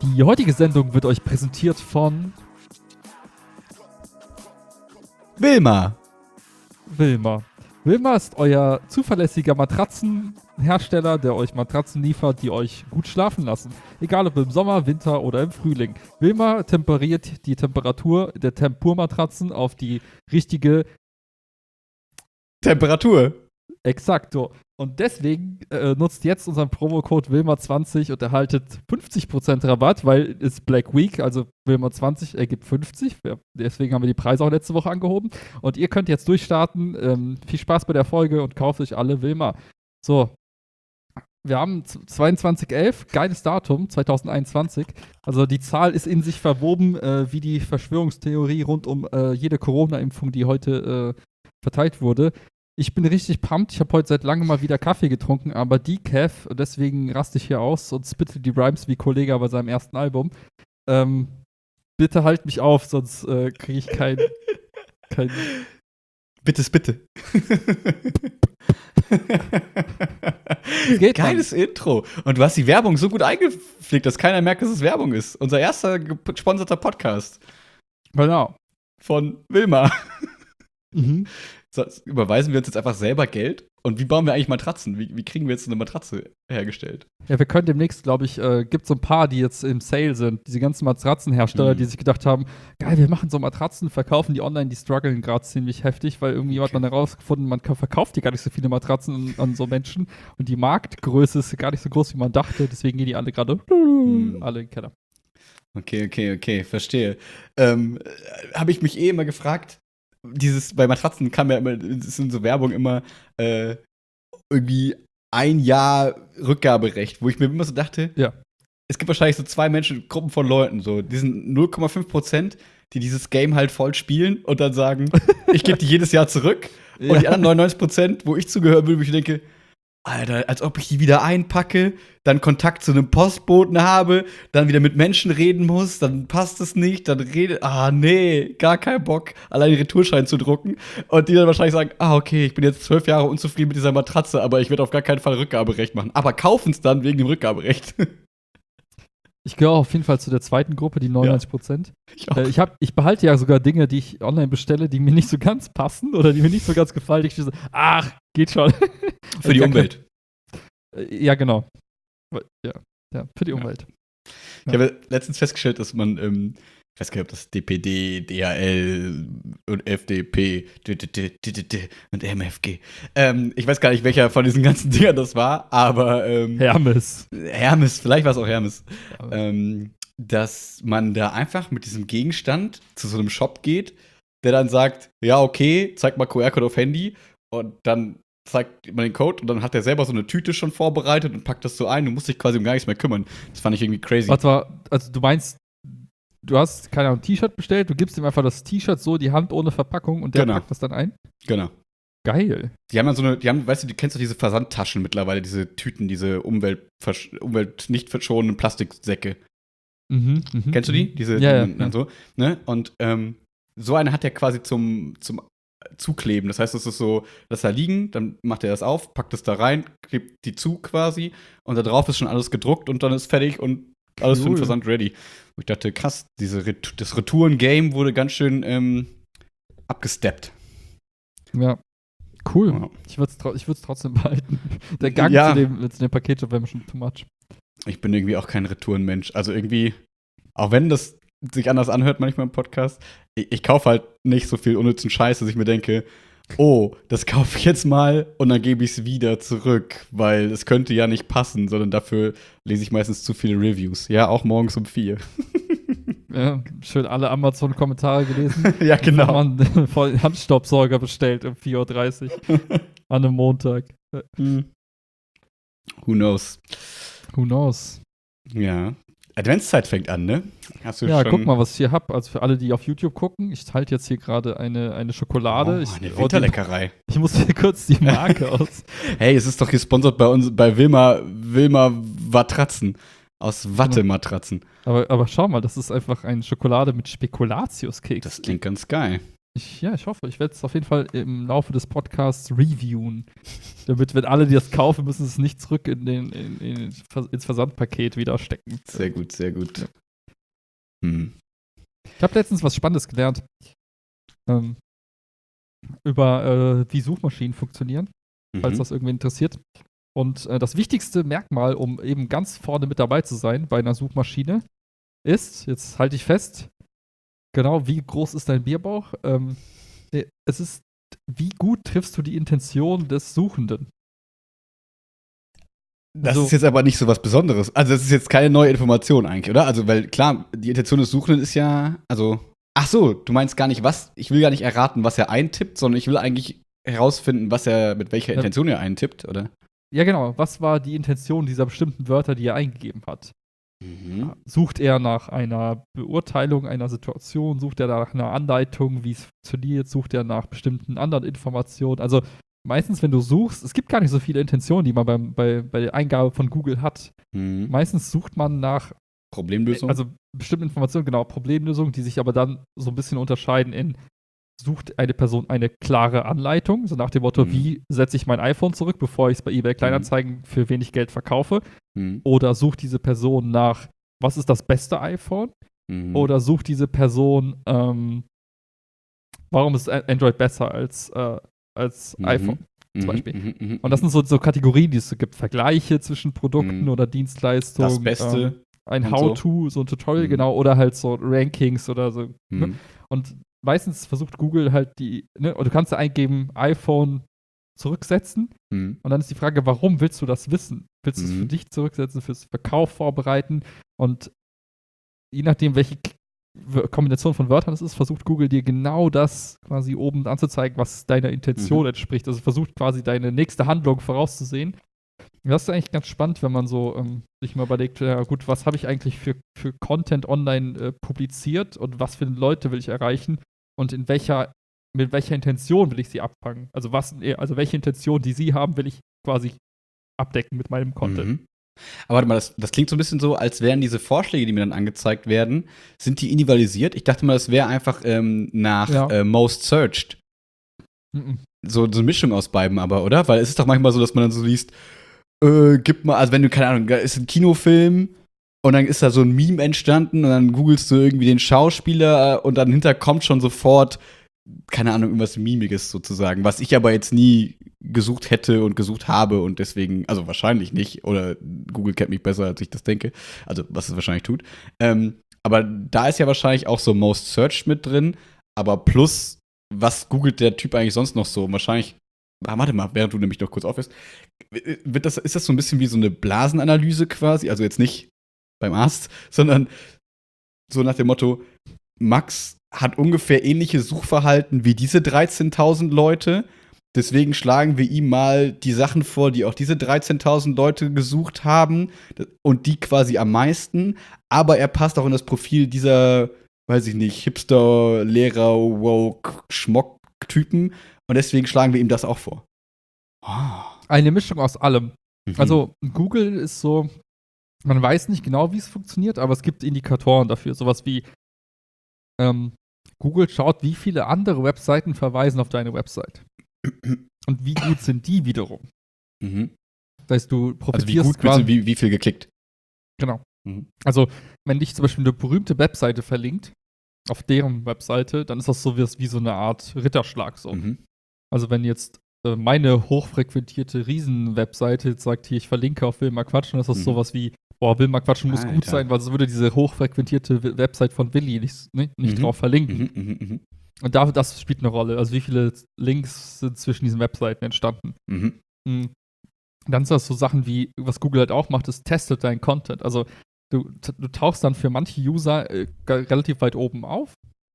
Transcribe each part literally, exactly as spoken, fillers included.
Die heutige Sendung wird euch präsentiert von Wilma. Wilma. Wilma ist euer zuverlässiger Matratzenhersteller, der euch Matratzen liefert, die euch gut schlafen lassen. Egal ob im Sommer, Winter oder im Frühling. Wilma temperiert die Temperatur der Tempurmatratzen auf die richtige Temperatur. Exakt so. Und deswegen äh, nutzt jetzt unseren Promocode Wilma zwanzig und erhaltet fünfzig Prozent Rabatt, weil es Black Week, also Wilma zwanzig ergibt fünfzig. Ja, deswegen haben wir die Preise auch letzte Woche angehoben. Und ihr könnt jetzt durchstarten. Ähm, viel Spaß bei der Folge und kauft euch alle Wilma. So. Wir haben zweiundzwanzig elf, geiles Datum, zwanzig einundzwanzig. Also die Zahl ist in sich verwoben, äh, wie die Verschwörungstheorie rund um äh, jede Corona-Impfung, die heute äh, verteilt wurde. Ich bin richtig pumped. Ich habe heute seit langem mal wieder Kaffee getrunken, aber Decaf, deswegen raste ich hier aus und spitte die Rhymes wie Kollega bei seinem ersten Album. Ähm, bitte halt mich auf, sonst äh, kriege ich kein, kein. Bitte, bitte. Geht, Geiles Mann. Intro. Und du hast die Werbung so gut eingepflegt, dass keiner merkt, dass es Werbung ist. Unser erster gesponserter Podcast. Genau. Von Wilma. Mhm. So, überweisen wir uns jetzt einfach selber Geld? Und wie bauen wir eigentlich Matratzen? Wie, wie kriegen wir jetzt eine Matratze hergestellt? Ja, wir können demnächst, glaube ich, äh, gibt es so ein paar, die jetzt im Sale sind. Diese ganzen Matratzenhersteller, mhm. die sich gedacht haben, geil, wir machen so Matratzen, verkaufen die online, die strugglen gerade ziemlich heftig, weil irgendwie okay. hat man herausgefunden, man verkauft hier gar nicht so viele Matratzen an, an so Menschen. Und die Marktgröße ist gar nicht so groß, wie man dachte. Deswegen gehen die alle gerade mhm. alle in den Keller. Okay, okay, okay, verstehe. Ähm, habe ich mich eh immer gefragt, dieses, bei Matratzen kam ja immer, das ist in so Werbung immer äh, irgendwie ein Jahr Rückgaberecht, wo ich mir immer so dachte, ja. es gibt wahrscheinlich so zwei Menschen, Gruppen von Leuten, so diesen null Komma fünf Prozent, die dieses Game halt voll spielen und dann sagen, ich gebe die jedes Jahr zurück. Ja. Und die anderen neunundneunzig Prozent, wo ich zugehören will, wo ich denke, Alter, als ob ich die wieder einpacke, dann Kontakt zu einem Postboten habe, dann wieder mit Menschen reden muss, dann passt es nicht, dann redet, ah nee, gar kein Bock, allein den Retourschein zu drucken. Und die dann wahrscheinlich sagen, ah okay, ich bin jetzt zwölf Jahre unzufrieden mit dieser Matratze, aber ich werde auf gar keinen Fall Rückgaberecht machen. Aber kaufen es dann wegen dem Rückgaberecht. Ich gehöre auf jeden Fall zu der zweiten Gruppe, die neunundneunzig Prozent. Ja, ich, auch. Äh, ich, hab, ich behalte ja sogar Dinge, die ich online bestelle, die mir nicht so ganz passen oder die mir nicht so ganz gefallen. Ich so, ach, geht schon. Für die Umwelt. Kann, äh, ja, genau. Ja, ja, für die Umwelt. Ja. Ich habe letztens festgestellt, dass man, ähm, ich weiß gar nicht, ob das D P D, D H L und F D P und M F G. Ähm, ich weiß gar nicht, welcher von diesen ganzen Dingern das war, aber ähm, Hermes. Hermes, vielleicht war es auch Hermes. Ähm, dass man da einfach mit diesem Gegenstand zu so einem Shop geht, der dann sagt, ja, okay, zeig mal Q R-Code auf Handy und dann zeigt man den Code und dann hat er selber so eine Tüte schon vorbereitet und packt das so ein. Du musst dich quasi um gar nichts mehr kümmern. Das fand ich irgendwie crazy. Warte mal, also du meinst, du hast, keine Ahnung, ein T-Shirt bestellt, du gibst ihm einfach das T-Shirt so, die Hand ohne Verpackung und der genau. packt das dann ein? Genau. Geil. Die haben dann so eine, die haben, weißt du, du kennst doch diese Versandtaschen mittlerweile, diese Tüten, diese Umwelt, Umwelt nicht verschonenden Plastiksäcke. Mhm, mh, Kennst du die? Diese, ja, die, ja, ja. So, ne? Und ähm, so eine hat er quasi zum, zum Zukleben. Das heißt, es ist so, dass da liegen, dann macht er das auf, packt es da rein, klebt die zu quasi und da drauf ist schon alles gedruckt und dann ist fertig und alles cool. Für den Versand ready. Und ich dachte, krass, diese Ret- das Retouren-Game wurde ganz schön ähm, abgesteppt. Ja. Cool. Ja. Ich würde es tro- ich würd's trotzdem behalten. Der Gang ja. zu dem, zu dem Paketshop wäre mir schon too much. Ich bin irgendwie auch kein Retourenmensch. Also irgendwie, auch wenn das sich anders anhört manchmal im Podcast, ich, ich kaufe halt nicht so viel unnützen Scheiß, dass ich mir denke, oh, das kaufe ich jetzt mal und dann gebe ich es wieder zurück, weil es könnte ja nicht passen, sondern dafür lese ich meistens zu viele Reviews. Ja, auch morgens um vier. Ja, schön alle Amazon-Kommentare gelesen. Ja, genau. Man voll Handstaubsauger bestellt um vier Uhr dreißig an einem Montag. Hm. Who knows? Who knows? Ja. Adventszeit fängt an, ne? Hast du ja, schon guck mal, was ich hier hab. Also für alle, die auf YouTube gucken, ich halte jetzt hier gerade eine, eine Schokolade. Oh, ich, eine Winterleckerei. Ich muss hier kurz die Marke aus. Hey, es ist doch gesponsert bei uns, bei Wilma, Wilma Matratzen. Aus Wattematratzen. Aber, aber schau mal, das ist einfach eine Schokolade mit Spekulatius-Keks. Das klingt ganz geil. Ich, ja, ich hoffe, ich werde es auf jeden Fall im Laufe des Podcasts reviewen. Damit, wenn alle, die das kaufen, müssen es nicht zurück in den, in, in, ins Versandpaket wieder stecken. Sehr gut, sehr gut. Hm. Ich habe letztens was Spannendes gelernt. Ähm, über äh, wie Suchmaschinen funktionieren, falls Mhm. das irgendwie interessiert. Und äh, das wichtigste Merkmal, um eben ganz vorne mit dabei zu sein bei einer Suchmaschine, ist, jetzt halte ich fest, genau, wie groß ist dein Bierbauch? Ähm, nee, es ist, wie gut triffst du die Intention des Suchenden? Das Also, ist jetzt aber nicht so was Besonderes. Also, das ist jetzt keine neue Information eigentlich, oder? Also, weil klar, die Intention des Suchenden ist ja, also, ach so, du meinst gar nicht was, ich will gar nicht erraten, was er eintippt, sondern ich will eigentlich herausfinden, was er, mit welcher Ja. Intention er eintippt, oder? ja genau, was war die Intention dieser bestimmten Wörter, die er eingegeben hat? Mhm. Sucht er nach einer Beurteilung einer Situation? Sucht er nach einer Anleitung, wie es funktioniert? Sucht er nach bestimmten anderen Informationen? Also meistens, wenn du suchst, es gibt gar nicht so viele Intentionen, die man beim, bei, bei der Eingabe von Google hat. Mhm. Meistens sucht man nach, Problemlösung? also bestimmten Informationen, genau, Problemlösungen, die sich aber dann so ein bisschen unterscheiden in, sucht eine Person eine klare Anleitung, so nach dem Motto, Mhm. wie setze ich mein iPhone zurück, bevor ich es bei eBay Kleinanzeigen für wenig Geld verkaufe? Mhm. Oder sucht diese Person nach, was ist das beste iPhone? Mhm. Oder sucht diese Person, ähm, warum ist A- Android besser als, äh, als Mhm. iPhone zum Mhm. Beispiel? Mhm. Mhm. Und das sind so, so Kategorien, die es so gibt. Vergleiche zwischen Produkten Mhm. oder Dienstleistungen. Das Beste Ähm, ein und so. How-To, so ein Tutorial, Mhm. genau. Oder halt so Rankings oder so. Ne? Mhm. Und meistens versucht Google halt die, ne, und du kannst da eingeben, iPhone zurücksetzen. Mhm. Und dann ist die Frage, warum willst du das wissen? Willst du es für Mhm. dich zurücksetzen, fürs Verkauf vorbereiten? Und je nachdem, welche K- W- Kombination von Wörtern es ist, versucht Google dir genau das quasi oben anzuzeigen, was deiner Intention Mhm. entspricht. Also versucht quasi deine nächste Handlung vorauszusehen. Und das ist eigentlich ganz spannend, wenn man so ähm, sich mal überlegt, ja gut, was habe ich eigentlich für, für Content online äh, publiziert und was für Leute will ich erreichen und in welcher, mit welcher Intention will ich sie abfangen? Also was, also welche Intention, die sie haben, will ich quasi abdecken mit meinem Content. Mhm. Aber warte mal, das, das klingt so ein bisschen so, als wären diese Vorschläge, die mir dann angezeigt werden, sind die individualisiert? Ich dachte mal, das wäre einfach ähm, nach Ja. äh, Most Searched. Mhm. So, so eine Mischung aus beiden aber, oder? Weil es ist doch manchmal so, dass man dann so liest, äh, gib mal, also wenn du, keine Ahnung, da ist ein Kinofilm und dann ist da so ein Meme entstanden und dann googelst du irgendwie den Schauspieler äh, und dann hinter kommt schon sofort, keine Ahnung, irgendwas Mimiges sozusagen, was ich aber jetzt nie gesucht hätte und gesucht habe und deswegen, also wahrscheinlich nicht, oder Google kennt mich besser, als ich das denke, also was es wahrscheinlich tut. Ähm, aber da ist ja wahrscheinlich auch so Most Searched mit drin, aber plus, was googelt der Typ eigentlich sonst noch so? Wahrscheinlich, ah, warte mal, während du nämlich noch kurz aufhörst, wird das, ist das so ein bisschen wie so eine Blasenanalyse quasi, also jetzt nicht beim Arzt, sondern so nach dem Motto, Max hat ungefähr ähnliche Suchverhalten wie diese dreizehntausend Leute. Deswegen schlagen wir ihm mal die Sachen vor, die auch diese dreizehntausend Leute gesucht haben und die quasi am meisten. Aber er passt auch in das Profil dieser, weiß ich nicht, Hipster, Lehrer, Woke, Schmock-Typen. Und deswegen schlagen wir ihm das auch vor. Oh. Eine Mischung aus allem. Mhm. Also Google ist so, man weiß nicht genau, wie es funktioniert, aber es gibt Indikatoren dafür. Sowas wie ähm, Google schaut, wie viele andere Webseiten verweisen auf deine Website. Und wie gut sind die wiederum? Mhm. Das heißt, du Also wie profitierst gut, quasi. wie, wie viel geklickt? Genau. Mhm. Also, wenn dich zum Beispiel eine berühmte Webseite verlinkt, auf deren Webseite, dann ist das so wie, wie so eine Art Ritterschlag. So. Mhm. Also, wenn jetzt äh, meine hochfrequentierte Riesen-Webseite jetzt sagt, hier, ich verlinke auf Wilma Quatschen, dann ist das Mhm. sowas wie, boah, Wilma Quatschen muss Alter. gut sein, weil sonst würde diese hochfrequentierte We- Website von Willi nicht, nicht, nicht Mhm. drauf verlinken. Mhm. Mhm. Mhm. Und da, das spielt eine Rolle. Also, wie viele Links sind zwischen diesen Webseiten entstanden? Mhm. Mhm. Dann sind das so Sachen wie, was Google halt auch macht, ist testet deinen Content. Also du, t- du tauchst dann für manche User äh, ge- relativ weit oben auf.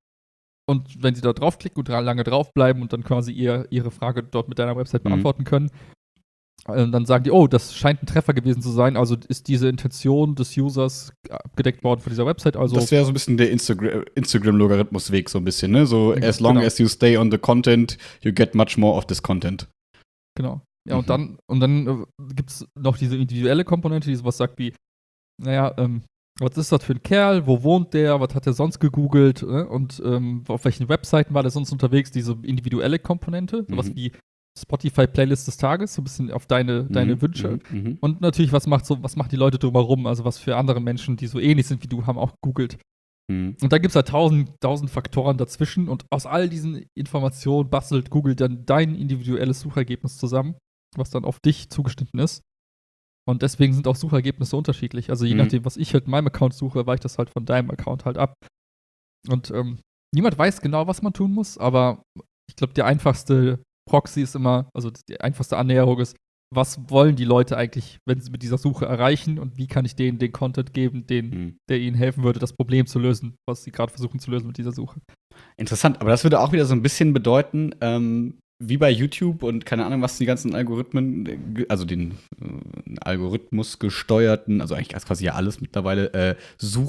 Und wenn sie da draufklicken und dra- lange draufbleiben und dann quasi ihr, ihre Frage dort mit deiner Website Mhm. beantworten können, äh, dann sagen die, oh, das scheint ein Treffer gewesen zu sein. Also ist diese Intention des Users abgedeckt worden von dieser Website. Also Das wäre so ein bisschen der Instagram- Instagram-Logarithmus-Weg, so ein bisschen, ne? So, Ja, as long genau. as you stay on the content, you get much more of this content. genau. Ja, Mhm. und dann, und dann äh, gibt es noch diese individuelle Komponente, die sowas sagt wie, naja, ähm, was ist das für ein Kerl, wo wohnt der, was hat er sonst gegoogelt, ne? Und ähm, auf welchen Webseiten war der sonst unterwegs, diese individuelle Komponente, sowas Mhm. wie Spotify-Playlist des Tages, so ein bisschen auf deine, deine Mhm. Wünsche. Mhm. Mhm. Und natürlich, was macht so, was macht die Leute drumherum, also was für andere Menschen, die so ähnlich sind wie du, haben auch gegoogelt. Mhm. Und da gibt es halt tausend, tausend Faktoren dazwischen und aus all diesen Informationen bastelt Google dann dein individuelles Suchergebnis zusammen, was dann auf dich zugeschnitten ist. Und deswegen sind auch Suchergebnisse unterschiedlich. Also je Mhm. nachdem, was ich halt in meinem Account suche, weicht das halt von deinem Account halt ab. Und ähm, niemand weiß genau, was man tun muss, aber ich glaube, der einfachste Proxy ist immer, also die einfachste Annäherung ist, was wollen die Leute eigentlich, wenn sie mit dieser Suche erreichen und wie kann ich denen den Content geben, den, Mhm. der ihnen helfen würde, das Problem zu lösen, was sie gerade versuchen zu lösen mit dieser Suche. Interessant, aber das würde auch wieder so ein bisschen bedeuten, ähm, wie bei YouTube und keine Ahnung, was die ganzen Algorithmen, äh, ge- also den äh, Algorithmus gesteuerten, also eigentlich quasi ja alles mittlerweile, äh,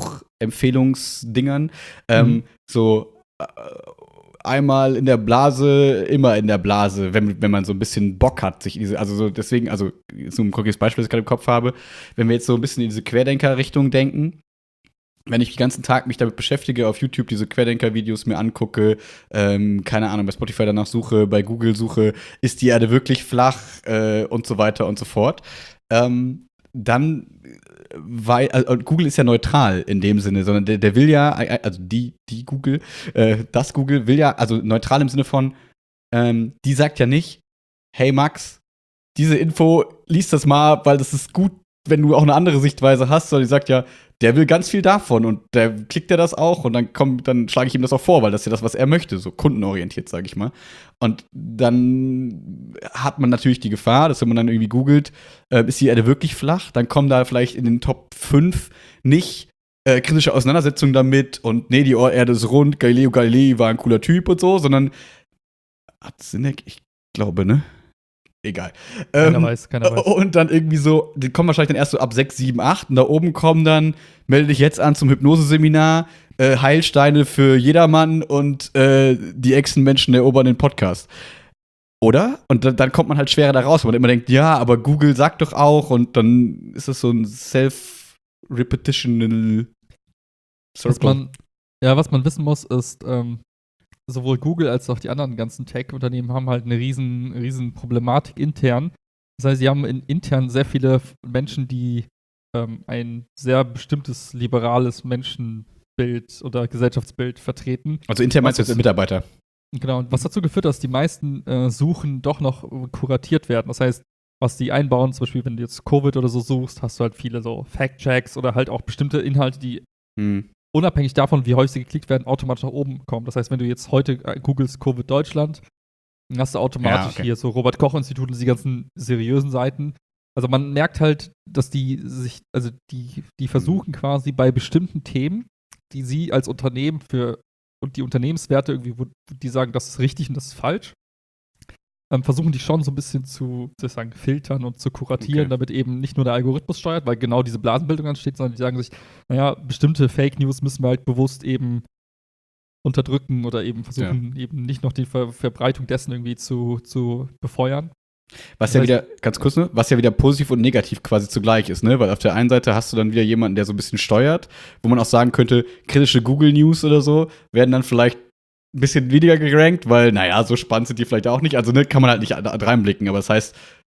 Suchempfehlungsdingern, ähm, Mhm. so äh, einmal in der Blase, immer in der Blase, wenn, wenn man so ein bisschen Bock hat, sich in diese, also so deswegen, also so ein konkretes Beispiel, das ich gerade im Kopf habe, wenn wir jetzt so ein bisschen in diese Querdenker-Richtung denken, wenn ich den ganzen Tag mich damit beschäftige, auf YouTube diese Querdenker-Videos mir angucke, ähm, keine Ahnung, bei Spotify danach suche, bei Google suche, ist die Erde wirklich flach äh, und so weiter und so fort, ähm, dann, weil, also Google ist ja neutral in dem Sinne, sondern der, der will ja, also die, die Google, äh, das Google will ja, also neutral im Sinne von, ähm, die sagt ja nicht, hey Max, diese Info, lies das mal, weil das ist gut, wenn du auch eine andere Sichtweise hast, sondern die sagt ja, der will ganz viel davon und der klickt ja das auch und dann kommt, dann schlage ich ihm das auch vor, weil das ist ja das, was er möchte, so kundenorientiert, sage ich mal. Und dann hat man natürlich die Gefahr, dass wenn man dann irgendwie googelt, äh, ist die Erde wirklich flach, dann kommen da vielleicht in den Top fünf nicht äh, kritische Auseinandersetzungen damit und nee, die Erde ist rund, Galileo Galilei war ein cooler Typ und so, sondern hat Sinn, ich glaube, ne? Egal. Keiner Ähm, weiß, keiner weiß. und dann irgendwie so, die kommen wahrscheinlich dann erst so ab sechs, sieben, acht und da oben kommen dann, melde dich jetzt an zum Hypnoseseminar, äh, Heilsteine für jedermann und äh, die Echsenmenschen erobern den Podcast. Oder? Und dann, dann kommt man halt schwerer da raus, weil man immer denkt, ja, aber Google sagt doch auch und dann ist es so ein self-repetitional Was Circle. man, ja, was man wissen muss, ist, ähm, sowohl Google als auch die anderen ganzen Tech-Unternehmen haben halt eine riesen, riesen Problematik intern. Das heißt, sie haben in, intern sehr viele F- Menschen, die ähm, ein sehr bestimmtes liberales Menschenbild oder Gesellschaftsbild vertreten. Also intern meinst du Was jetzt ist- Mitarbeiter? Genau, und was dazu geführt hat, dass die meisten äh, Suchen doch noch äh, kuratiert werden. Das heißt, was die einbauen, zum Beispiel, wenn du jetzt Covid oder so suchst, hast du halt viele so Fact-Checks oder halt auch bestimmte Inhalte, die Hm. unabhängig davon, wie häufig sie geklickt werden, automatisch nach oben kommen. Das heißt, wenn du jetzt heute äh, googelst Covid Deutschland, dann hast du automatisch Ja, okay. hier so Robert-Koch-Institut und die ganzen seriösen Seiten. Also man merkt halt, dass die sich, also die, die versuchen quasi bei bestimmten Themen, die sie als Unternehmen für und die Unternehmenswerte irgendwie, wo die sagen, das ist richtig und das ist falsch, ähm, versuchen die schon so ein bisschen zu, sozusagen, filtern und zu kuratieren, Okay. damit eben nicht nur der Algorithmus steuert, weil genau diese Blasenbildung ansteht, sondern die sagen sich, naja, bestimmte Fake News müssen wir halt bewusst eben unterdrücken oder eben versuchen, eben nicht noch die Ver Verbreitung dessen irgendwie zu, zu befeuern. Was Das ja heißt- wieder, ganz kurz, ne? Was ja wieder positiv und negativ quasi zugleich ist, ne? Weil auf der einen Seite hast du dann wieder jemanden, der so ein bisschen steuert, wo man auch sagen könnte, kritische Google News oder so werden dann vielleicht ein bisschen weniger gerankt, weil, naja, so spannend sind die vielleicht auch nicht. Also, ne, kann man halt nicht reinblicken. Aber das heißt,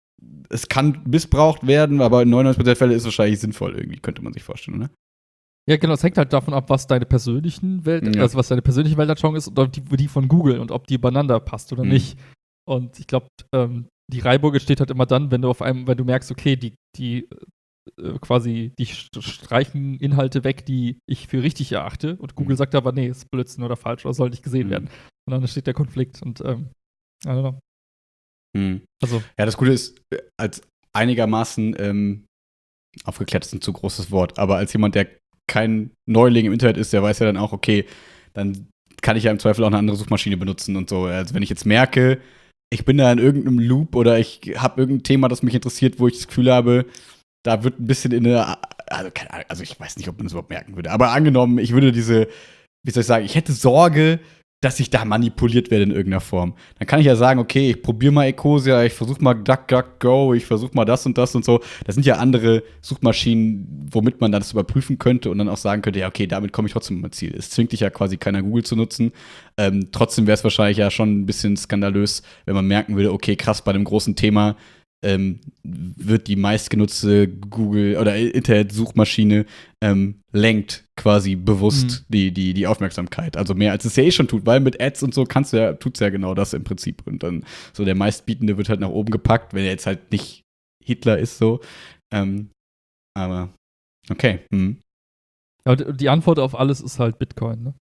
es kann missbraucht werden, aber in neunundneunzig Prozent der Fälle ist es wahrscheinlich sinnvoll irgendwie, könnte man sich vorstellen, ne? Ja, genau, es hängt halt davon ab, was deine persönlichen Welt, Ja. also was deine persönliche Weltanschauung ist und ob die, die von Google und ob die übereinander passt oder Mhm. nicht. Und ich glaube, ähm, die Reibung entsteht halt immer dann, wenn du auf einem, wenn du merkst, okay, die, die äh, quasi, die st- streichen Inhalte weg, die ich für richtig erachte. Und Google Mhm. sagt aber, nee, ist Blödsinn oder falsch oder soll nicht gesehen Mhm. werden. Und dann entsteht der Konflikt und ähm, I don't know. Mhm. Also, Ja, das Gute ist, äh, als einigermaßen ähm, aufgeklärt ist ein zu großes Wort, aber als jemand, der kein Neuling im Internet ist, der weiß ja dann auch, okay, dann kann ich ja im Zweifel auch eine andere Suchmaschine benutzen und so. Also wenn ich jetzt merke, ich bin da in irgendeinem Loop oder ich habe irgendein Thema, das mich interessiert, wo ich das Gefühl habe, da wird ein bisschen in eine, also, keine Ahnung, also ich weiß nicht, ob man das überhaupt merken würde, aber angenommen, ich würde diese, wie soll ich sagen, ich hätte Sorge, dass ich da manipuliert werde in irgendeiner Form. Dann kann ich ja sagen, okay, ich probiere mal Ecosia, ich versuche mal DuckDuckGo, ich versuche mal das und das und so. Das sind ja andere Suchmaschinen, womit man das überprüfen könnte und dann auch sagen könnte, ja, okay, damit komme ich trotzdem an mein Ziel. Es zwingt dich ja quasi keiner, Google zu nutzen. Ähm, trotzdem wäre es wahrscheinlich ja schon ein bisschen skandalös, wenn man merken würde, okay, krass, bei einem großen Thema ähm, wird die meistgenutzte Google- oder Internet-Suchmaschine ähm, lenkt quasi bewusst mhm. die, die, die Aufmerksamkeit. Also mehr als es ja eh schon tut, weil mit Ads und so kannst du ja, tut's ja genau das im Prinzip. Und dann so der meistbietende wird halt nach oben gepackt, wenn er jetzt halt nicht Hitler ist so. Ähm, aber okay. Hm. Ja, die Antwort auf alles ist halt Bitcoin, ne?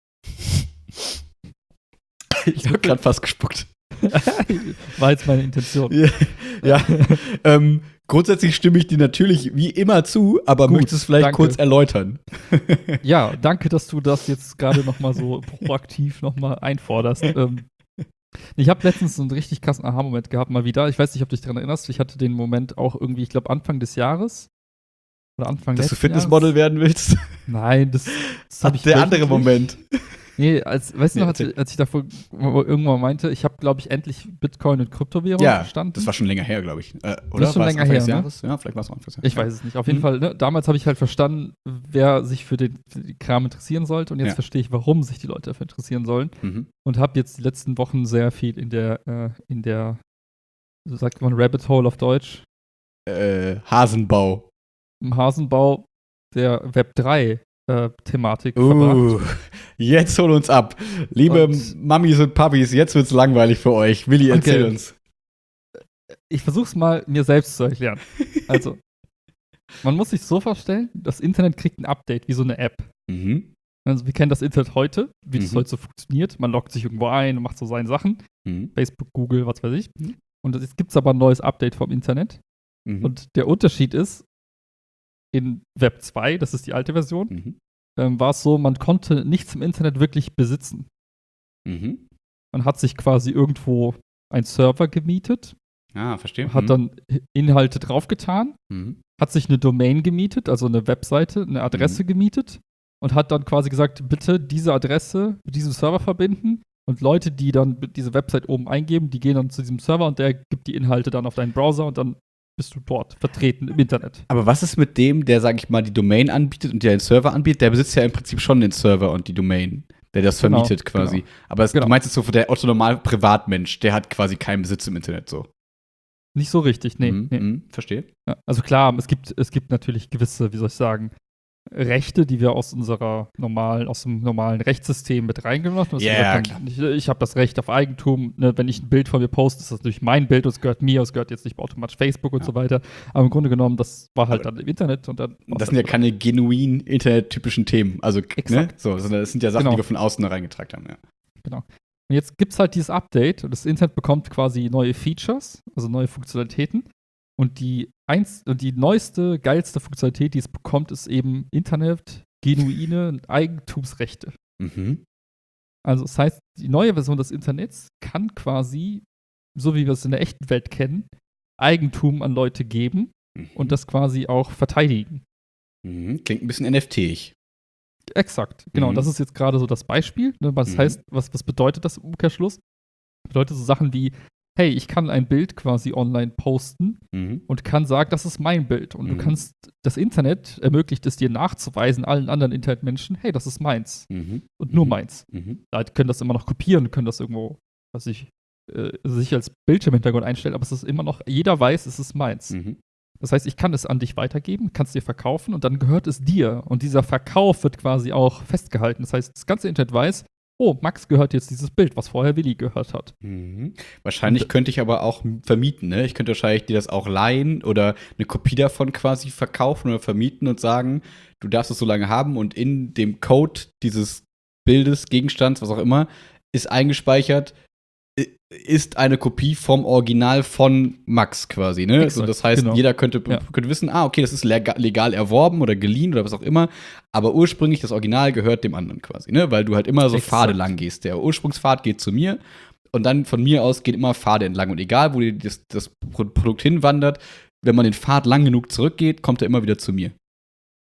Ich habe gerade fast gespuckt. War jetzt meine Intention. Ja, ja. ähm, grundsätzlich stimme ich dir natürlich wie immer zu, aber Gut, möchtest du es vielleicht danke. kurz erläutern? Ja, danke, dass du das jetzt gerade noch mal so proaktiv noch mal einforderst. Ähm, ich habe letztens so einen richtig krassen Aha-Moment gehabt, mal wieder. Ich weiß nicht, ob du dich daran erinnerst. Ich hatte den Moment auch irgendwie, ich glaube, Anfang des Jahres. Oder Anfang Dass du letzten Fitnessmodel Jahres. werden willst? Nein, das, das habe ich Der andere wöchentlich. Moment. Nee, als, weißt du Nee, noch, als, erzähl. als ich davor irgendwann meinte, ich habe, glaube ich, endlich Bitcoin und Kryptowährung Ja, verstanden. das war schon länger her, glaube ich. Äh, oder? Das ist schon War es länger Anfang her, des ne? Jahres? Ja, vielleicht war es auch Anfang des Jahres. Ich weiß es nicht. Auf jeden Mhm. Fall, ne, damals habe ich halt verstanden, wer sich für den, für den Kram interessieren sollte. Und jetzt Ja. verstehe ich, warum sich die Leute dafür interessieren sollen. Mhm. Und habe jetzt die letzten Wochen sehr viel in der, äh, in der, so sagt man, Rabbit Hole auf Deutsch, Äh, Hasenbau. im Hasenbau der Web drei äh, Thematik verbracht. Uh, jetzt hol uns ab. Liebe Und- Mamis und Papis, jetzt wird's langweilig für euch. Willi, erzähl Okay. uns. Ich versuche es mal mir selbst zu erklären. Also, man muss sich so vorstellen, das Internet kriegt ein Update, wie so eine App. Mhm. Also, wir kennen das Internet heute, wie das Mhm. heute so funktioniert. Man loggt sich irgendwo ein und macht so seine Sachen. Mhm. Facebook, Google, was weiß ich. Mhm. Und jetzt gibt es aber ein neues Update vom Internet. Mhm. Und der Unterschied ist, in Web zwei, das ist die alte Version, Mhm. ähm, war es so, man konnte nichts im Internet wirklich besitzen. Mhm. Man hat sich quasi irgendwo einen Server gemietet, Ah, verstehe. hat Mhm. dann Inhalte draufgetan, Mhm. hat sich eine Domain gemietet, also eine Webseite, eine Adresse Mhm. gemietet und hat dann quasi gesagt, bitte diese Adresse mit diesem Server verbinden. Und Leute, die dann diese Website oben eingeben, die gehen dann zu diesem Server und der gibt die Inhalte dann auf deinen Browser und dann bist du dort vertreten im Internet. Aber was ist mit dem, der, sag ich mal, die Domain anbietet und der den Server anbietet? Der besitzt ja im Prinzip schon den Server und die Domain, der das Genau, vermietet quasi. genau. Aber es, Genau. du meinst jetzt so, der Otto normal Privatmensch, der hat quasi keinen Besitz im Internet so. Nicht so richtig, nee. Mhm. nee. Mhm. Verstehe. Ja, also klar, es gibt, es gibt natürlich gewisse, wie soll ich sagen, Rechte, die wir aus unserer normalen, aus dem normalen Rechtssystem mit reingenommen haben. Ja, gesagt, ich ich habe das Recht auf Eigentum. Ne, wenn ich ein Bild von mir poste, ist das natürlich mein Bild und es gehört mir, es gehört jetzt nicht automatisch Facebook und Ja. so weiter. Aber im Grunde genommen, das war halt Aber dann im Internet und dann. Das sind ja keine genuin internettypischen Themen. Also, ne? Exakt. So, sondern das sind ja Sachen, Genau. die wir von außen da reingetragen haben, ja. Genau. Und jetzt gibt es halt dieses Update und das Internet bekommt quasi neue Features, also neue Funktionalitäten. Und die, eins, und die neueste, geilste Funktionalität, die es bekommt, ist eben Internet, genuine Eigentumsrechte. Mhm. Also das heißt, die neue Version des Internets kann quasi, so wie wir es in der echten Welt kennen, Eigentum an Leute geben Mhm. und das quasi auch verteidigen. Mhm. Klingt ein bisschen N F T-ig. Exakt, genau. Mhm. Und das ist jetzt gerade so das Beispiel. Ne? Was Mhm. heißt, was, was bedeutet das im Umkehrschluss? Bedeutet so Sachen wie, hey, ich kann ein Bild quasi online posten Mhm. und kann sagen, das ist mein Bild. Und Mhm. du kannst, das Internet ermöglicht es dir nachzuweisen, allen anderen Internetmenschen, hey, das ist meins. Mhm. Und nur Mhm. meins. Mhm. Leute können das immer noch kopieren, können das irgendwo, was ich, äh, sich als Bildschirmhintergrund einstellen, aber es ist immer noch, jeder weiß, es ist meins. Mhm. Das heißt, ich kann es an dich weitergeben, kann es dir verkaufen und dann gehört es dir. Und dieser Verkauf wird quasi auch festgehalten. Das heißt, das ganze Internet weiß, oh, Max gehört jetzt dieses Bild, was vorher Willi gehört hat. Mhm. Wahrscheinlich Und- könnte ich aber auch m- vermieten, ne? Ich könnte wahrscheinlich dir das auch leihen oder eine Kopie davon quasi verkaufen oder vermieten und sagen, du darfst es so lange haben und in dem Code dieses Bildes, Gegenstands, was auch immer, ist eingespeichert, i- ist eine Kopie vom Original von Max quasi, ne? Exakt, So, das heißt, genau. jeder könnte, Ja. könnte wissen, ah, okay, das ist lega- legal erworben oder geliehen oder was auch immer, aber ursprünglich das Original gehört dem anderen quasi, ne? Weil du halt immer so Exakt. Pfade lang gehst. Der Ursprungspfad geht zu mir und dann von mir aus gehen immer Pfade entlang. Und egal, wo die- das, das Pro- Produkt hinwandert, wenn man den Pfad lang genug zurückgeht, kommt er immer wieder zu mir.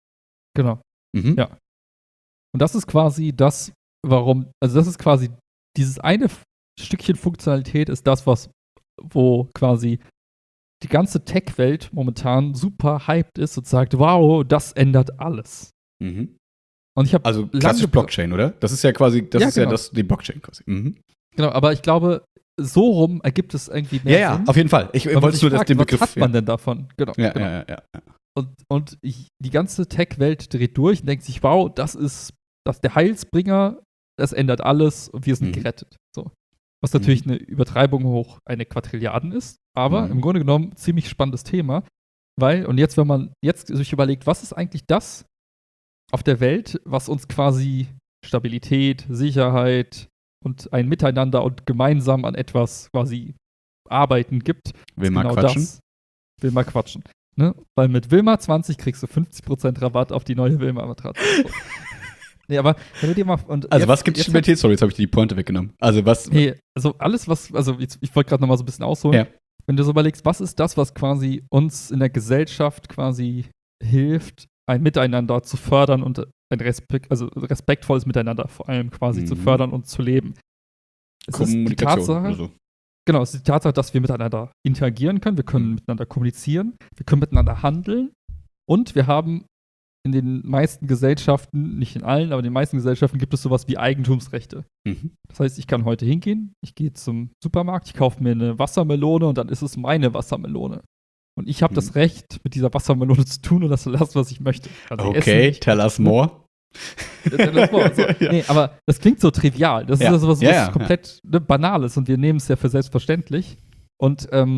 Genau. Mhm. Ja. Und das ist quasi das, warum, also das ist quasi dieses eine F- Stückchen Funktionalität ist das, was, wo quasi die ganze Tech-Welt momentan super hyped ist und sagt, wow, das ändert alles. Mhm. Und ich habe Also klassisch Blockchain, oder? Das ist ja quasi, das Ja, ist ja genau. das, die Blockchain quasi. Mhm. Genau, aber ich glaube, so rum ergibt es irgendwie mehr Ja, ja, Sinn. auf jeden Fall. Ich weil man wollte sich nur das, fragt, den was Begriff. hat man denn davon? Genau. ja, genau. ja, ja, ja, ja. Und, und ich, die ganze Tech-Welt dreht durch und denkt sich, wow, das ist, das ist der Heilsbringer, das ändert alles und wir sind Mhm. gerettet. So. Was natürlich Mhm. eine Übertreibung hoch eine Quadrilliarden ist, aber Mhm. im Grunde genommen ziemlich spannendes Thema, weil, und jetzt, wenn man jetzt sich überlegt, was ist eigentlich das auf der Welt, was uns quasi Stabilität, Sicherheit und ein Miteinander und gemeinsam an etwas quasi arbeiten gibt, Will ist mal genau quatschen? das. Will mal quatschen. Ne? Weil mit Wilma zwanzig kriegst du fünfzig Prozent Rabatt auf die neue Wilma-Matratze. So. Nee, aber wenn du dir mal. Und Also, jetzt- was gibt jetzt Stabilität? Sorry, jetzt habe ich dir die Pointe weggenommen. Also, was. hat- Nee, also alles, was. Also, jetzt, ich wollte gerade noch mal so ein bisschen ausholen. Ja. Wenn du so überlegst, was ist das, was quasi uns in der Gesellschaft quasi hilft, ein Miteinander zu fördern und ein Respekt, also respektvolles Miteinander vor allem quasi Mhm. zu fördern und zu leben. Es ist die Kommunikation Tatsache, oder so. Genau, es ist die Tatsache, dass wir miteinander interagieren können, wir können Mhm. miteinander kommunizieren, wir können miteinander handeln und wir haben in den meisten Gesellschaften, nicht in allen, aber in den meisten Gesellschaften gibt es sowas wie Eigentumsrechte. Mhm. Das heißt, ich kann heute hingehen, ich gehe zum Supermarkt, ich kaufe mir eine Wassermelone und dann ist es meine Wassermelone. Und ich habe Mhm. das Recht, mit dieser Wassermelone zu tun und das zu lassen, was ich möchte. Also essen Okay, nicht, tell us ne? more. Tell us more. So. Ja. Nee, aber das klingt so trivial. Das Ja. ist ja sowas, Ja, was ja, komplett ne, Banales und wir nehmen es ja für selbstverständlich. Und, ähm,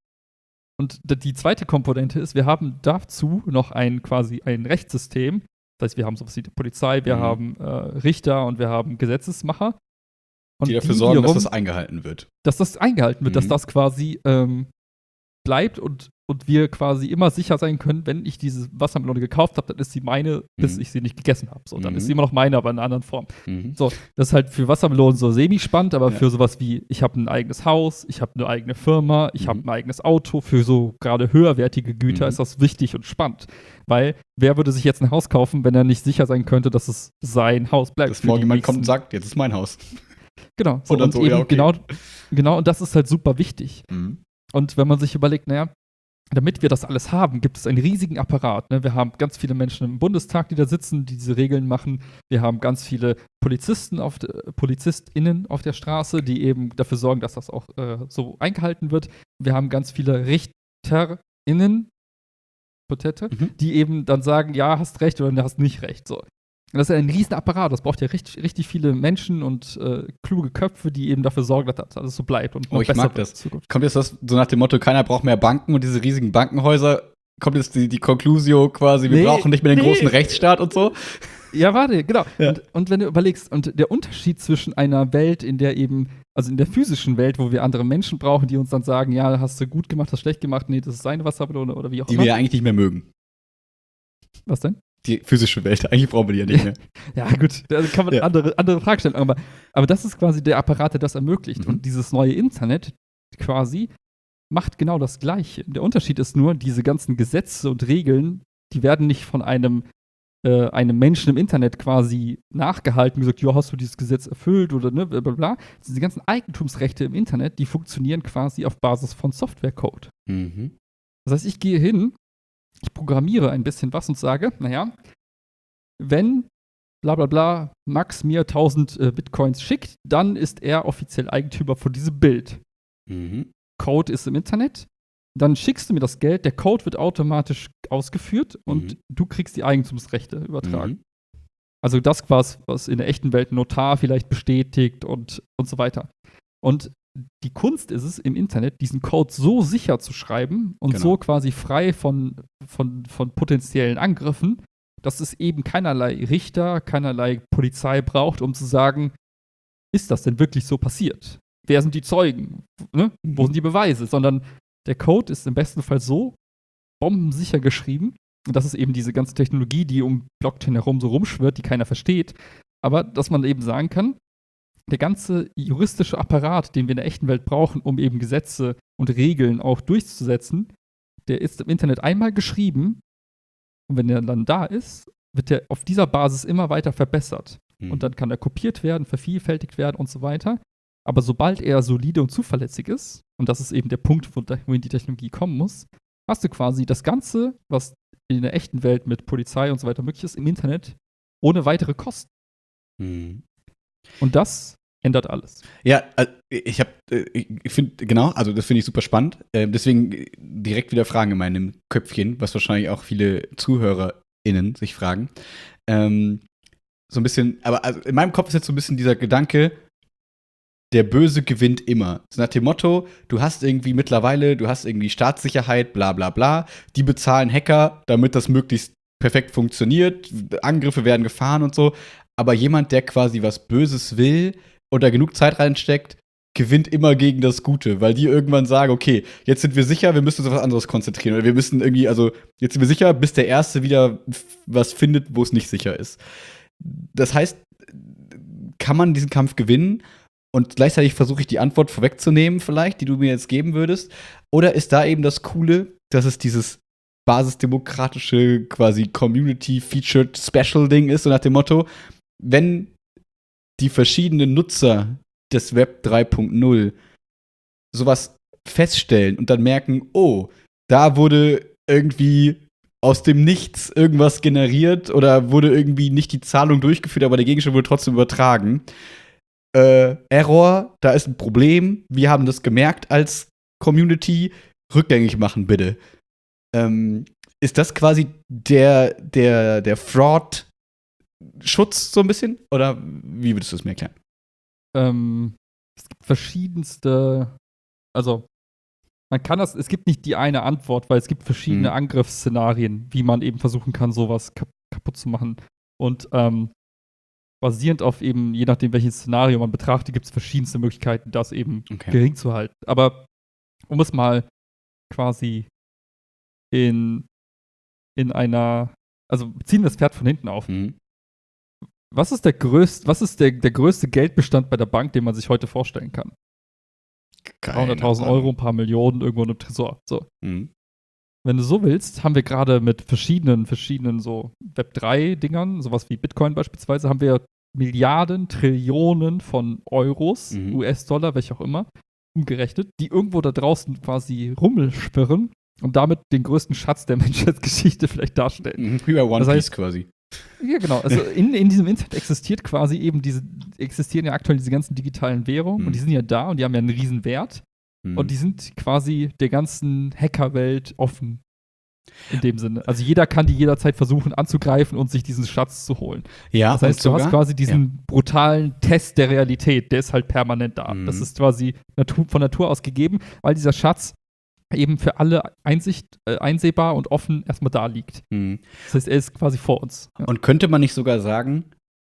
und d- die zweite Komponente ist, wir haben dazu noch ein quasi ein Rechtssystem. Das heißt, wir haben sowas wie die Polizei, wir Mhm. haben äh, Richter und wir haben Gesetzesmacher. Und Die dafür sorgen, dass wiederum- das eingehalten wird. dass das eingehalten wird, dass Mhm. das quasi ähm, bleibt und, und wir quasi immer sicher sein können, wenn ich diese Wassermelone gekauft habe, dann ist sie meine, bis Mhm. ich sie nicht gegessen habe. So, dann Mhm. ist sie immer noch meine, aber in einer anderen Form. Mhm. So, das ist halt für Wassermelonen so semi-spannend, aber Ja. für sowas wie, ich habe ein eigenes Haus, ich habe eine eigene Firma, ich Mhm. habe ein eigenes Auto, für so gerade höherwertige Güter Mhm. ist das wichtig und spannend. Weil wer würde sich jetzt ein Haus kaufen, wenn er nicht sicher sein könnte, dass es sein Haus bleibt? Dass für morgen die jemand kommt und nächsten- sagt, jetzt ist mein Haus. Genau. So, Und dann und so, eben ja, okay. genau, genau, und das ist halt super wichtig. Mhm. Und wenn man sich überlegt, naja, damit wir das alles haben, gibt es einen riesigen Apparat. Ne? Wir haben ganz viele Menschen im Bundestag, die da sitzen, die diese Regeln machen. Wir haben ganz viele Polizisten auf de, PolizistInnen auf der Straße, die eben dafür sorgen, dass das auch äh, so eingehalten wird. Wir haben ganz viele RichterInnen, Potette, Mhm. die eben dann sagen, ja, hast recht oder du hast nicht recht. So. Und das ist ja ein riesen Apparat. Das braucht ja richtig, richtig viele Menschen und äh, kluge Köpfe, die eben dafür sorgen, dass das alles so bleibt und Oh, noch ich besser mag wird das. in Zukunft. Kommt jetzt das so nach dem Motto, keiner braucht mehr Banken und diese riesigen Bankenhäuser, kommt jetzt die, die Conclusio quasi, wir Nee, brauchen nicht mehr den nee. großen Rechtsstaat und so? Ja, warte, genau. Ja. Und, und wenn du überlegst, und der Unterschied zwischen einer Welt, in der eben, also in der physischen Welt, wo wir andere Menschen brauchen, die uns dann sagen, ja, hast du gut gemacht, hast schlecht gemacht, nee, das ist seine Wassermelone oder wie auch Die immer. wir ja eigentlich nicht mehr mögen. Was denn? Die physische Welt, eigentlich brauchen wir die ja nicht mehr. Ja, gut, da kann man Ja. andere, andere Fragen stellen. Aber, aber das ist quasi der Apparat, der das ermöglicht. Mhm. Und dieses neue Internet quasi macht genau das Gleiche. Der Unterschied ist nur, diese ganzen Gesetze und Regeln, die werden nicht von einem, äh, einem Menschen im Internet quasi nachgehalten, gesagt, ja, hast du dieses Gesetz erfüllt oder ne, bla bla bla. Diese ganzen Eigentumsrechte im Internet, die funktionieren quasi auf Basis von Softwarecode. Mhm. Das heißt, ich gehe hin, ich programmiere ein bisschen was und sage, naja, wenn bla bla bla Max mir tausend äh, Bitcoins schickt, dann ist er offiziell Eigentümer von diesem Bild. Mhm. Code ist im Internet, dann schickst du mir das Geld, der Code wird automatisch ausgeführt und Mhm. du kriegst die Eigentumsrechte übertragen. Mhm. Also das, was, was in der echten Welt ein Notar vielleicht bestätigt und, und so weiter. Und die Kunst ist es, im Internet diesen Code so sicher zu schreiben und Genau. so quasi frei von, von, von potenziellen Angriffen, dass es eben keinerlei Richter, keinerlei Polizei braucht, um zu sagen, ist das denn wirklich so passiert? Wer sind die Zeugen? Ne? Wo Mhm. sind die Beweise? Sondern der Code ist im besten Fall so bombensicher geschrieben. Und das ist eben diese ganze Technologie, die um Blockchain herum so rumschwirrt, die keiner versteht. Aber dass man eben sagen kann, der ganze juristische Apparat, den wir in der echten Welt brauchen, um eben Gesetze und Regeln auch durchzusetzen, der ist im Internet einmal geschrieben und wenn der dann da ist, wird der auf dieser Basis immer weiter verbessert. Mhm. und dann kann er kopiert werden, vervielfältigt werden und so weiter. Aber sobald er solide und zuverlässig ist, und das ist eben der Punkt, wohin die Technologie kommen muss, hast du quasi das Ganze, was in der echten Welt mit Polizei und so weiter möglich ist, im Internet ohne weitere Kosten. Mhm. Und das ändert alles. Ja, also ich habe, ich finde, genau, also das finde ich super spannend. Äh, deswegen direkt wieder Fragen in meinem Köpfchen, was wahrscheinlich auch viele ZuhörerInnen sich fragen. Ähm, so ein bisschen, aber also in meinem Kopf ist jetzt so ein bisschen dieser Gedanke, der Böse gewinnt immer. So nach dem Motto, du hast irgendwie mittlerweile, du hast irgendwie Staatssicherheit, bla bla bla, die bezahlen Hacker, damit das möglichst perfekt funktioniert, Angriffe werden gefahren und so. Aber jemand, der quasi was Böses will oder genug Zeit reinsteckt, gewinnt immer gegen das Gute, weil die irgendwann sagen, okay, jetzt sind wir sicher, wir müssen uns auf was anderes konzentrieren. Oder wir müssen irgendwie, also jetzt sind wir sicher, bis der Erste wieder was findet, wo es nicht sicher ist. Das heißt, kann man diesen Kampf gewinnen? Und gleichzeitig versuche ich die Antwort vorwegzunehmen, vielleicht, die du mir jetzt geben würdest. Oder ist da eben das Coole, dass es dieses basisdemokratische, quasi Community-Featured Special-Ding ist, so nach dem Motto, wenn die verschiedenen Nutzer des Web drei Punkt null sowas feststellen und dann merken, oh, da wurde irgendwie aus dem Nichts irgendwas generiert oder wurde irgendwie nicht die Zahlung durchgeführt, aber der Gegenstand wurde trotzdem übertragen. Äh, Error, da ist ein Problem, wir haben das gemerkt als Community, rückgängig machen bitte. Ähm, ist das quasi der, der, der Fraud-Schutz so ein bisschen? Oder wie würdest du es mir erklären? Ähm, es gibt verschiedenste, also man kann das, es gibt nicht die eine Antwort, weil es gibt verschiedene Mhm. Angriffsszenarien, wie man eben versuchen kann, sowas kap kaputt zu machen. Und ähm, basierend auf eben, je nachdem, welches Szenario man betrachtet, gibt es verschiedenste Möglichkeiten, das eben Okay. gering zu halten. Aber um es mal quasi in, in einer, also ziehen wir das Pferd von hinten auf. Mhm. Was ist der größte, was ist der, der größte Geldbestand bei der Bank, den man sich heute vorstellen kann? dreihunderttausend Euro, ein paar Millionen irgendwo in einem Tresor. So. Mhm. Wenn du so willst, haben wir gerade mit verschiedenen, verschiedenen so Web drei Dingern, sowas wie Bitcoin beispielsweise, haben wir Milliarden, Trillionen von Euros, Mhm. U S-Dollar, welche auch immer, umgerechnet, die irgendwo da draußen quasi rummelschwirren und damit den größten Schatz der Menschheitsgeschichte vielleicht darstellen. Mhm. Wie bei One Das Piece heißt- quasi. Ja, genau. Also in, in diesem Internet existiert quasi eben diese, existieren ja aktuell diese ganzen digitalen Währungen Mhm. und die sind ja da und die haben ja einen riesen Wert. Mhm. Und die sind quasi der ganzen Hackerwelt offen. In dem Sinne. Also jeder kann die jederzeit versuchen anzugreifen und sich diesen Schatz zu holen. ja, Das heißt, und du sogar, hast quasi diesen brutalen Test der Realität, der ist halt permanent da. Mhm. Das ist quasi Natur, von Natur aus gegeben, weil dieser Schatz eben für alle Einsicht, äh, einsehbar und offen erstmal da liegt. Ja. Mhm. Das heißt, er ist quasi vor uns. Ja. Und könnte man nicht sogar sagen,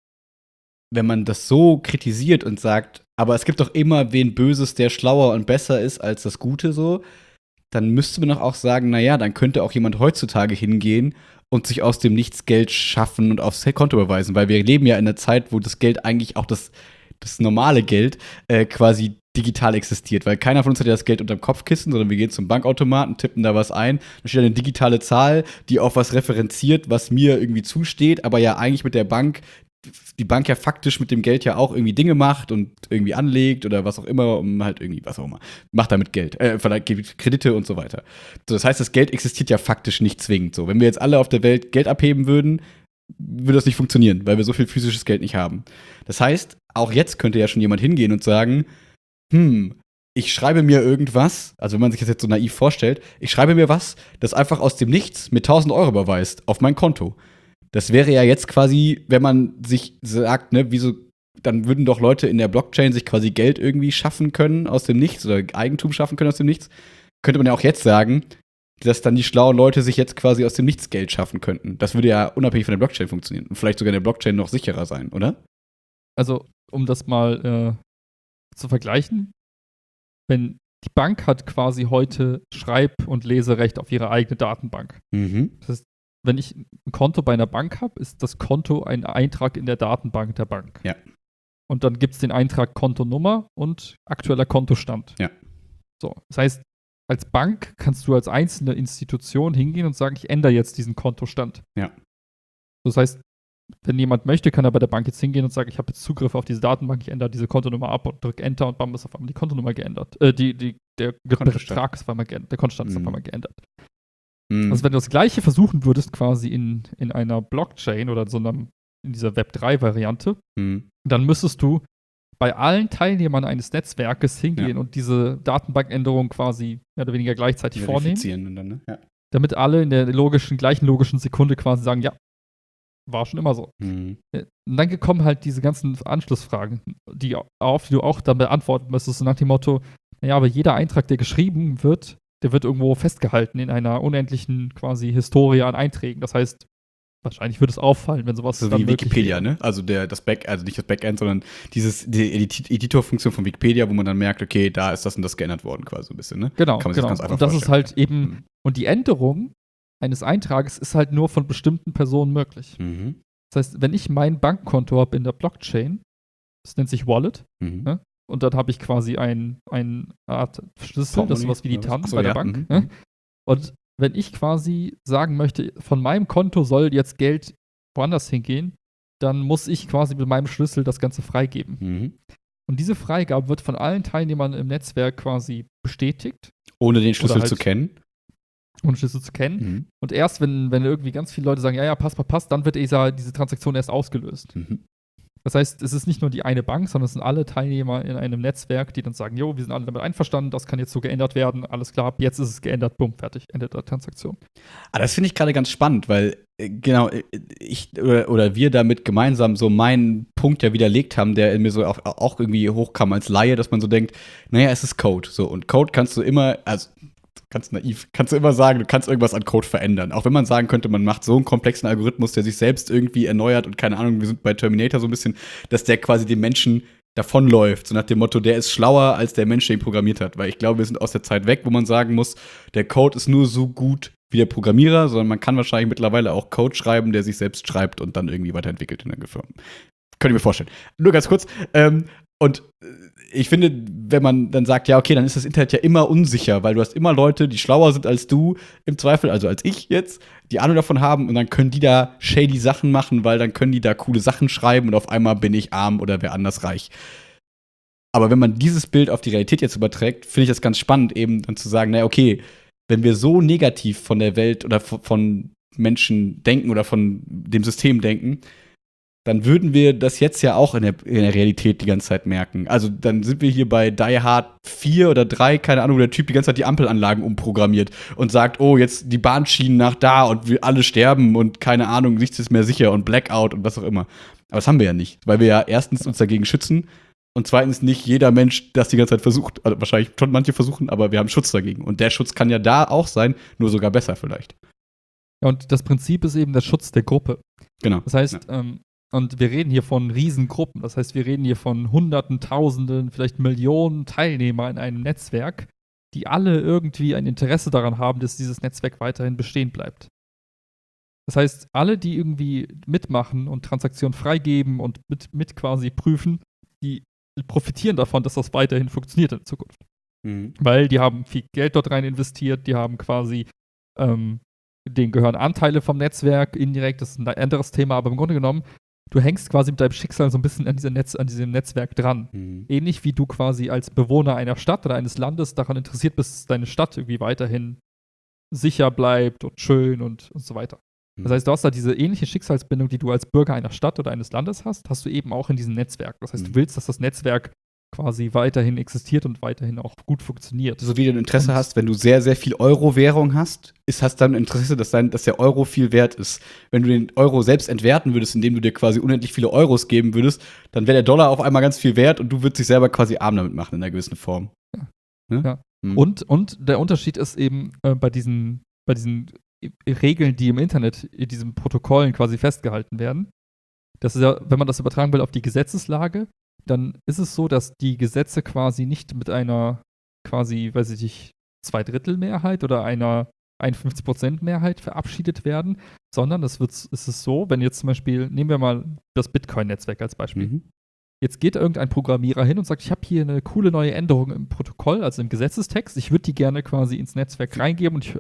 wenn man das so kritisiert und sagt, aber es gibt doch immer wen Böses, der schlauer und besser ist als das Gute so, dann müsste man doch auch sagen, naja, dann könnte auch jemand heutzutage hingehen und sich aus dem Nichts Geld schaffen und aufs Konto überweisen, weil wir leben ja in einer Zeit, wo das Geld eigentlich auch das, das normale Geld äh, quasi digital existiert, weil keiner von uns hat ja das Geld unterm Kopfkissen, sondern wir gehen zum Bankautomaten, tippen da was ein, da steht eine digitale Zahl, die auf was referenziert, was mir irgendwie zusteht, aber ja eigentlich mit der Bank die Bank ja faktisch mit dem Geld ja auch irgendwie Dinge macht und irgendwie anlegt oder was auch immer, um halt irgendwie, was auch immer, macht damit Geld, äh, vielleicht gibt Kredite und so weiter. So, das heißt, das Geld existiert ja faktisch nicht zwingend so. Wenn wir jetzt alle auf der Welt Geld abheben würden, würde das nicht funktionieren, weil wir so viel physisches Geld nicht haben. Das heißt, auch jetzt könnte ja schon jemand hingehen und sagen, hm, ich schreibe mir irgendwas, also wenn man sich das jetzt so naiv vorstellt, ich schreibe mir was, das einfach aus dem Nichts mit tausend Euro überweist auf mein Konto. Das wäre ja jetzt quasi, wenn man sich sagt, ne, wieso, dann würden doch Leute in der Blockchain sich quasi Geld irgendwie schaffen können aus dem Nichts oder Eigentum schaffen können aus dem Nichts. Könnte man ja auch jetzt sagen, dass dann die schlauen Leute sich jetzt quasi aus dem Nichts Geld schaffen könnten. Das würde ja unabhängig von der Blockchain funktionieren und vielleicht sogar in der Blockchain noch sicherer sein, oder? Also, um das mal äh, zu vergleichen, wenn die Bank hat quasi heute Schreib- und Leserecht auf ihre eigene Datenbank. Mhm. Das heißt, wenn ich ein Konto bei einer Bank habe, ist das Konto ein Eintrag in der Datenbank der Bank. Ja. Und dann gibt es den Eintrag Kontonummer und aktueller Kontostand. Ja. So, das heißt, als Bank kannst du als einzelne Institution hingehen und sagen, ich ändere jetzt diesen Kontostand. Ja. Das heißt, wenn jemand möchte, kann er bei der Bank jetzt hingehen und sagen, ich habe jetzt Zugriff auf diese Datenbank, ich ändere diese Kontonummer ab und drücke Enter und bam, ist auf einmal die Kontonummer geändert. Äh, die, die, der Betrag ist auf einmal geändert, der Kontostand ist Mhm. auf einmal geändert. Mhm. Also wenn du das Gleiche versuchen würdest, quasi in, in einer Blockchain oder so einem, in dieser Web drei Variante, Mhm. dann müsstest du bei allen Teilnehmern eines Netzwerkes hingehen Ja. und diese Datenbankänderung quasi mehr oder weniger gleichzeitig vornehmen, Verifizieren und dann, ne? Ja. damit alle in der logischen, gleichen logischen Sekunde quasi sagen, ja, war schon immer so. Mhm. Und dann kommen halt diese ganzen Anschlussfragen, die auf, die du auch dann beantworten müsstest, so nach dem Motto, naja, aber jeder Eintrag, der geschrieben wird, der wird irgendwo festgehalten in einer unendlichen quasi Historie an Einträgen. Das heißt, wahrscheinlich würde es auffallen, wenn sowas So dann wie möglich Wikipedia, wäre. ne? Also der, das Back, also nicht das Backend, sondern dieses, die Edit- Editorfunktion von Wikipedia, wo man dann merkt, okay, da ist das und das geändert worden, quasi so ein bisschen, ne? Genau, Kann man sich genau. das ganz einfach Und das ist vorstellen. halt eben, Mhm. und die Änderung eines Eintrages ist halt nur von bestimmten Personen möglich. Mhm. Das heißt, wenn ich mein Bankkonto habe in der Blockchain, das nennt sich Wallet, Mhm. ne? Und dann habe ich quasi ein, ein Art Schlüssel, das ist Portemonnaie sowas wie die oder was? TAN Ach so, bei der ja, Bank. mhm, Ne? mhm. Und wenn ich quasi sagen möchte, von meinem Konto soll jetzt Geld woanders hingehen, dann muss ich quasi mit meinem Schlüssel das Ganze freigeben. Mhm. Und diese Freigabe wird von allen Teilnehmern im Netzwerk quasi bestätigt, Ohne den Schlüssel halt zu kennen. ohne Schlüssel zu kennen. Mhm. Und erst, wenn, wenn irgendwie ganz viele Leute sagen, ja, ja, passt, passt, passt, dann wird dieser, diese Transaktion erst ausgelöst. Mhm. Das heißt, es ist nicht nur die eine Bank, sondern es sind alle Teilnehmer in einem Netzwerk, die dann sagen, jo, wir sind alle damit einverstanden, das kann jetzt so geändert werden, alles klar, jetzt ist es geändert, bumm, fertig, Ende der Transaktion. Aber das finde ich gerade ganz spannend, weil äh, genau äh, ich oder, oder wir damit gemeinsam so meinen Punkt ja widerlegt haben, der in mir so auch, auch irgendwie hochkam als Laie, dass man so denkt, naja, es ist Code. So, und Code kannst du immer, also ganz naiv, kannst du immer sagen, du kannst irgendwas an Code verändern. Auch wenn man sagen könnte, man macht so einen komplexen Algorithmus, der sich selbst irgendwie erneuert und keine Ahnung, wir sind bei Terminator so ein bisschen, dass der quasi dem Menschen davonläuft. So nach dem Motto, der ist schlauer als der Mensch, der ihn programmiert hat. Weil ich glaube, wir sind aus der Zeit weg, wo man sagen muss, der Code ist nur so gut wie der Programmierer, sondern man kann wahrscheinlich mittlerweile auch Code schreiben, der sich selbst schreibt und dann irgendwie weiterentwickelt in der Firma. Könnte ich mir vorstellen. Nur ganz kurz. Ähm, und ich finde, wenn man dann sagt, ja, okay, dann ist das Internet ja immer unsicher, weil du hast immer Leute, die schlauer sind als du, im Zweifel, also als ich jetzt, die Ahnung davon haben und dann können die da shady Sachen machen, weil dann können die da coole Sachen schreiben und auf einmal bin ich arm oder wer anders reich. Aber wenn man dieses Bild auf die Realität jetzt überträgt, finde ich das ganz spannend, eben dann zu sagen, na okay, wenn wir so negativ von der Welt oder von Menschen denken oder von dem System denken, dann würden wir das jetzt ja auch in der, in der Realität die ganze Zeit merken. Also dann sind wir hier bei Die Hard vier oder drei, keine Ahnung, wo der Typ die ganze Zeit die Ampelanlagen umprogrammiert und sagt, oh, jetzt die Bahnschienen nach da und wir alle sterben und keine Ahnung, nichts ist mehr sicher und Blackout und was auch immer. Aber das haben wir ja nicht, weil wir ja erstens uns dagegen schützen und zweitens nicht jeder Mensch das die ganze Zeit versucht. Also wahrscheinlich schon manche versuchen, aber wir haben Schutz dagegen. Und der Schutz kann ja da auch sein, nur sogar besser vielleicht. Ja, und das Prinzip ist eben der Schutz der Gruppe. Genau. Das heißt, ja. ähm, und wir reden hier von Riesengruppen. Das heißt, wir reden hier von Hunderten, Tausenden, vielleicht Millionen Teilnehmer in einem Netzwerk, die alle irgendwie ein Interesse daran haben, dass dieses Netzwerk weiterhin bestehen bleibt. Das heißt, alle, die irgendwie mitmachen und Transaktionen freigeben und mit, mit quasi prüfen, die profitieren davon, dass das weiterhin funktioniert in Zukunft. Mhm. Weil die haben viel Geld dort rein investiert, die haben quasi, ähm, denen gehören Anteile vom Netzwerk, indirekt, das ist ein anderes Thema, aber im Grunde genommen, du hängst quasi mit deinem Schicksal so ein bisschen an, diesem Netz, an diesem Netzwerk dran. Mhm. Ähnlich wie du quasi als Bewohner einer Stadt oder eines Landes daran interessiert bist, dass deine Stadt irgendwie weiterhin sicher bleibt und schön und, und so weiter. Mhm. Das heißt, du hast da diese ähnliche Schicksalsbindung, die du als Bürger einer Stadt oder eines Landes hast, hast du eben auch in diesem Netzwerk. Das heißt, mhm. du willst, dass das Netzwerk quasi weiterhin existiert und weiterhin auch gut funktioniert. So wie du ein Interesse und hast, wenn du sehr, sehr viel Euro-Währung hast, ist, hast dann ein Interesse, dass, dein, dass der Euro viel wert ist. Wenn du den Euro selbst entwerten würdest, indem du dir quasi unendlich viele Euros geben würdest, dann wäre der Dollar auf einmal ganz viel wert und du würdest dich selber quasi arm damit machen in einer gewissen Form. Ja. Ne? Ja. Mhm. Und, und der Unterschied ist eben äh, bei diesen, bei diesen Regeln, die im Internet, in diesen Protokollen quasi festgehalten werden. Das ist ja, wenn man das übertragen will auf die Gesetzeslage, dann ist es so, dass die Gesetze quasi nicht mit einer quasi, weiß ich nicht, Zweidrittelmehrheit oder einer einundfünfzig Prozent Mehrheit verabschiedet werden, sondern es wird, ist es so, wenn jetzt zum Beispiel, nehmen wir mal das Bitcoin-Netzwerk als Beispiel. Mhm. Jetzt geht irgendein Programmierer hin und sagt, ich habe hier eine coole neue Änderung im Protokoll, also im Gesetzestext, ich würde die gerne quasi ins Netzwerk reingeben und ich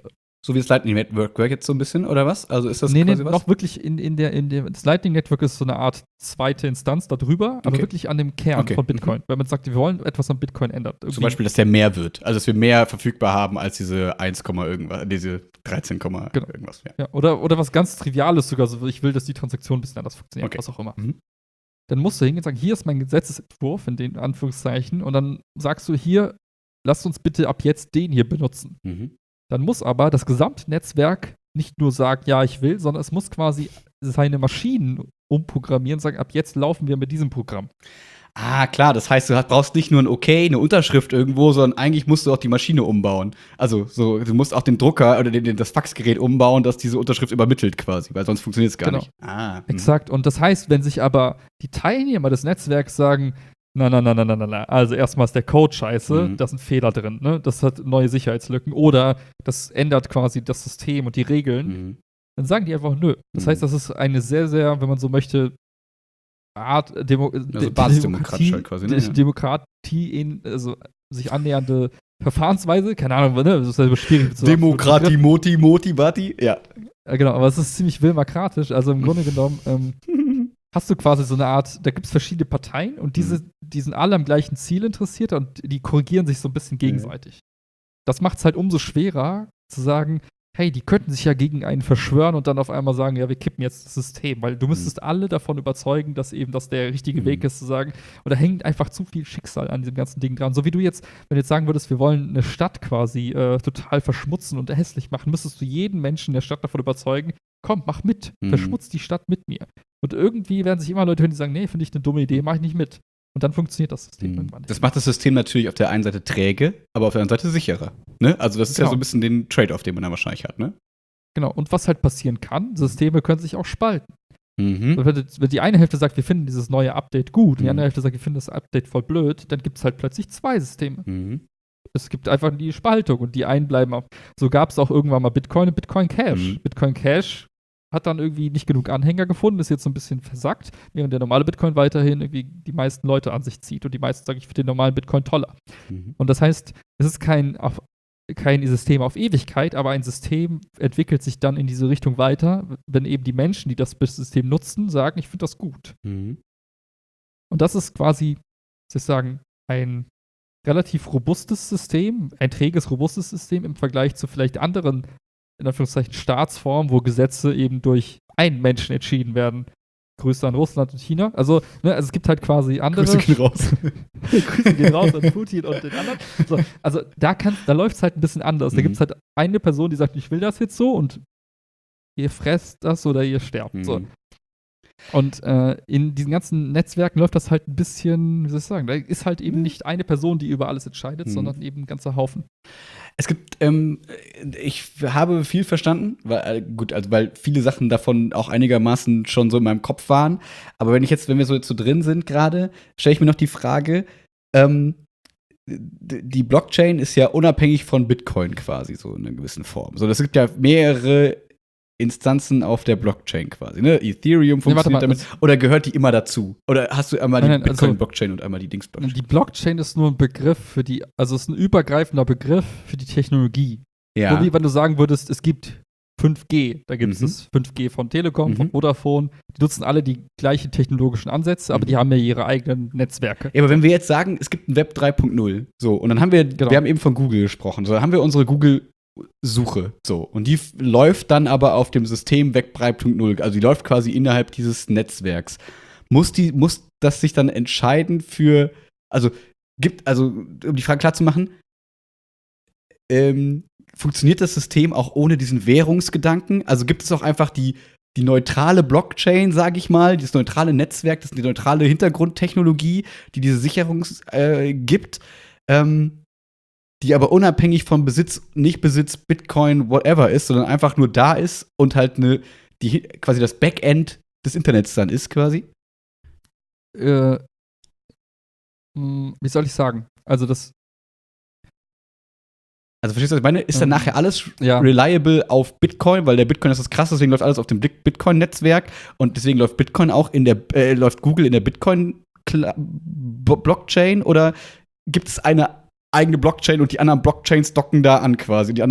So wie das Lightning Network jetzt so ein bisschen, oder was? Also ist das nee, quasi nee, was? noch wirklich in, in der, in dem, das Lightning Network ist so eine Art zweite Instanz darüber, aber Okay. wirklich an dem Kern Okay. von Bitcoin. Wenn man sagt, wir wollen etwas an Bitcoin ändern. Zum Irgendwie- Beispiel, dass der mehr wird. Also, dass wir mehr verfügbar haben als diese eins, irgendwas, diese dreizehn, Genau. irgendwas. Ja. Ja, oder, oder was ganz Triviales sogar, so ich will, dass die Transaktion ein bisschen anders funktioniert, Okay. was auch immer. Mhm. Dann musst du hingehen und sagen, hier ist mein Gesetzesentwurf, in den Anführungszeichen, und dann sagst du hier, lasst uns bitte ab jetzt den hier benutzen. Mhm. Dann muss aber das gesamte Netzwerk nicht nur sagen, ja, ich will, sondern es muss quasi seine Maschinen umprogrammieren und sagen, ab jetzt laufen wir mit diesem Programm. Ah, klar, das heißt, du hast- brauchst nicht nur ein Okay, eine Unterschrift irgendwo, sondern eigentlich musst du auch die Maschine umbauen. Also, so, du musst auch den Drucker oder den, den, das Faxgerät umbauen, das diese Unterschrift übermittelt quasi, weil sonst funktioniert es gar Genau. nicht. Ah, mhm. Exakt. Und das heißt, wenn sich aber die Teilnehmer des Netzwerks sagen, na, na, na, na, na, na, na, also erstmal ist der Code scheiße, Mhm. da sind Fehler drin, ne? Das hat neue Sicherheitslücken oder das ändert quasi das System und die Regeln, Mhm. dann sagen die einfach nö. Das Mhm. heißt, das ist eine sehr, sehr, wenn man so möchte, Art Demo Also basisdemokratisch halt quasi, ne? De- Demokratie in, also sich annähernde Verfahrensweise, keine Ahnung, ne? Das ist ja schwierig. mit so Demokratie, Moti, Moti, Bati, ja. Ja, genau, aber es ist ziemlich wilmokratisch. Also im Grunde genommen ähm, hast du quasi so eine Art, da gibt es verschiedene Parteien und diese, Mhm. die sind alle am gleichen Ziel interessiert und die korrigieren sich so ein bisschen gegenseitig. Das macht es halt umso schwerer zu sagen, hey, die könnten sich ja gegen einen verschwören und dann auf einmal sagen, ja, wir kippen jetzt das System, weil du müsstest alle davon überzeugen, dass eben das der richtige Mhm. Weg ist, zu sagen, und da hängt einfach zu viel Schicksal an diesem ganzen Ding dran. So wie du jetzt, wenn du jetzt sagen würdest, wir wollen eine Stadt quasi äh, total verschmutzen und hässlich machen, müsstest du jeden Menschen in der Stadt davon überzeugen, komm, mach mit, Mhm. verschmutz die Stadt mit mir. Und irgendwie werden sich immer Leute hören, die sagen, nee, finde ich eine dumme Idee, mach ich nicht mit. Und dann funktioniert das System Mhm. irgendwann nicht. Das macht das System natürlich auf der einen Seite träge, aber auf der anderen Seite sicherer. Ne? Also, das ist ja Genau. so ein bisschen den Trade-off, den man dann wahrscheinlich hat, ne? Genau, und was halt passieren kann, Systeme können sich auch spalten. Mhm. Und Wenn, wenn die eine Hälfte sagt, wir finden dieses neue Update gut, und die Mhm. andere Hälfte sagt, wir finden das Update voll blöd, dann gibt es halt plötzlich zwei Systeme. Mhm. Es gibt einfach die Spaltung und die einen bleiben auf. So gab es auch irgendwann mal Bitcoin und Bitcoin Cash. Mhm. Bitcoin Cash hat dann irgendwie nicht genug Anhänger gefunden, ist jetzt so ein bisschen versackt, während der normale Bitcoin weiterhin irgendwie die meisten Leute an sich zieht und die meisten sagen, ich finde den normalen Bitcoin toller. Mhm. Und das heißt, es ist kein, auf, kein System auf Ewigkeit, aber ein System entwickelt sich dann in diese Richtung weiter, wenn eben die Menschen, die das System nutzen, sagen, ich finde das gut. Mhm. Und das ist quasi, soll ich sagen, ein relativ robustes System, ein träges, robustes System im Vergleich zu vielleicht anderen, in Anführungszeichen, Staatsformen, wo Gesetze eben durch einen Menschen entschieden werden. Grüße an Russland und China. Also, ne, also es gibt halt quasi andere. Grüße gehen raus. Grüße gehen raus an Putin und den anderen. So, also da, kann, da läuft es halt ein bisschen anders. Da Mhm. gibt es halt eine Person, die sagt, ich will das jetzt so und ihr fresst das oder ihr sterbt. So. Mhm. Und äh, in diesen ganzen Netzwerken läuft das halt ein bisschen, wie soll ich sagen, da ist halt eben nicht eine Person, die über alles entscheidet, Mhm. sondern eben ein ganzer Haufen. Es gibt, ähm, ich habe viel verstanden, weil, äh, gut, also weil viele Sachen davon auch einigermaßen schon so in meinem Kopf waren. Aber wenn ich jetzt, wenn wir so jetzt so drin sind gerade, stelle ich mir noch die Frage, ähm, d- die Blockchain ist ja unabhängig von Bitcoin quasi, so in einer gewissen Form. So, es gibt ja mehrere Instanzen auf der Blockchain quasi, ne? Ethereum funktioniert mal, damit. Oder gehört die immer dazu? Oder hast du einmal Nein, die nein, also- Bitcoin-Blockchain und einmal die Dings-Blockchain? Die Blockchain ist nur ein Begriff für die, also es ist ein übergreifender Begriff für die Technologie. Ja. So wie wenn du sagen würdest, es gibt fünf G. Da gibt es Mhm. das fünf G von Telekom, von Mhm. Vodafone. Die nutzen alle die gleichen technologischen Ansätze, aber Mhm. die haben ja ihre eigenen Netzwerke. Ja, aber wenn wir jetzt sagen, es gibt ein Web drei Punkt null, so, und dann haben wir, Genau. wir haben eben von Google gesprochen, so, dann haben wir unsere Google-Suche, so, und die f- läuft dann aber auf dem System Web drei Punkt null, also die läuft quasi innerhalb dieses Netzwerks. Muss die, muss das sich dann entscheiden für, also, gibt, also, um die Frage klar zu machen, ähm, funktioniert das System auch ohne diesen Währungsgedanken? Also gibt es auch einfach die, die neutrale Blockchain, sage ich mal, das neutrale Netzwerk, das die neutrale Hintergrundtechnologie, die diese Sicherung äh, gibt, ähm, die aber unabhängig vom Besitz, Nichtbesitz, Bitcoin, whatever ist, sondern einfach nur da ist und halt eine, die quasi das Backend des Internets dann ist, quasi? Äh, mh, wie soll ich sagen? Also das, Also verstehst du, was ich meine? Ist dann Ähm, nachher alles ja. reliable auf Bitcoin, weil der Bitcoin ist das krasse, deswegen läuft alles auf dem Bit- Bitcoin-Netzwerk und deswegen läuft Bitcoin auch in der, äh, läuft Google in der Bitcoin-Blockchain oder gibt es eine eigene Blockchain und die anderen Blockchains docken da an quasi, die anderen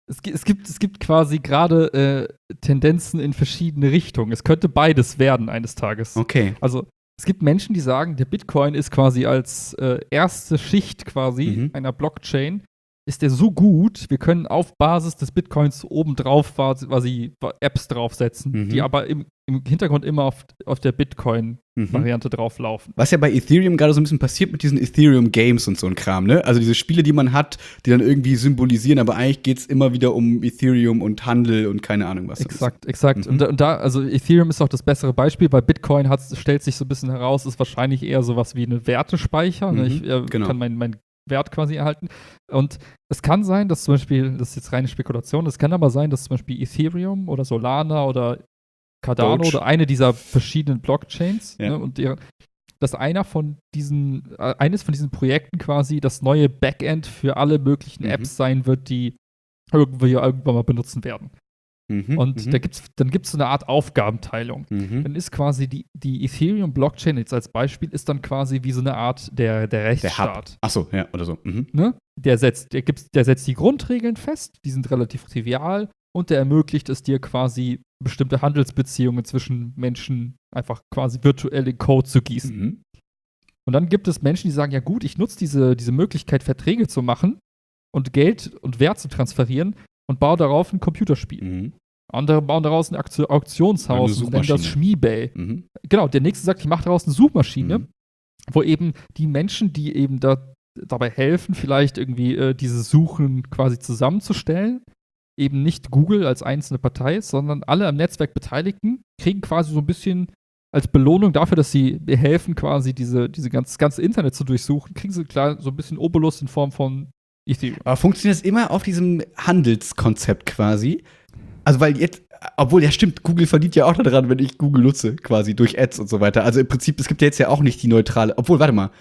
Es, gi- es, gibt, es gibt quasi gerade äh, Tendenzen in verschiedene Richtungen. Es könnte beides werden eines Tages. Okay. Also es gibt Menschen, die sagen, der Bitcoin ist quasi als äh, erste Schicht quasi Mhm. einer Blockchain, ist der so gut, wir können auf Basis des Bitcoins obendrauf quasi quasi Apps draufsetzen, Mhm. die aber im, im Hintergrund immer auf, auf der Mhm. Bitcoin-Variante drauflaufen. Was ja bei Ethereum gerade so ein bisschen passiert mit diesen Ethereum-Games und so ein Kram, ne? Also diese Spiele, die man hat, die dann irgendwie symbolisieren, aber eigentlich geht's immer wieder um Ethereum und Handel und keine Ahnung was. Exakt, exakt. Mhm. Und, da- und da, also Ethereum ist auch das bessere Beispiel, weil Bitcoin hat, stellt sich so ein bisschen heraus, ist wahrscheinlich eher sowas wie eine Wertespeicher. Ne? Mhm, Ich äh, genau. kann meinen mein Wert quasi erhalten. Und es kann sein, dass zum Beispiel, das ist jetzt reine Spekulation, es kann aber sein, dass zum Beispiel Ethereum oder Solana oder Cardano Doge. oder eine dieser verschiedenen Blockchains, Ja. ne, und deren, dass einer von diesen, äh, eines von diesen Projekten quasi das neue Backend für alle möglichen Mhm. Apps sein wird, die irgendwie irgendwann mal benutzen werden. Mhm, Und mhm, da gibt's, dann gibt es so eine Art Aufgabenteilung. mhm. Dann ist quasi die, die Ethereum-Blockchain jetzt als Beispiel, ist dann quasi wie so eine Art der, der Der Rechtsstaat. Hub. Ach so, ja, oder so. Mhm. Ne? Der, setzt, der, gibt's, der setzt die Grundregeln fest, die sind relativ trivial und der ermöglicht es dir quasi bestimmte Handelsbeziehungen zwischen Menschen einfach quasi virtuell in Code zu gießen. Mhm. Und dann gibt es Menschen, die sagen, ja gut, ich nutze diese, diese Möglichkeit, Verträge zu machen und Geld und Wert zu transferieren und baue darauf ein Computerspiel. Mhm. Andere bauen daraus ein Auktion- Auktionshaus Eine und nennen das Suchmaschine. Schmiebay. Mhm. Genau, der nächste sagt, ich mache daraus eine Suchmaschine, Mhm. wo eben die Menschen, die eben da, dabei helfen, vielleicht irgendwie äh, diese Suchen quasi zusammenzustellen, eben nicht Google als einzelne Partei ist, sondern alle am Netzwerk Beteiligten kriegen quasi so ein bisschen als Belohnung dafür, dass sie helfen, quasi diese, diese ganz, das ganze Internet zu durchsuchen, kriegen sie klar so ein bisschen Obolus in Form von Ethereum. Aber funktioniert das immer auf diesem Handelskonzept quasi? Also, weil jetzt, obwohl, ja stimmt, Google verdient ja auch daran, wenn ich Google nutze, quasi durch Ads und so weiter. Also im Prinzip, es gibt ja jetzt ja auch nicht die neutrale, obwohl, warte mal.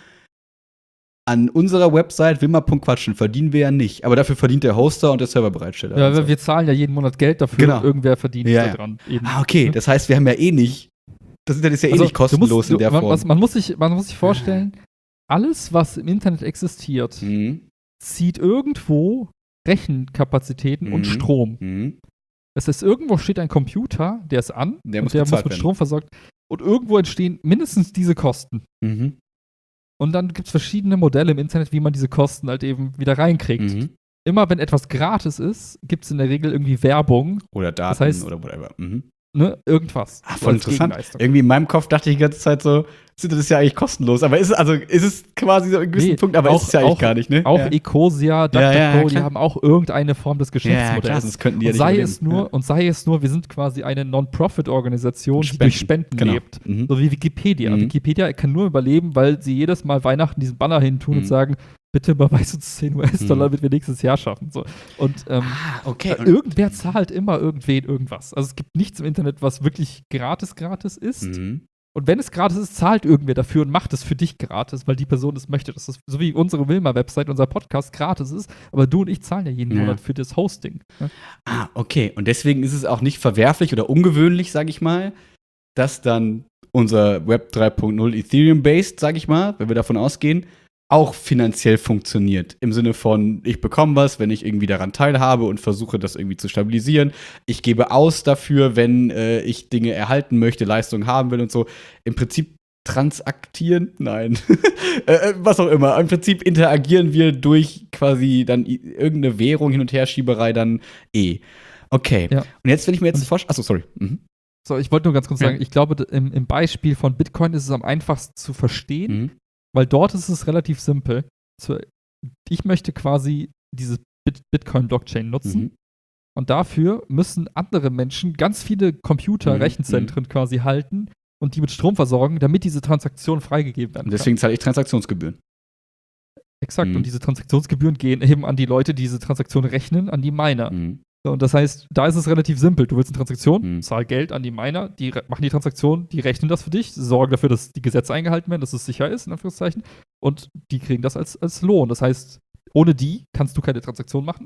An unserer Website wimmer.quatschen verdienen wir ja nicht, aber dafür verdient der Hoster und der Serverbereitsteller. Ja, und so. wir zahlen ja jeden Monat Geld dafür, Genau. irgendwer verdient Ja, da ja. dran. Eben. Ah, okay, das heißt, wir haben ja eh nicht, das Internet ist ja eh Also, nicht kostenlos du musst, in der du, man, Form. was, man, muss sich, man muss sich vorstellen, alles, was im Internet existiert, Mhm. zieht irgendwo Rechenkapazitäten Mhm. und Strom. Mhm. Das heißt, irgendwo steht ein Computer, der ist an Der und muss der muss bezahlt mit werden. Strom versorgt. Und irgendwo entstehen mindestens diese Kosten. Mhm. Und dann gibt es verschiedene Modelle im Internet, wie man diese Kosten halt eben wieder reinkriegt. Mhm. Immer wenn etwas gratis ist, gibt es in der Regel irgendwie Werbung, Oder Daten Das heißt- oder whatever. Mhm. ne, irgendwas. Ah, So voll als interessant. Gegenleistung. Irgendwie in meinem Kopf dachte ich die ganze Zeit so, das ist ja eigentlich kostenlos. Aber ist es, also, ist es quasi so ein gewissen Nee, Punkt, aber auch- ist es ja eigentlich auch- gar nicht, ne? Auch ja. Ecosia, DuckDuckGo, Ja, ja, ja, die klar. haben auch irgendeine Form des Ja, Geschäftsmodells. klar, sonst könnten die ja und nicht sei überleben. es nur, Ja. und sei es nur, wir sind quasi eine Non-Profit-Organisation, die Spenden, durch Spenden genau. lebt. Mhm. So wie Wikipedia. Mhm. Wikipedia kann nur überleben, weil sie jedes Mal Weihnachten diesen Banner hin tun Mhm. und sagen, bitte überweis uns zehn US-Dollar, Mhm. damit wir nächstes Jahr schaffen. So. Und ähm, Ah, okay. äh, irgendwer zahlt immer irgendwen irgendwas. Also es gibt nichts im Internet, was wirklich gratis gratis ist. Mhm. Und wenn es gratis ist, zahlt irgendwer dafür und macht es für dich gratis, weil die Person es möchte. Das ist so wie unsere Wilma-Website, unser Podcast gratis ist, aber du und ich zahlen ja jeden Ja. Monat für das Hosting. Ne? Ah, okay. Und deswegen ist es auch nicht verwerflich oder ungewöhnlich, sage ich mal, dass dann unser Web drei Punkt null Ethereum-based, sage ich mal, wenn wir davon ausgehen, auch finanziell funktioniert. Im Sinne von, ich bekomme was, wenn ich irgendwie daran teilhabe und versuche, das irgendwie zu stabilisieren. Ich gebe aus dafür, wenn äh, ich Dinge erhalten möchte, Leistungen haben will und so. Im Prinzip transaktieren? Nein. äh, was auch immer. Im Prinzip interagieren wir durch quasi dann i- irgendeine Währung, Hin- und Herschieberei dann eh. Okay. Ja. Und jetzt, wenn ich mir jetzt Und- vorstelle, achso, sorry. Mhm. So, ich wollte nur ganz kurz Ja. sagen, ich glaube, d- im, im Beispiel von Bitcoin ist es am einfachsten zu verstehen, Mhm. weil dort ist es relativ simpel. So, ich möchte quasi diese Bit Bitcoin-Blockchain nutzen. Mhm. Und dafür müssen andere Menschen ganz viele Computer, Mhm, Rechenzentren quasi halten und die mit Strom versorgen, damit diese Transaktion freigegeben werden Und deswegen zahle ich Transaktionsgebühren. kann. Exakt. Mhm. Und diese Transaktionsgebühren gehen eben an die Leute, die diese Transaktion rechnen, an die Miner. Mhm. So, und das heißt, da ist es relativ simpel. Du willst eine Transaktion, Mhm. zahl Geld an die Miner, die re- machen die Transaktion, die rechnen das für dich, sorgen dafür, dass die Gesetze eingehalten werden, dass es sicher ist, in Anführungszeichen. Und die kriegen das als, als Lohn. Das heißt, ohne die kannst du keine Transaktion machen.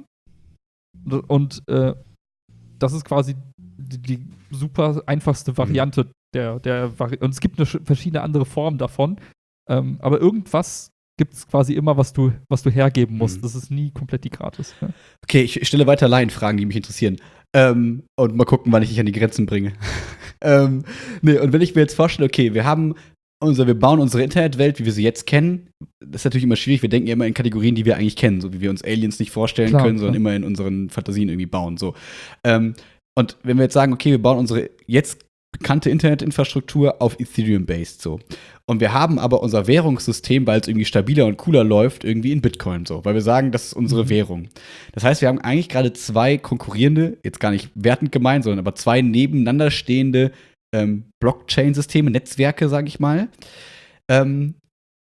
Und, und äh, das ist quasi die, die super einfachste Variante der, der Vari und es gibt eine sch- verschiedene andere Formen davon. Ähm, aber irgendwas gibt es quasi immer, was du, was du hergeben musst. Mhm. Das ist nie komplett die gratis. Ja. Okay, ich stelle weiter Laienfragen, die mich interessieren. Ähm, und mal gucken, wann ich dich an die Grenzen bringe. ähm, nee, und wenn ich mir jetzt vorstelle, okay, wir haben unser, wir bauen unsere Internetwelt, wie wir sie jetzt kennen. Das ist natürlich immer schwierig. Wir denken ja immer in Kategorien, die wir eigentlich kennen, so wie wir uns Aliens nicht vorstellen Klar, können, sondern klar. immer in unseren Fantasien irgendwie bauen. So. Ähm, und wenn wir jetzt sagen, okay, wir bauen unsere jetzt bekannte Internetinfrastruktur auf Ethereum-based so. Und wir haben aber unser Währungssystem, weil es irgendwie stabiler und cooler läuft, irgendwie in Bitcoin so, weil wir sagen, das ist unsere Mhm. Währung. Das heißt, wir haben eigentlich gerade zwei konkurrierende, jetzt gar nicht wertend gemeint, sondern aber zwei nebeneinander stehende ähm, Blockchain-Systeme, Netzwerke, sage ich mal. Ähm,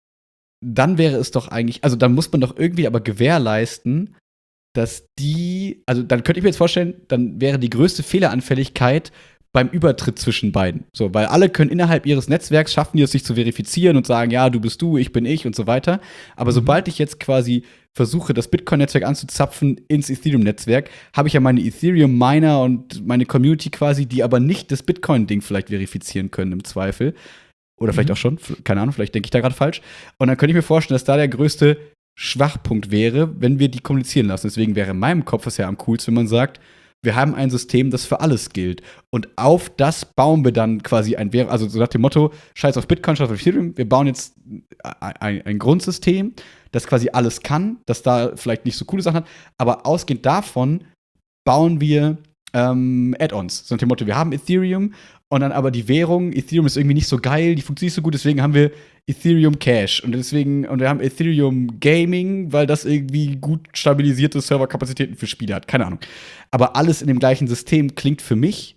dann wäre es doch eigentlich, also dann muss man doch irgendwie aber gewährleisten, dass die, also dann könnte ich mir jetzt vorstellen, dann wäre die größte Fehleranfälligkeit beim Übertritt zwischen beiden. So, weil alle können innerhalb ihres Netzwerks schaffen, die es sich zu verifizieren und sagen, ja, du bist du, ich bin ich und so weiter. Aber Mhm. sobald ich jetzt quasi versuche, das Bitcoin-Netzwerk anzuzapfen ins Ethereum-Netzwerk, habe ich ja meine Ethereum-Miner und meine Community quasi, die aber nicht das Bitcoin-Ding vielleicht verifizieren können im Zweifel. Oder vielleicht Mhm. auch schon, keine Ahnung, vielleicht denke ich da gerade falsch. Und dann könnte ich mir vorstellen, dass da der größte Schwachpunkt wäre, wenn wir die kommunizieren lassen. Deswegen wäre in meinem Kopf es ja am coolsten, wenn man sagt, wir haben ein System, das für alles gilt. Und auf das bauen wir dann quasi ein Währung, also so nach dem Motto, scheiß auf Bitcoin, scheiß auf Ethereum, wir bauen jetzt ein, ein, ein Grundsystem, das quasi alles kann, das da vielleicht nicht so coole Sachen hat, aber ausgehend davon bauen wir ähm, Add-ons. So nach dem Motto, wir haben Ethereum und dann aber die Währung, Ethereum ist irgendwie nicht so geil, die funktioniert nicht so gut, deswegen haben wir Ethereum Cash und deswegen, und wir haben Ethereum Gaming, weil das irgendwie gut stabilisierte Serverkapazitäten für Spiele hat. Keine Ahnung. Aber alles in dem gleichen System klingt für mich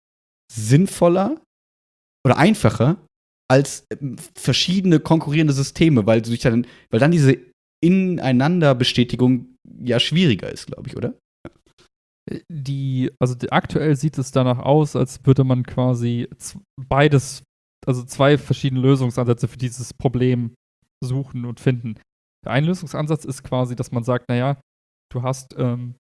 sinnvoller oder einfacher als ähm, verschiedene konkurrierende Systeme, weil, durch dann, weil dann diese Ineinanderbestätigung ja schwieriger ist, glaube ich, oder? Die, also die, aktuell sieht es danach aus, als würde man quasi z- beides, also zwei verschiedene Lösungsansätze für dieses Problem suchen und finden. Der eine Lösungsansatz ist quasi, dass man sagt, naja, du hast ähm,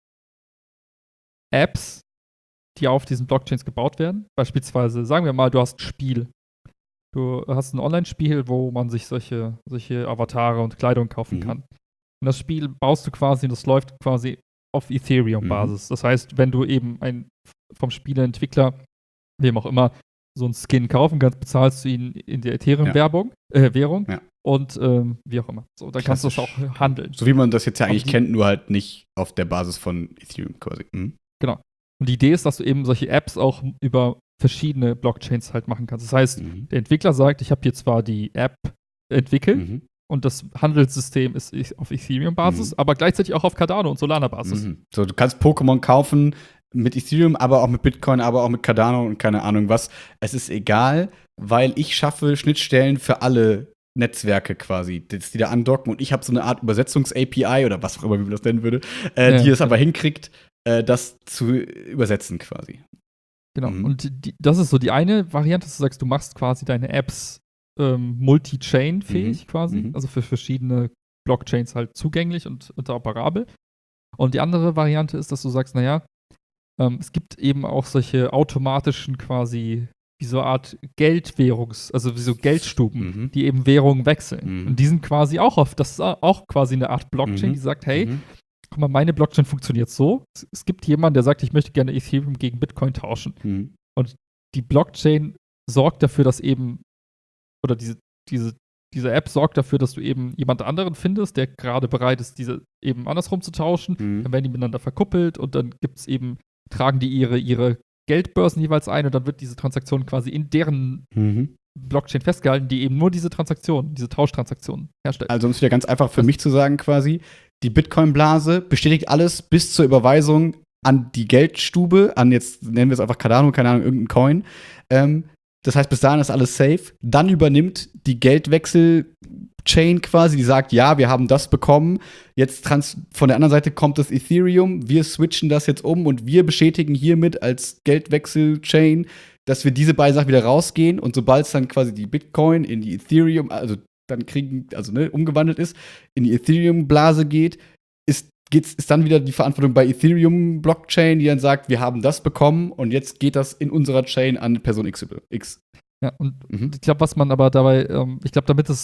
Apps, die auf diesen Blockchains gebaut werden. Beispielsweise, sagen wir mal, du hast ein Spiel. Du hast ein Online-Spiel, wo man sich solche, solche Avatare und Kleidung kaufen Mhm. kann. Und das Spiel baust du quasi, und das läuft quasi auf Ethereum-Basis. Das heißt, wenn du eben ein vom Spieleentwickler, wem auch immer, so einen Skin kaufen kannst, bezahlst du ihn in der Ethereum-Werbung, äh, Währung Ja. und ähm, wie auch immer. So, dann kannst du das auch Klassisch. handeln. So wie man das jetzt ja Aber eigentlich die- kennt, nur halt nicht auf der Basis von Ethereum quasi. Mhm. Und die Idee ist, dass du eben solche Apps auch über verschiedene Blockchains halt machen kannst. Das heißt, Mhm. der Entwickler sagt, ich habe hier zwar die App entwickelt Mhm. und das Handelssystem ist ist auf Ethereum-Basis, Mhm. aber gleichzeitig auch auf Cardano und Solana-Basis. Mhm. So, du kannst Pokémon kaufen mit Ethereum, aber auch mit Bitcoin, aber auch mit Cardano und keine Ahnung was. Es ist egal, weil ich schaffe Schnittstellen für alle Netzwerke quasi, die die da andocken. Und ich habe so eine Art Übersetzungs-A P I oder was auch immer, wie man das nennen würde, äh, Ja, die es ja. aber hinkriegt, äh, das zu übersetzen quasi. Genau. Mhm. Und die, das ist so die eine Variante, dass du sagst, du machst quasi deine Apps ähm, multi-chain-fähig Mhm. quasi, Mhm. also für verschiedene Blockchains halt zugänglich und interoperabel. Und die andere Variante ist, dass du sagst, naja, ähm, es gibt eben auch solche automatischen quasi, wie so eine Art Geldwährungs-, also wie so Geldstuben, Mhm. die eben Währungen wechseln. Mhm. Und die sind quasi auch auf, das ist auch quasi eine Art Blockchain, Mhm. die sagt, hey, Mhm. guck mal, meine Blockchain funktioniert so. Es, es gibt jemanden, der sagt, ich möchte gerne Ethereum gegen Bitcoin tauschen. Mhm. Die Blockchain sorgt dafür, dass eben, oder diese, diese, diese App sorgt dafür, dass du eben jemand anderen findest, der gerade bereit ist, diese eben andersrum zu tauschen. Mhm. Dann werden die miteinander verkuppelt und dann gibt es eben, tragen die ihre, ihre Geldbörsen jeweils ein und dann wird diese Transaktion quasi in deren Mhm. Blockchain festgehalten, die eben nur diese Transaktion, diese Tauschtransaktionen herstellt. Also, um es wieder ganz einfach für mich zu sagen, quasi, die Bitcoin-Blase bestätigt alles bis zur Überweisung an die Geldstube, an jetzt nennen wir es einfach Cardano, keine Ahnung, irgendein Coin. Ähm, das heißt, bis dahin ist alles safe. Dann übernimmt die Geldwechsel-Chain quasi, die sagt, ja, wir haben das bekommen. Jetzt trans von der anderen Seite kommt das Ethereum. Wir switchen das jetzt um und wir bestätigen hiermit als Geldwechsel-Chain, dass wir diese beiden Sachen wieder rausgehen. Und sobald es dann quasi die Bitcoin in die Ethereum, also dann kriegen, also ne, umgewandelt ist, in die Ethereum-Blase geht, ist, geht's, ist dann wieder die Verantwortung bei Ethereum-Blockchain, die dann sagt, wir haben das bekommen und jetzt geht das in unserer Chain an Person X. X. Ja, und Mhm. ich glaube, was man aber dabei, ähm, ich glaube, damit es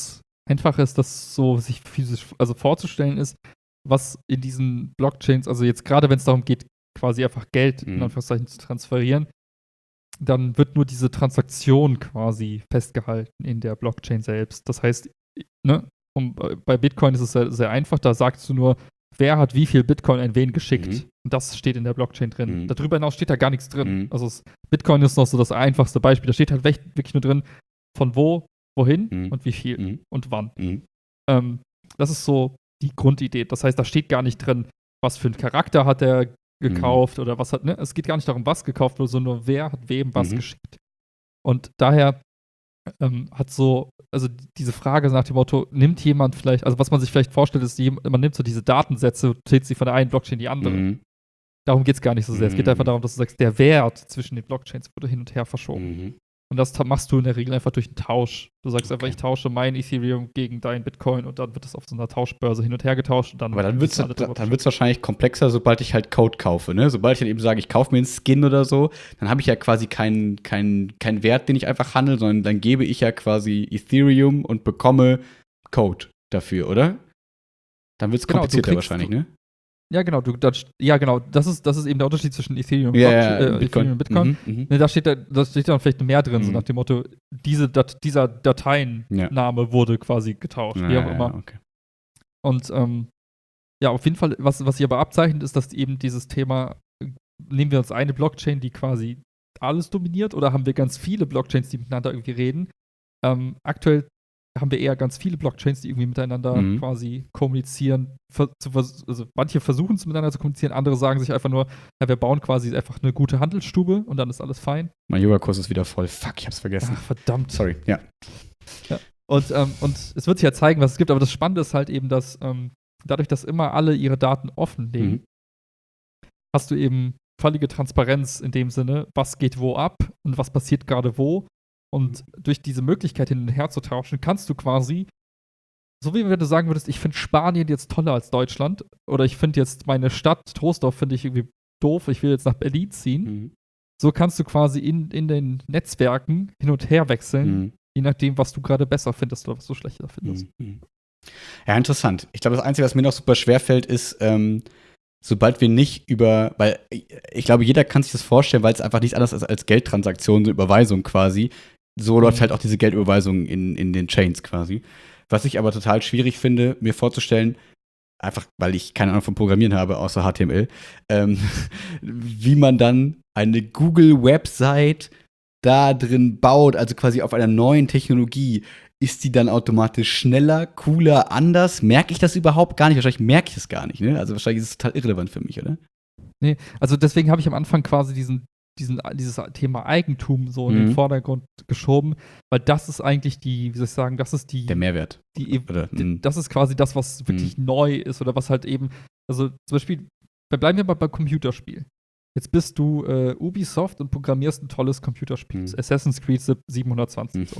einfach ist, das so sich physisch also vorzustellen ist, was in diesen Blockchains, also jetzt gerade wenn es darum geht, quasi einfach Geld in Mhm. Anführungszeichen zu transferieren, dann wird nur diese Transaktion quasi festgehalten in der Blockchain selbst. Das heißt, ne, um, bei Bitcoin ist es sehr, sehr einfach, da sagst du nur, wer hat wie viel Bitcoin an wen geschickt. Mhm. Und das steht in der Blockchain drin. Mhm. Darüber hinaus steht da gar nichts drin. Mhm. Also es, Bitcoin ist noch so das einfachste Beispiel. Da steht halt wirklich, wirklich nur drin, von wo, wohin Mhm. und wie viel Mhm. und wann. Mhm. Ähm, das ist so die Grundidee. Das heißt, da steht gar nicht drin, was für einen Charakter hat er gekauft oder was hat, ne? Es geht gar nicht darum, was gekauft wurde, sondern nur wer hat wem was Mhm. geschickt. Und daher ähm, hat so, also diese Frage nach dem Motto, nimmt jemand vielleicht, also was man sich vielleicht vorstellt, ist, man nimmt so diese Datensätze und zählt sie von der einen Blockchain in die andere. Mhm. Darum geht es gar nicht so sehr. Es geht Mhm. einfach darum, dass du sagst, der Wert zwischen den Blockchains wurde hin und her verschoben. Mhm. Und das ta- machst du in der Regel einfach durch einen Tausch. Du sagst einfach, Okay. ich tausche mein Ethereum gegen dein Bitcoin und dann wird das auf so einer Tauschbörse hin und her getauscht. Und dann Aber dann wird es wissen alle drüber dann wird's wahrscheinlich komplexer, sobald ich halt Code kaufe. Ne? Sobald ich dann eben sage, ich kaufe mir einen Skin oder so, dann habe ich ja quasi keinen keinen keinen Wert, den ich einfach handle, sondern dann gebe ich ja quasi Ethereum und bekomme Code dafür, oder? Dann wird es Genau, du komplizierter kriegst- wahrscheinlich, du- ne? Ja, genau. Du, das, ja, genau. Das ist, das ist eben der Unterschied zwischen Ethereum und Ja, Blockchain- ja, äh, Ethereum und Bitcoin. Mhm, mhm. Ne, da steht da, da steht dann vielleicht mehr drin, so Mhm. nach dem Motto, diese Dat dieser Dateienname wurde quasi getauscht, wie Ja, auch ja, immer. okay. Und ähm, ja, auf jeden Fall, was, was sich aber abzeichnet, ist, dass eben dieses Thema, äh, nehmen wir uns eine Blockchain, die quasi alles dominiert, oder haben wir ganz viele Blockchains, die miteinander irgendwie reden? Ähm, aktuell haben wir eher ganz viele Blockchains, die irgendwie miteinander Mhm. quasi kommunizieren. Ver zu vers also manche versuchen es miteinander zu kommunizieren, andere sagen sich einfach nur, ja, wir bauen quasi einfach eine gute Handelsstube und dann ist alles fein. Mein Yoga-Kurs ist wieder voll. Fuck, ich hab's vergessen. Ach, verdammt. Sorry, ja. Und, ähm, und es wird sich ja zeigen, was es gibt, aber das Spannende ist halt eben, dass ähm, dadurch, dass immer alle ihre Daten offenlegen, Mhm. hast du eben völlige Transparenz in dem Sinne, was geht wo ab und was passiert gerade wo. Und durch diese Möglichkeit hin und her zu tauschen, kannst du quasi, so wie wenn du sagen würdest, ich finde Spanien jetzt toller als Deutschland oder ich finde jetzt meine Stadt Troisdorf finde ich irgendwie doof, ich will jetzt nach Berlin ziehen. Mhm. So kannst du quasi in, in den Netzwerken hin und her wechseln, Mhm. je nachdem, was du gerade besser findest oder was du schlechter findest. Mhm. Ja, interessant. Ich glaube, das Einzige, was mir noch super schwer fällt, ist, ähm, sobald wir nicht über, weil ich glaube, jeder kann sich das vorstellen, weil es einfach nichts anderes ist als Geldtransaktionen, so Überweisung quasi. So läuft halt auch diese Geldüberweisung in, in den Chains quasi. Was ich aber total schwierig finde, mir vorzustellen, einfach weil ich keine Ahnung vom Programmieren habe, außer H T M L, ähm, wie man dann eine Google-Website da drin baut, also quasi auf einer neuen Technologie. Ist die dann automatisch schneller, cooler, anders? Merke ich das überhaupt gar nicht? Wahrscheinlich merke ich das gar nicht, ne? Also wahrscheinlich ist es total irrelevant für mich, oder? Nee, also deswegen habe ich am Anfang quasi diesen, diesen, dieses Thema Eigentum so in Mhm. den Vordergrund geschoben, weil das ist eigentlich die, wie soll ich sagen, das ist die, Der Mehrwert. die, Oder, die mhm. das ist quasi das, was wirklich neu ist oder was halt eben, also zum Beispiel, wir bleiben wir mal beim Computerspiel. Jetzt bist du äh, Ubisoft und programmierst ein tolles Computerspiel, Mhm. Assassin's Creed siebenhundertzwanzig. Mhm. So.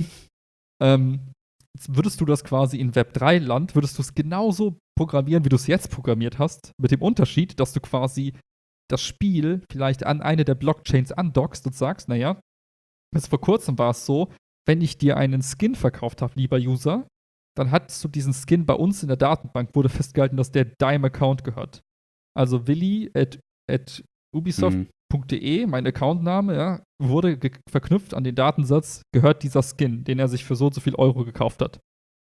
Ähm, jetzt würdest du das quasi in Web drei Land, würdest du es genauso programmieren, wie du es jetzt programmiert hast, mit dem Unterschied, dass du quasi das Spiel vielleicht an eine der Blockchains andockst und sagst, naja, bis vor kurzem war es so, wenn ich dir einen Skin verkauft habe, lieber User, dann hattest du diesen Skin bei uns in der Datenbank, wurde festgehalten, dass der deinem Account gehört. Also Willi at, at ubisoft.de, Mhm. mein Accountname, ja, wurde ge- verknüpft an den Datensatz, gehört dieser Skin, den er sich für so und so viel Euro gekauft hat.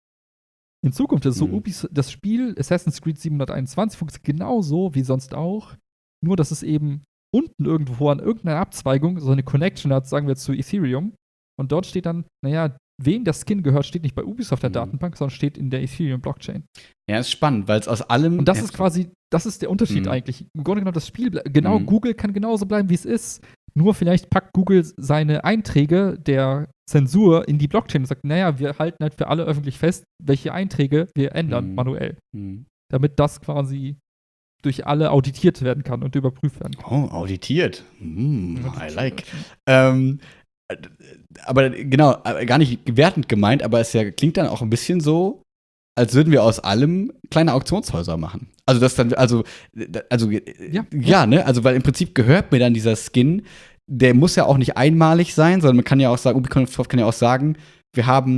In Zukunft ist es so, Mhm. Ubis, das Spiel Assassin's Creed siebenhunderteinundzwanzig funktioniert genauso wie sonst auch, nur dass es eben unten irgendwo an irgendeiner Abzweigung so eine Connection hat, sagen wir zu Ethereum. Und dort steht dann, naja, wem der Skin gehört, steht nicht bei Ubisoft der Mhm. Datenbank, sondern steht in der Ethereum-Blockchain. Ja, ist spannend, weil es aus allem. Und das ja, ist quasi, das ist der Unterschied Mhm. eigentlich. Im Grunde genommen, das Spiel, ble- genau, Mhm. Google kann genauso bleiben, wie es ist. Nur vielleicht packt Google seine Einträge der Zensur in die Blockchain und sagt, naja, wir halten halt für alle öffentlich fest, welche Einträge wir ändern, Mhm. manuell. Mhm. Damit das quasi durch alle auditiert werden kann und überprüft werden kann. Oh, auditiert. Mm, I Auditiert. like. Ähm, äh, aber genau, äh, gar nicht wertend gemeint, aber es ja, klingt dann auch ein bisschen so, als würden wir aus allem kleine Auktionshäuser machen. Also das dann, also, äh, also äh, Ja. ja, ne? Also, weil im Prinzip gehört mir dann dieser Skin, der muss ja auch nicht einmalig sein, sondern man kann ja auch sagen, Ubisoft kann ja auch sagen, wir haben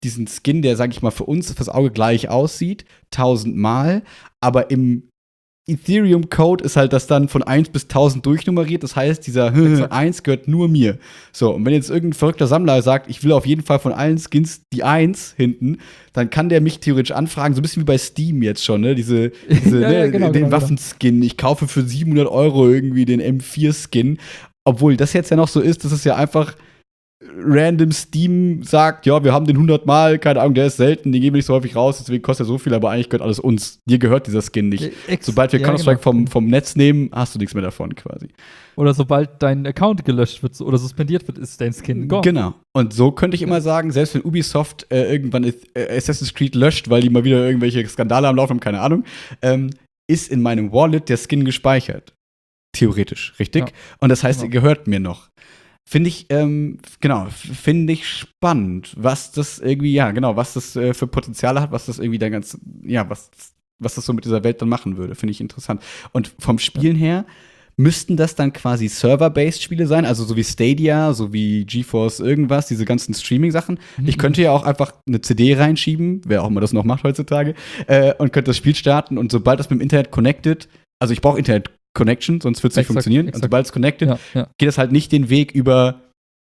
diesen Skin, der, sag ich mal, für uns fürs Auge gleich aussieht, tausendmal, aber im Ethereum-Code ist halt das dann von eins bis tausend durchnummeriert. Das heißt, dieser eins gehört nur mir. So, und wenn jetzt irgendein verrückter Sammler sagt, ich will auf jeden Fall von allen Skins die eins hinten, dann kann der mich theoretisch anfragen, so ein bisschen wie bei Steam jetzt schon, ne? Diese, diese ja, ja, ne? genau, den genau, Waffenskin. Ich kaufe für siebenhundert Euro irgendwie den M vier Skin. Obwohl das jetzt ja noch so ist, dass es ja einfach random Steam sagt, ja, wir haben den hundert Mal, keine Ahnung, der ist selten, den geben wir nicht so häufig raus, deswegen kostet er so viel, aber eigentlich gehört alles uns. Dir gehört dieser Skin nicht. Ex- Sobald wir ja, Counter-Strike genau. vom, vom Netz nehmen, hast du nichts mehr davon quasi. Oder sobald dein Account gelöscht wird oder suspendiert wird, ist dein Skin gone. Genau. Und so könnte ich immer sagen, selbst wenn Ubisoft äh, irgendwann äh, Assassin's Creed löscht, weil die mal wieder irgendwelche Skandale am Laufen haben, keine Ahnung, ähm, ist in meinem Wallet der Skin gespeichert. Theoretisch, richtig? Ja. Und das heißt, Genau. er gehört mir noch. Finde ich, ähm, genau, finde ich spannend, was das irgendwie, ja, genau, was das äh, für Potenziale hat, was das irgendwie dann ganz, ja, was, was das so mit dieser Welt dann machen würde, finde ich interessant. Und vom Spielen her müssten das dann quasi Server-based Spiele sein, also so wie Stadia, so wie GeForce irgendwas, diese ganzen Streaming-Sachen. Mhm. Ich könnte ja auch einfach eine C D reinschieben, wer auch immer das noch macht heutzutage, äh, und könnte das Spiel starten und sobald das mit dem Internet connected, also ich brauche Internet Connection, sonst wird es nicht Exakt, funktionieren. exakt. Und sobald es connected, Ja, ja. geht es halt nicht den Weg über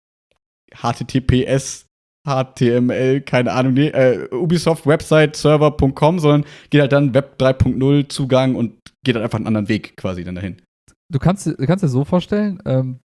H T T P S, H T M L, keine Ahnung, nee, äh, Ubisoft Website Server Punkt com, sondern geht halt dann Web drei Punkt null Zugang und geht halt einfach einen anderen Weg quasi dann dahin. Du kannst, du kannst dir so vorstellen, ähm,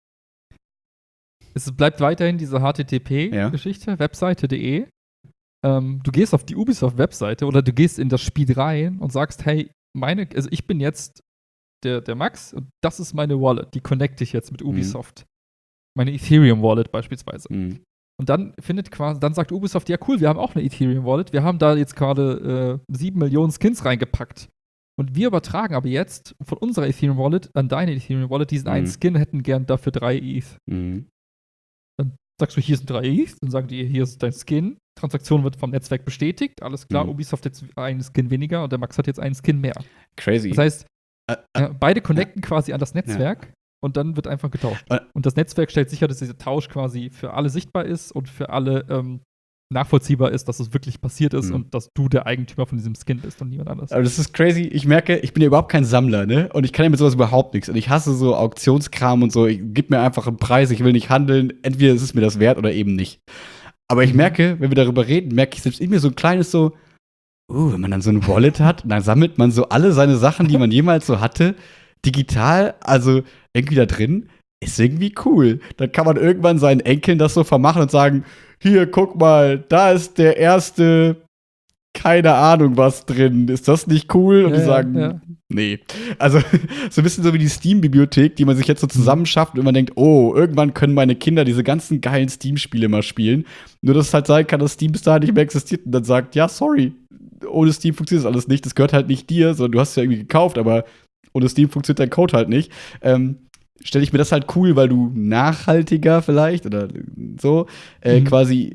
es bleibt weiterhin diese H T T P-Geschichte, ja. Webseite punkt de. Ähm, du gehst auf die Ubisoft-Webseite oder du gehst in das Spiel rein und sagst, hey, meine, also ich bin jetzt der, der Max und das ist meine Wallet, die connecte ich jetzt mit Ubisoft. Mhm. Meine Ethereum-Wallet beispielsweise. Mhm. Und dann findet quasi, dann sagt Ubisoft, ja cool, wir haben auch eine Ethereum-Wallet, wir haben da jetzt gerade äh, sieben Millionen Skins reingepackt. Und wir übertragen aber jetzt von unserer Ethereum-Wallet an deine Ethereum-Wallet diesen Mhm. einen Skin, hätten gern dafür drei E T H. Mhm. Dann sagst du, hier sind drei E T H, dann sagen die, hier ist dein Skin. Transaktion wird vom Netzwerk bestätigt, alles klar, Mhm. Ubisoft jetzt einen Skin weniger und der Max hat jetzt einen Skin mehr. Crazy. Das heißt, Ä- ä- ja, beide connecten quasi an das Netzwerk und dann wird einfach getauscht. Ä- Und das Netzwerk stellt sicher, dass dieser Tausch quasi für alle sichtbar ist und für alle ähm, nachvollziehbar ist, dass es wirklich passiert ist Mhm. und dass du der Eigentümer von diesem Skin bist und niemand anderes. Aber das ist crazy. Ich merke, ich bin ja überhaupt kein Sammler, ne? Und ich kann ja mit sowas überhaupt nichts. Und ich hasse so Auktionskram und so. Ich, gib mir einfach einen Preis, ich will nicht handeln. Entweder ist es mir das wert oder eben nicht. Aber ich Mhm. merke, wenn wir darüber reden, merke ich selbst in mir so ein kleines so, uh, wenn man dann so ein Wallet hat, dann sammelt man so alle seine Sachen, die man jemals so hatte, digital, also irgendwie da drin, ist irgendwie cool. Dann kann man irgendwann seinen Enkeln das so vermachen und sagen, hier, guck mal, da ist der erste, keine Ahnung was drin. Ist das nicht cool? Und Ja, die sagen, ja. nee. Also so ein bisschen so wie die Steam-Bibliothek, die man sich jetzt so zusammenschafft und man denkt, oh, irgendwann können meine Kinder diese ganzen geilen Steam-Spiele mal spielen. Nur, dass es halt sein kann, dass Steam bis dahin nicht mehr existiert und dann sagt, ja, sorry, ohne Steam funktioniert das alles nicht. Das gehört halt nicht dir, sondern du hast es ja irgendwie gekauft, aber ohne Steam funktioniert dein Code halt nicht. Ähm, stelle ich mir das halt cool, weil du nachhaltiger vielleicht oder so äh, Mhm. quasi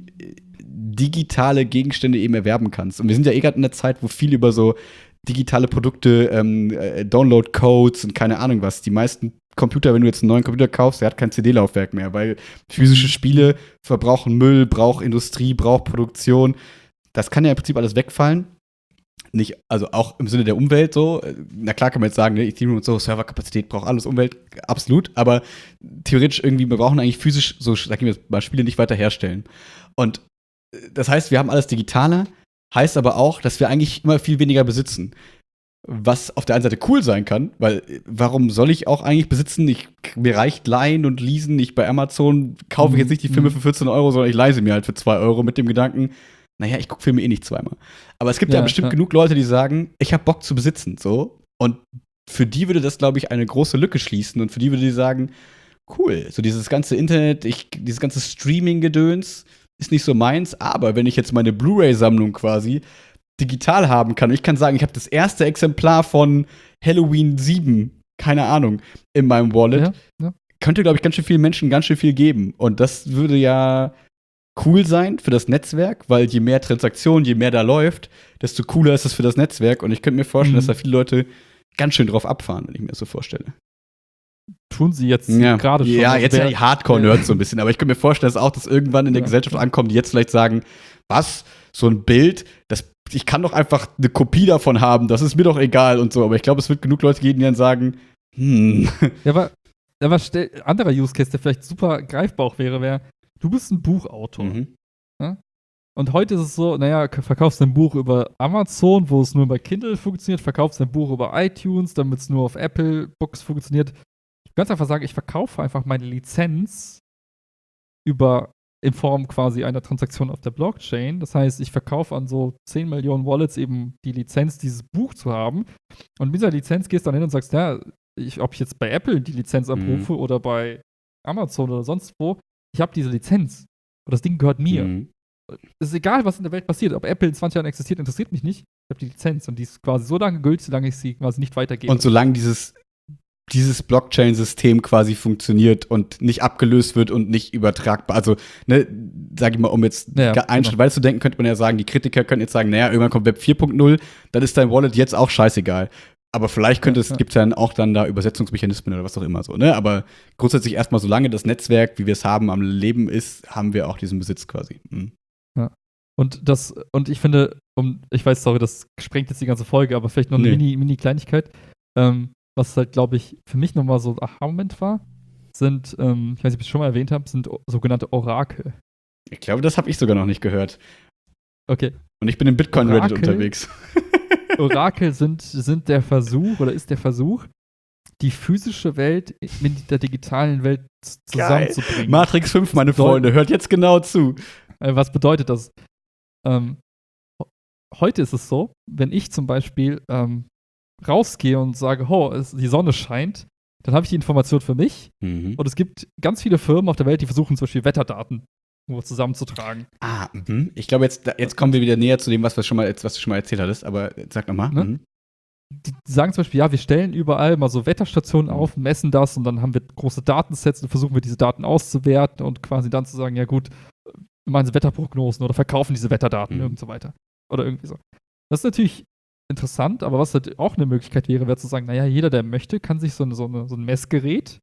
digitale Gegenstände eben erwerben kannst. Und wir sind ja eh gerade in der Zeit, wo viel über so digitale Produkte, ähm, äh, Download-Codes und keine Ahnung was. Die meisten Computer, wenn du jetzt einen neuen Computer kaufst, der hat kein C D-Laufwerk mehr, weil physische Spiele verbrauchen Müll, braucht Industrie, braucht Produktion. Das kann ja im Prinzip alles wegfallen. Nicht, also auch im Sinne der Umwelt so. Na klar kann man jetzt sagen, ne, Ethereum und so, Serverkapazität braucht alles Umwelt, absolut. Aber theoretisch irgendwie, wir brauchen eigentlich physisch so, sag ich mal, Spiele nicht weiter herstellen. Und das heißt, wir haben alles digitaler, heißt aber auch, dass wir eigentlich immer viel weniger besitzen. Was auf der einen Seite cool sein kann, weil warum soll ich auch eigentlich besitzen? Ich, mir reicht leihen und leasen. Ich bei Amazon kaufe ich jetzt nicht die Filme für vierzehn Euro, sondern ich leise mir halt für zwei Euro mit dem Gedanken, naja, ich gucke Filme eh nicht zweimal. Aber es gibt ja, Ja, bestimmt ja. genug Leute, die sagen, ich habe Bock zu besitzen, so. Und für die würde das, glaube ich, eine große Lücke schließen. Und für die würde die sagen, cool, so dieses ganze Internet, ich, dieses ganze Streaming-Gedöns ist nicht so meins. Aber wenn ich jetzt meine Blu-ray-Sammlung quasi digital haben kann, und ich kann sagen, ich habe das erste Exemplar von Halloween sieben, keine Ahnung, in meinem Wallet, Ja, ja. könnte, glaube ich, ganz schön vielen Menschen ganz schön viel geben. Und das würde ja cool sein für das Netzwerk, weil je mehr Transaktionen, je mehr da läuft, desto cooler ist es für das Netzwerk. Und ich könnte mir vorstellen, Mhm. dass da viele Leute ganz schön drauf abfahren, wenn ich mir das so vorstelle. Tun sie jetzt Ja, gerade schon. ja Also jetzt wer- ja die Hardcore-Nerds so ein bisschen. Aber ich könnte mir vorstellen, dass auch das irgendwann in der Ja. Gesellschaft ankommt, die jetzt vielleicht sagen, was? so ein Bild, das, ich kann doch einfach eine Kopie davon haben, das ist mir doch egal und so. Aber ich glaube, es wird genug Leute geben, die dann sagen, hm. Ja, aber, aber stell, anderer Use Case, der vielleicht super greifbar auch wäre, wäre, du bist ein Buchautor. Mhm. Ja? Und heute ist es so, naja, verkaufst dein Buch über Amazon, wo es nur bei Kindle funktioniert, verkaufst dein Buch über iTunes, damit es nur auf Apple Books funktioniert. Du kannst einfach sagen, ich verkaufe einfach meine Lizenz über in Form quasi einer Transaktion auf der Blockchain. Das heißt, ich verkaufe an so zehn Millionen Wallets eben die Lizenz, dieses Buch zu haben. Und mit dieser Lizenz gehst du dann hin und sagst, ja, ich, ob ich jetzt bei Apple die Lizenz abrufe Mhm. oder bei Amazon oder sonst wo, ich habe diese Lizenz. Und das Ding gehört mir. Mhm. Es ist egal, was in der Welt passiert. Ob Apple in zwanzig Jahren existiert, interessiert mich nicht. Ich habe die Lizenz und die ist quasi so lange gültig, solange ich sie quasi nicht weitergebe. Und solange dieses, dieses Blockchain-System quasi funktioniert und nicht abgelöst wird und nicht übertragbar, also, ne, sag ich mal, um jetzt Ja, einen genau. Schritt weiter zu denken, könnte man ja sagen, die Kritiker können jetzt sagen, naja, irgendwann kommt Web vier Punkt null, dann ist dein Wallet jetzt auch scheißegal. Aber vielleicht könnte es, Ja, ja. gibt es dann auch dann da Übersetzungsmechanismen oder was auch immer so, ne? Aber grundsätzlich erstmal, solange das Netzwerk, wie wir es haben, am Leben ist, haben wir auch diesen Besitz quasi. Mhm. Und das, und ich finde, um, ich weiß, sorry, das sprengt jetzt die ganze Folge, aber vielleicht noch eine Nee. Mini, Mini-Kleinigkeit. Ähm, was halt, glaube ich, für mich nochmal so ein Aha-Moment war, sind, ähm, ich weiß nicht, ob ich es schon mal erwähnt habe, sind o- sogenannte Orakel. Ich glaube, das habe ich sogar noch nicht gehört. Okay. Und ich bin im Bitcoin-Reddit Orakel? unterwegs. Orakel sind, sind der Versuch oder ist der Versuch, die physische Welt mit der digitalen Welt z- zusammenzubringen. Matrix fünf, meine Soll- Freunde, hört jetzt genau zu. Äh, Was bedeutet das? Ähm, ho- heute ist es so, wenn ich zum Beispiel ähm, rausgehe und sage, oh, es, die Sonne scheint, dann habe ich die Information für mich. Mhm. Und es gibt ganz viele Firmen auf der Welt, die versuchen zum Beispiel Wetterdaten irgendwo zusammenzutragen. Ah, mhm. Ich glaube, jetzt, da- jetzt kommen wir wieder näher zu dem, was, wir schon mal, was du schon mal erzählt hattest. Aber sag nochmal. Ne? Mhm. Die, die sagen zum Beispiel, ja, wir stellen überall mal so Wetterstationen Mhm. auf, messen das und dann haben wir große Datensets und versuchen wir diese Daten auszuwerten und quasi dann zu sagen, ja gut, wir machen sie Wetterprognosen oder verkaufen diese Wetterdaten Mhm. und so weiter. Oder irgendwie so. Das ist natürlich interessant, aber was halt auch eine Möglichkeit wäre, wäre zu sagen, naja, jeder, der möchte, kann sich so, eine, so, eine, so ein Messgerät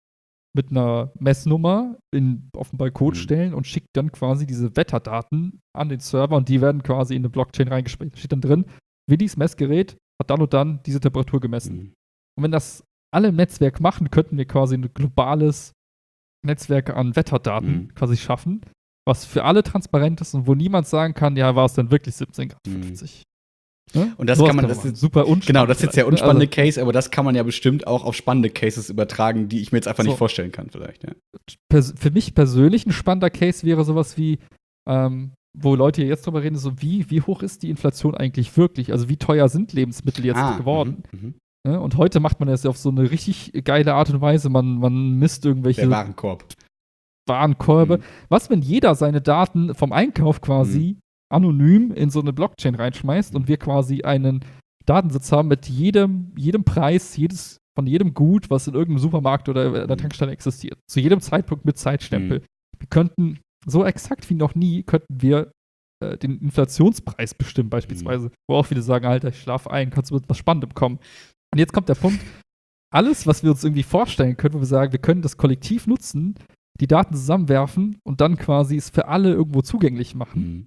mit einer Messnummer in, auf den Balkon Mhm. stellen und schickt dann quasi diese Wetterdaten an den Server und die werden quasi in eine Blockchain reingespeichert. Da steht dann drin, Willis Messgerät hat dann und dann diese Temperatur gemessen. Mhm. Und wenn das alle im Netzwerk machen, könnten wir quasi ein globales Netzwerk an Wetterdaten Mhm. quasi schaffen, was für alle transparent ist und wo niemand sagen kann, ja, war es denn wirklich siebzehn Grad Mhm. fünfzig? Ne? Und das Sowas kann man- das machen. ist- super unspannend. Genau, das ist jetzt der vielleicht, ne? unspannende Case, aber das kann man ja bestimmt auch auf spannende Cases übertragen, die ich mir jetzt einfach So. nicht vorstellen kann, vielleicht. Ja. pers für mich persönlich ein spannender Case wäre sowas wie, ähm, wo Leute jetzt drüber reden, so wie, wie hoch ist die Inflation eigentlich wirklich? Also wie teuer sind Lebensmittel jetzt Ah, geworden? mhm, mhm. Ne? Und heute macht man das ja auf so eine richtig geile Art und Weise. Man, man misst irgendwelche Der Warenkorb. Warenkorbe. Mhm. Was, wenn jeder seine Daten vom Einkauf quasi anonym in so eine Blockchain reinschmeißt und wir quasi einen Datensatz haben mit jedem, jedem Preis, jedes, von jedem Gut, was in irgendeinem Supermarkt oder in der Tankstelle existiert. Zu jedem Zeitpunkt mit Zeitstempel. Wir könnten so exakt wie noch nie, könnten wir äh, den Inflationspreis bestimmen beispielsweise. Wo auch viele sagen, Alter, ich schlafe ein, kannst du mit was Spannendem kommen. Und jetzt kommt der Punkt, alles, was wir uns irgendwie vorstellen können, wo wir sagen, wir können das kollektiv nutzen, die Daten zusammenwerfen und dann quasi es für alle irgendwo zugänglich machen, Mhm.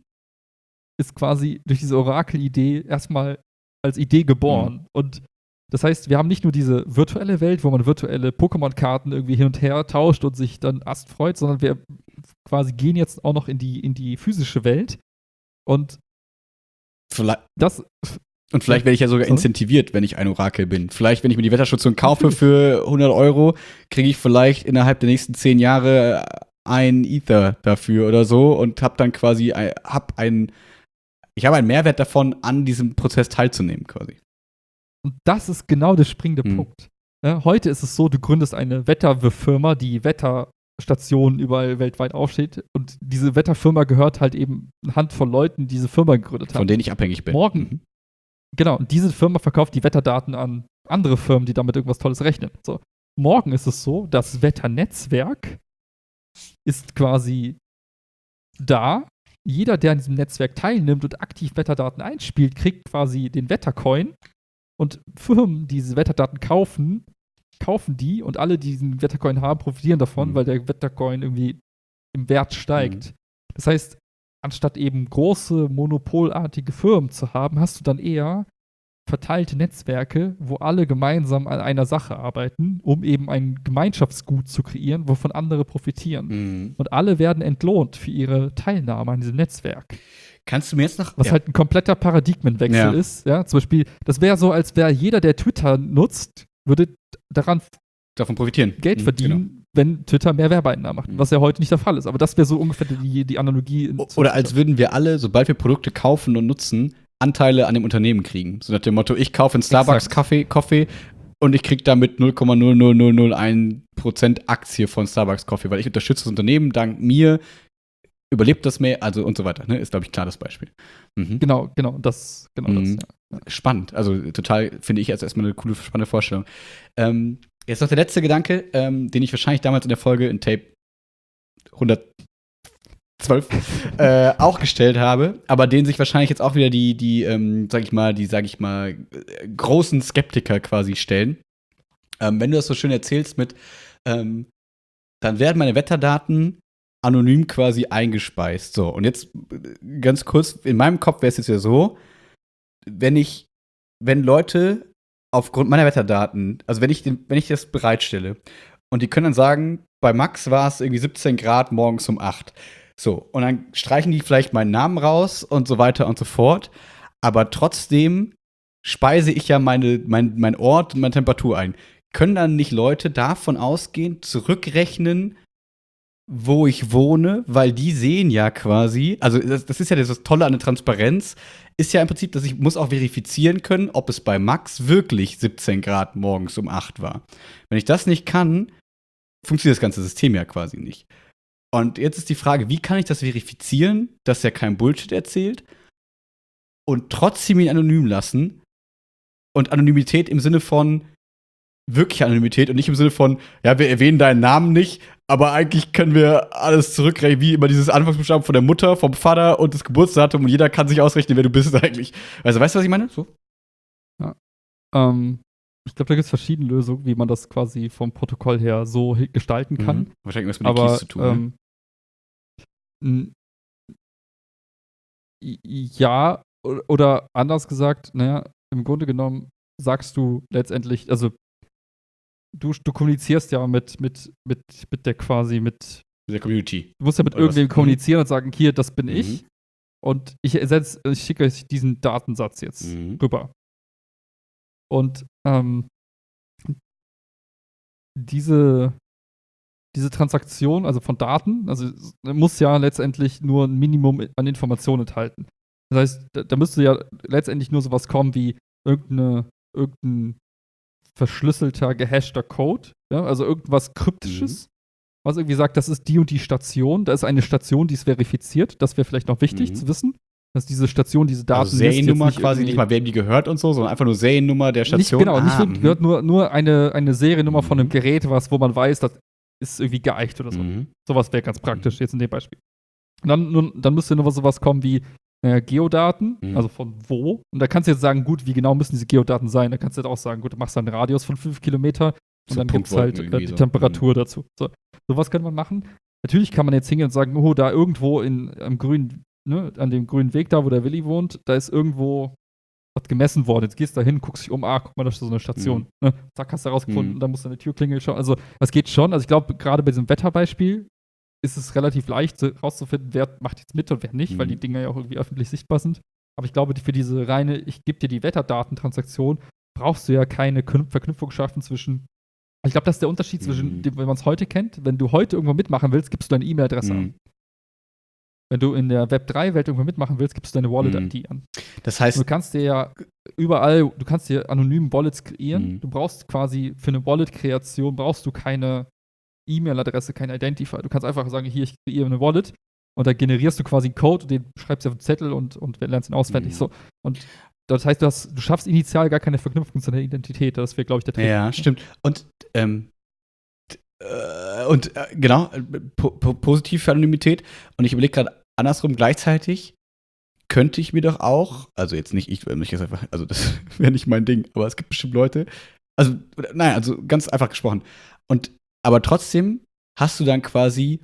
ist quasi durch diese Orakel-Idee erstmal als Idee geboren. Mhm. Und das heißt, wir haben nicht nur diese virtuelle Welt, wo man virtuelle Pokémon-Karten irgendwie hin und her tauscht und sich dann Ast freut, sondern wir quasi gehen jetzt auch noch in die, in die physische Welt. Und Vielleicht, das, und vielleicht werde ich ja sogar Sorry? incentiviert, wenn ich ein Orakel bin. Vielleicht, wenn ich mir die Wetterstation kaufe für hundert Euro, kriege ich vielleicht innerhalb der nächsten zehn Jahre ein Ether dafür oder so und habe dann quasi ein, hab einen, ich habe einen Mehrwert davon, an diesem Prozess teilzunehmen quasi. und das ist genau der springende Hm. Punkt. Ja, heute ist es so, du gründest eine Wetterfirma, die Wetterstationen überall weltweit aufsteht. Und diese Wetterfirma gehört halt eben eine Handvoll Leuten, die diese Firma gegründet haben. Von denen ich abhängig bin. Morgen. Mhm. Genau, und diese Firma verkauft die Wetterdaten an andere Firmen, die damit irgendwas Tolles rechnen. So. Morgen ist es so, das Wetternetzwerk ist quasi da. Jeder, der an diesem Netzwerk teilnimmt und aktiv Wetterdaten einspielt, kriegt quasi den Wettercoin. Und Firmen, die diese Wetterdaten kaufen, kaufen die und alle, die diesen Wettercoin haben, profitieren davon, Mhm. weil der Wettercoin irgendwie im Wert steigt. Mhm. Das heißt, anstatt eben große monopolartige Firmen zu haben, hast du dann eher verteilte Netzwerke, wo alle gemeinsam an einer Sache arbeiten, um eben ein Gemeinschaftsgut zu kreieren, wovon andere profitieren. Mhm. Und alle werden entlohnt für ihre Teilnahme an diesem Netzwerk. Kannst du mir jetzt noch. Was ja. halt ein kompletter Paradigmenwechsel Ja. ist. Ja, zum Beispiel, das wäre so, als wäre jeder, der Twitter nutzt, würde daran davon profitieren. Geld Mhm, verdienen, genau. wenn Twitter mehr Werbeeinnahmen macht, Mhm. was ja heute nicht der Fall ist. Aber das wäre so ungefähr die, die Analogie. In O- Oder als würden wir alle, sobald wir Produkte kaufen und nutzen, Anteile an dem Unternehmen kriegen. So nach dem Motto, ich kaufe einen Starbucks Exakt. Kaffee, Kaffee und ich kriege damit null Komma null null null null eins Prozent Aktie von Starbucks Coffee, weil ich unterstütze das Unternehmen, dank mir überlebt das mehr, also und so weiter. Ne? Ist, glaube ich, klar das Beispiel. Mhm. Genau, genau, das, genau Mhm. das. Ja. Spannend. Also total, finde ich, jetzt erstmal eine coole, spannende Vorstellung. Ähm, jetzt noch der letzte Gedanke, ähm, den ich wahrscheinlich damals in der Folge in Tape hundertzwölf äh, auch gestellt habe, aber den sich wahrscheinlich jetzt auch wieder die, die, ähm, sag ich mal, die, sag ich mal, äh, großen Skeptiker quasi stellen. Ähm, wenn du das so schön erzählst mit, ähm, dann werden meine Wetterdaten anonym quasi eingespeist. So, und jetzt äh, ganz kurz, in meinem Kopf wäre es jetzt ja so, wenn ich, wenn Leute aufgrund meiner Wetterdaten, also wenn ich, den, wenn ich das bereitstelle und die können dann sagen, bei Max war es irgendwie siebzehn Grad morgens um acht. So, und dann streichen die vielleicht meinen Namen raus und so weiter und so fort. Aber trotzdem speise ich ja meine, mein, mein Ort und meine Temperatur ein. Können dann nicht Leute davon ausgehen, zurückrechnen, wo ich wohne, weil die sehen ja quasi, also das, das ist ja das Tolle an der Transparenz, ist ja im Prinzip, dass ich muss auch verifizieren können, ob es bei Max wirklich siebzehn Grad morgens um acht war. Wenn ich das nicht kann, funktioniert das ganze System ja quasi nicht. Und jetzt ist die Frage, wie kann ich das verifizieren, dass er kein Bullshit erzählt und trotzdem ihn anonym lassen? Und Anonymität im Sinne von wirkliche Anonymität und nicht im Sinne von, ja, wir erwähnen deinen Namen nicht, aber eigentlich können wir alles zurückrechnen, wie immer dieses Anfangsbuchstaben von der Mutter, vom Vater und das Geburtsdatum und jeder kann sich ausrechnen, wer du bist eigentlich. Also, weißt du, was ich meine? So? Ähm, ich glaube, da gibt es verschiedene Lösungen, wie man das quasi vom Protokoll her so hi- gestalten kann. Mhm. Wahrscheinlich was mit den Aber Keys zu tun. Ne? ähm, n- i- ja, o- oder anders gesagt, naja, im Grunde genommen sagst du letztendlich, also du, du kommunizierst ja mit, mit, mit, mit der quasi, mit, Mit der Community. du musst ja mit Oder was? irgendwem Mhm. kommunizieren und sagen, hier, das bin Mhm. ich. Und ich ersetze, ich schicke euch diesen Datensatz jetzt Mhm. rüber. Und ähm, diese, diese Transaktion, also von Daten, also es muss ja letztendlich nur ein Minimum an Informationen enthalten. Das heißt, da, da müsste ja letztendlich nur sowas kommen wie irgendeine, irgendein verschlüsselter, gehashter Code, ja, also irgendwas Kryptisches, was irgendwie sagt, das ist die und die Station, da ist eine Station, die ist verifiziert, das wäre vielleicht noch wichtig Mhm. zu wissen, dass diese Station diese Daten Also Seriennummer jetzt quasi nicht mal, wem die gehört und so, sondern einfach nur Seriennummer der nicht, Station. genau, nicht Ah, wem die gehört, nur, nur eine, eine Seriennummer von einem Mhm. Gerät, was, wo man weiß, das ist irgendwie geeicht oder so. Mhm. Sowas wäre ganz praktisch jetzt in dem Beispiel. Und dann, nun, dann müsste nur sowas kommen wie äh, Geodaten, Mhm. also von wo. Und da kannst du jetzt sagen, gut, wie genau müssen diese Geodaten sein? Da kannst du jetzt auch sagen, gut, du machst dann einen Radius von fünf Kilometer und So dann gibt es Punktwolken halt äh, irgendwie die so. Temperatur dazu. So, sowas könnte man machen. Natürlich kann man jetzt hingehen und sagen, oh, da irgendwo in, am grünen, ne, an dem grünen Weg da, wo der Willi wohnt, da ist irgendwo was gemessen worden. Jetzt gehst du da hin, guckst dich um, ah, guck mal, da ist so eine Station. Ne? Zack, hast du herausgefunden, Mhm. und dann musst du eine Türklingel schauen. Also, das geht schon. Also, ich glaube, gerade bei diesem Wetterbeispiel ist es relativ leicht so rauszufinden, wer macht jetzt mit und wer nicht, Mhm. weil die Dinger ja auch irgendwie öffentlich sichtbar sind. Aber ich glaube, für diese reine, ich gebe dir die Wetterdatentransaktion, brauchst du ja keine Knüp- Verknüpfung schaffen zwischen. Ich glaube, das ist der Unterschied zwischen Mhm. dem, wenn man es heute kennt. Wenn du heute irgendwo mitmachen willst, gibst du deine E-Mail-Adresse Mhm. an. Wenn du in der Web drei Welt irgendwo mitmachen willst, gibst du deine Mhm. Wallet-I D an. Das Du heißt, kannst dir ja überall, du kannst dir anonym Wallets kreieren. Mhm. Du brauchst quasi für eine Wallet-Kreation brauchst du keine E-Mail-Adresse, kein Identifier. Du kannst einfach sagen, hier, ich kreiere eine Wallet und da generierst du quasi einen Code und den schreibst du auf einen Zettel und, und lernst ihn auswendig. Mhm. So. Und das heißt, du, hast, du schaffst initial gar keine Verknüpfung zu deiner Identität. Das wäre, glaube ich, der Trick. ja, stimmt. Und, ähm, t- äh, und äh, genau, äh, po po positiv für Anonymität. Und ich überlege gerade andersrum, gleichzeitig könnte ich mir doch auch, also jetzt nicht ich, weil ich jetzt einfach, also das wäre nicht mein Ding, aber es gibt bestimmt Leute, also, nein, also ganz einfach gesprochen. Und, aber trotzdem hast du dann quasi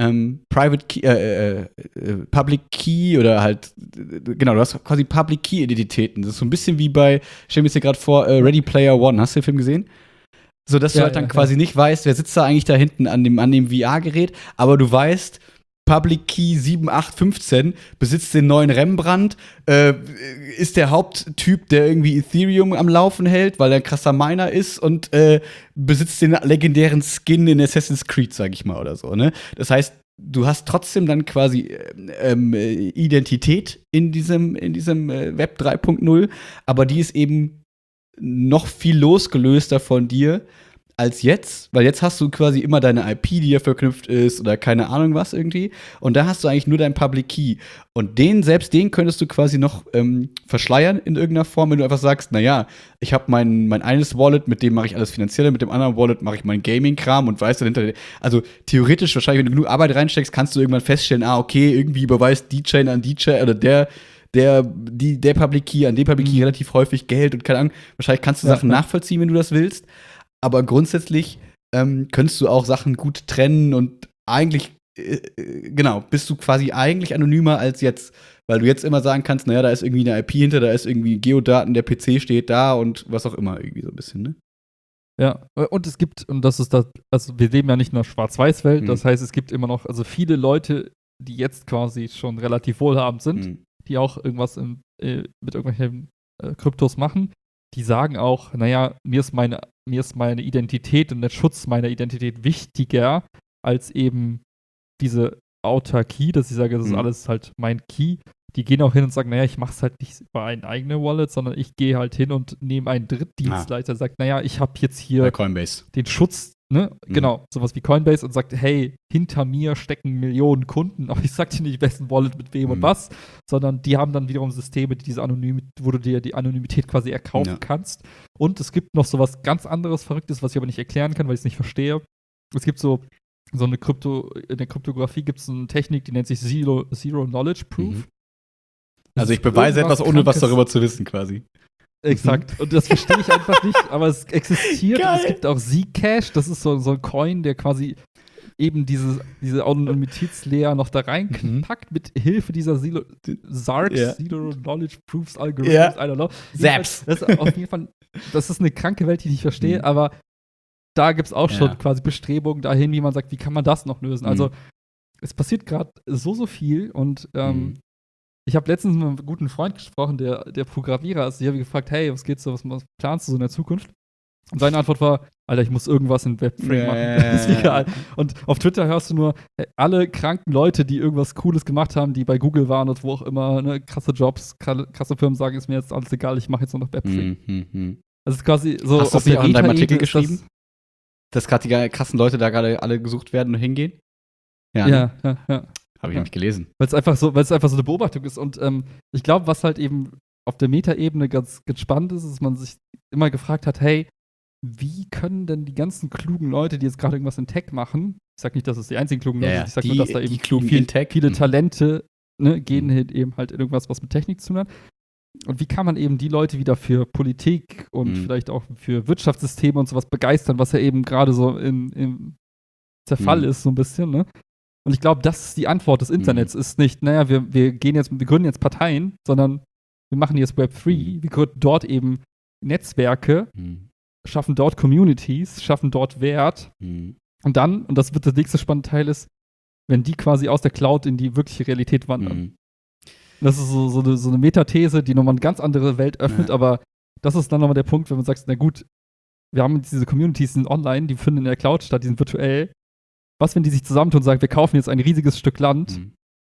ähm, Private Key, äh, äh, äh, Public Key oder halt, äh, genau, du hast quasi Public Key Identitäten. Das ist so ein bisschen wie bei, ich stell mir jetzt hier gerade vor, äh, Ready Player One. Hast du den Film gesehen? So dass du Ja, halt dann ja, quasi ja. nicht weißt, wer sitzt da eigentlich da hinten an dem, an dem V R-Gerät, aber du weißt, Public Key sieben acht fünfzehn besitzt den neuen Rembrandt, äh, ist der Haupttyp, der irgendwie Ethereum am Laufen hält, weil er ein krasser Miner ist und äh, besitzt den legendären Skin in Assassin's Creed, sag ich mal, oder so, ne? Das heißt, du hast trotzdem dann quasi ähm, äh, Identität in diesem, in diesem äh, Web drei Punkt null, aber die ist eben noch viel losgelöster von dir als jetzt, weil jetzt hast du quasi immer deine I P, die ja verknüpft ist oder keine Ahnung was irgendwie. Und da hast du eigentlich nur deinen Public Key. Und den, selbst den könntest du quasi noch ähm, verschleiern in irgendeiner Form, wenn du einfach sagst, naja, ich habe mein, mein eines Wallet, mit dem mache ich alles Finanzielle, mit dem anderen Wallet mache ich meinen Gaming-Kram und weiß dahinter. Also theoretisch, wahrscheinlich, wenn du genug Arbeit reinsteckst, kannst du irgendwann feststellen, ah, okay, irgendwie überweist die Chain an die Chain oder der der, die, der Public Key an den Public Key Mhm. relativ häufig Geld und keine Ahnung. Wahrscheinlich kannst du Ja, Sachen ja. nachvollziehen, wenn du das willst. Aber grundsätzlich ähm, könntest du auch Sachen gut trennen und eigentlich, äh, äh, genau, bist du quasi eigentlich anonymer als jetzt. Weil du jetzt immer sagen kannst, naja, da ist irgendwie eine I P hinter, da ist irgendwie Geodaten, der P C steht da und was auch immer, irgendwie so ein bisschen, ne? Ja, äh, und es gibt, und das ist das, also wir leben ja nicht in einer Schwarz-Weiß-Welt, Mhm. das heißt, es gibt immer noch, also viele Leute, die jetzt quasi schon relativ wohlhabend sind, Mhm. die auch irgendwas im, äh, mit irgendwelchen äh, Kryptos machen, die sagen auch, naja, mir ist meine, mir ist meine Identität und der Schutz meiner Identität wichtiger als eben diese Autarkie, dass ich sage, das ist Mhm. alles halt mein Key. Die gehen auch hin und sagen, naja, ich mache es halt nicht über ein eigenes Wallet, sondern ich gehe halt hin und nehme einen Drittdienstleister, sagt, naja, ich habe jetzt Bei hier Coinbase. den Schutz, ne, Mhm. genau, sowas wie Coinbase und sagt, hey, hinter mir stecken Millionen Kunden, aber ich sag dir nicht, wessen Wallet mit wem und Mhm. was, sondern die haben dann wiederum Systeme, die diese Anonymität, wo du dir die Anonymität quasi erkaufen Ja. kannst. Und es gibt noch sowas ganz anderes, Verrücktes, was ich aber nicht erklären kann, weil ich es nicht verstehe. Es gibt so, so eine Krypto, in der Kryptographie gibt es eine Technik, die nennt sich Zero, Zero Knowledge Proof. Mhm. Das Also ist ich beweise irgendwas etwas, ohne was Krankes. darüber zu wissen, quasi. Exakt. Und das verstehe ich einfach nicht, aber es existiert. Und Geil. es gibt auch Zcash, das ist so, so ein Coin, der quasi eben diese, diese Anonymitätslayer noch da reinpackt Mhm. mit Hilfe dieser Zero, Zarks, Ja. Zero Knowledge Proofs Algorithms, Ja. I don't know. Zaps. Das ist auf jeden Fall, das ist eine kranke Welt, die ich nicht verstehe, Mhm. aber da gibt es auch schon Ja. quasi Bestrebungen dahin, wie man sagt, wie kann man das noch lösen? Mhm. Also es passiert gerade so, so viel und ähm, Mhm. ich habe letztens mit einem guten Freund gesprochen, der, der Programmierer ist. Ich habe ihn gefragt, hey, was geht's so, was, was planst du so in der Zukunft? Und seine Antwort war, Alter, ich muss irgendwas in Web drei machen. Ja. ist egal. Und auf Twitter hörst du nur, hey, alle kranken Leute, die irgendwas Cooles gemacht haben, die bei Google waren und wo auch immer, ne, krasse Jobs, krasse Firmen sagen, ist mir jetzt alles egal, ich mache jetzt nur noch Web drei. Mhm. Mhm. Das ist quasi so Hast du auf das nicht auch in deinem Metaebene Artikel ist das- geschrieben? Dass gerade die krassen Leute da gerade alle gesucht werden und hingehen? Ja, ne? ja, ja. ja. Habe ich Ja. nämlich gelesen. Weil es einfach so, weil es einfach so eine Beobachtung ist. Und ähm, ich glaube, was halt eben auf der Metaebene ganz, ganz spannend ist, ist, dass man sich immer gefragt hat, hey, wie können denn die ganzen klugen Leute, die jetzt gerade irgendwas in Tech machen, ich sag nicht, dass es die einzigen klugen Leute Ja, sind, ich sag die- nur, dass da die eben klugen viel, in Tech. viele Mhm. Talente ne, gehen Mhm. halt eben halt in irgendwas, was mit Technik zu tun hat. Und wie kann man eben die Leute wieder für Politik und Mhm. vielleicht auch für Wirtschaftssysteme und sowas begeistern, was ja eben gerade so in, im Zerfall Mhm. ist, so ein bisschen, ne? Und ich glaube, das ist die Antwort des Internets. Mhm. Ist nicht, naja, wir, wir gehen jetzt, wir gründen jetzt Parteien, sondern wir machen jetzt Web drei, Mhm. wir gründen dort eben Netzwerke, Mhm. schaffen dort Communities, schaffen dort Wert. Mhm. Und dann, und das wird der nächste spannende Teil ist, wenn die quasi aus der Cloud in die wirkliche Realität wandern. Mhm. Das ist so, so, eine, so eine Metathese, die nochmal eine ganz andere Welt öffnet, Ja. aber das ist dann nochmal der Punkt, wenn man sagt, na gut, wir haben diese Communities, die sind online, die finden in der Cloud statt, die sind virtuell. Was, wenn die sich zusammentun und sagen, wir kaufen jetzt ein riesiges Stück Land Mhm.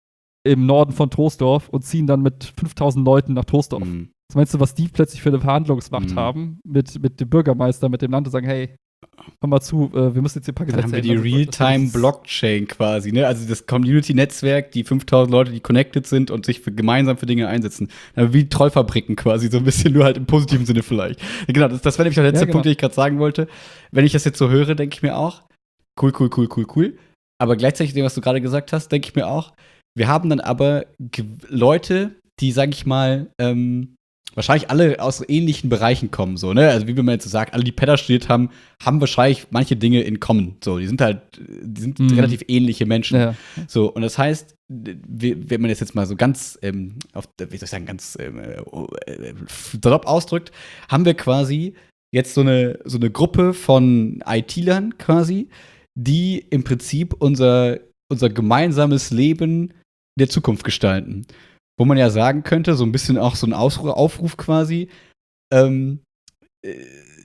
im Norden von Troisdorf und ziehen dann mit fünftausend Leuten nach Troisdorf? Mhm. Was meinst du, was die plötzlich für eine Verhandlungsmacht Mhm. haben mit, mit dem Bürgermeister, mit dem Land und sagen, hey, komm mal zu, äh, wir müssen jetzt hier ein paar Dann Gesetze haben wir die ändern. Das ist- Real-Time-Blockchain quasi, ne? Also das Community-Netzwerk, die fünftausend Leute, die connected sind und sich für, gemeinsam für Dinge einsetzen. Ja, wie Trollfabriken quasi, so ein bisschen nur halt im positiven Sinne vielleicht. Ja, genau, das, das wäre nämlich der letzte Ja, genau. Punkt, den ich gerade sagen wollte. Wenn ich das jetzt so höre, denke ich mir auch, cool, cool, cool, cool, cool. Aber gleichzeitig dem, was du gerade gesagt hast, denke ich mir auch, wir haben dann aber Ge- Leute, die, sag ich mal, ähm, wahrscheinlich alle aus ähnlichen Bereichen kommen, so, ne? Also wie man jetzt so sagt, alle, die Pedda studiert haben, haben wahrscheinlich manche Dinge in common. So, die sind halt, die sind Mhm. relativ ähnliche Menschen. Ja. So, und das heißt, wie- wenn man das jetzt mal so ganz, ähm, auf, wie soll ich sagen, ganz ähm, äh, salopp ausdrückt, haben wir quasi jetzt so eine, so eine Gruppe von I T-Lern quasi, die im Prinzip unser, unser gemeinsames Leben der Zukunft gestalten. Wo man ja sagen könnte, so ein bisschen auch so ein Ausru- Aufruf quasi, ähm, äh,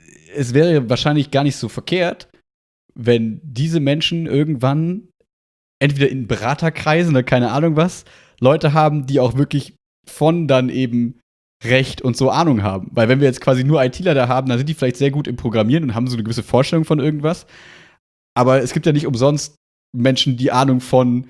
es wäre wahrscheinlich gar nicht so verkehrt, wenn diese Menschen irgendwann entweder in Beraterkreisen oder keine Ahnung was, Leute haben, die auch wirklich von dann eben Recht und so Ahnung haben. Weil wenn wir jetzt quasi nur ITler da haben, dann sind die vielleicht sehr gut im Programmieren und haben so eine gewisse Vorstellung von irgendwas. Aber es gibt ja nicht umsonst Menschen, die Ahnung von,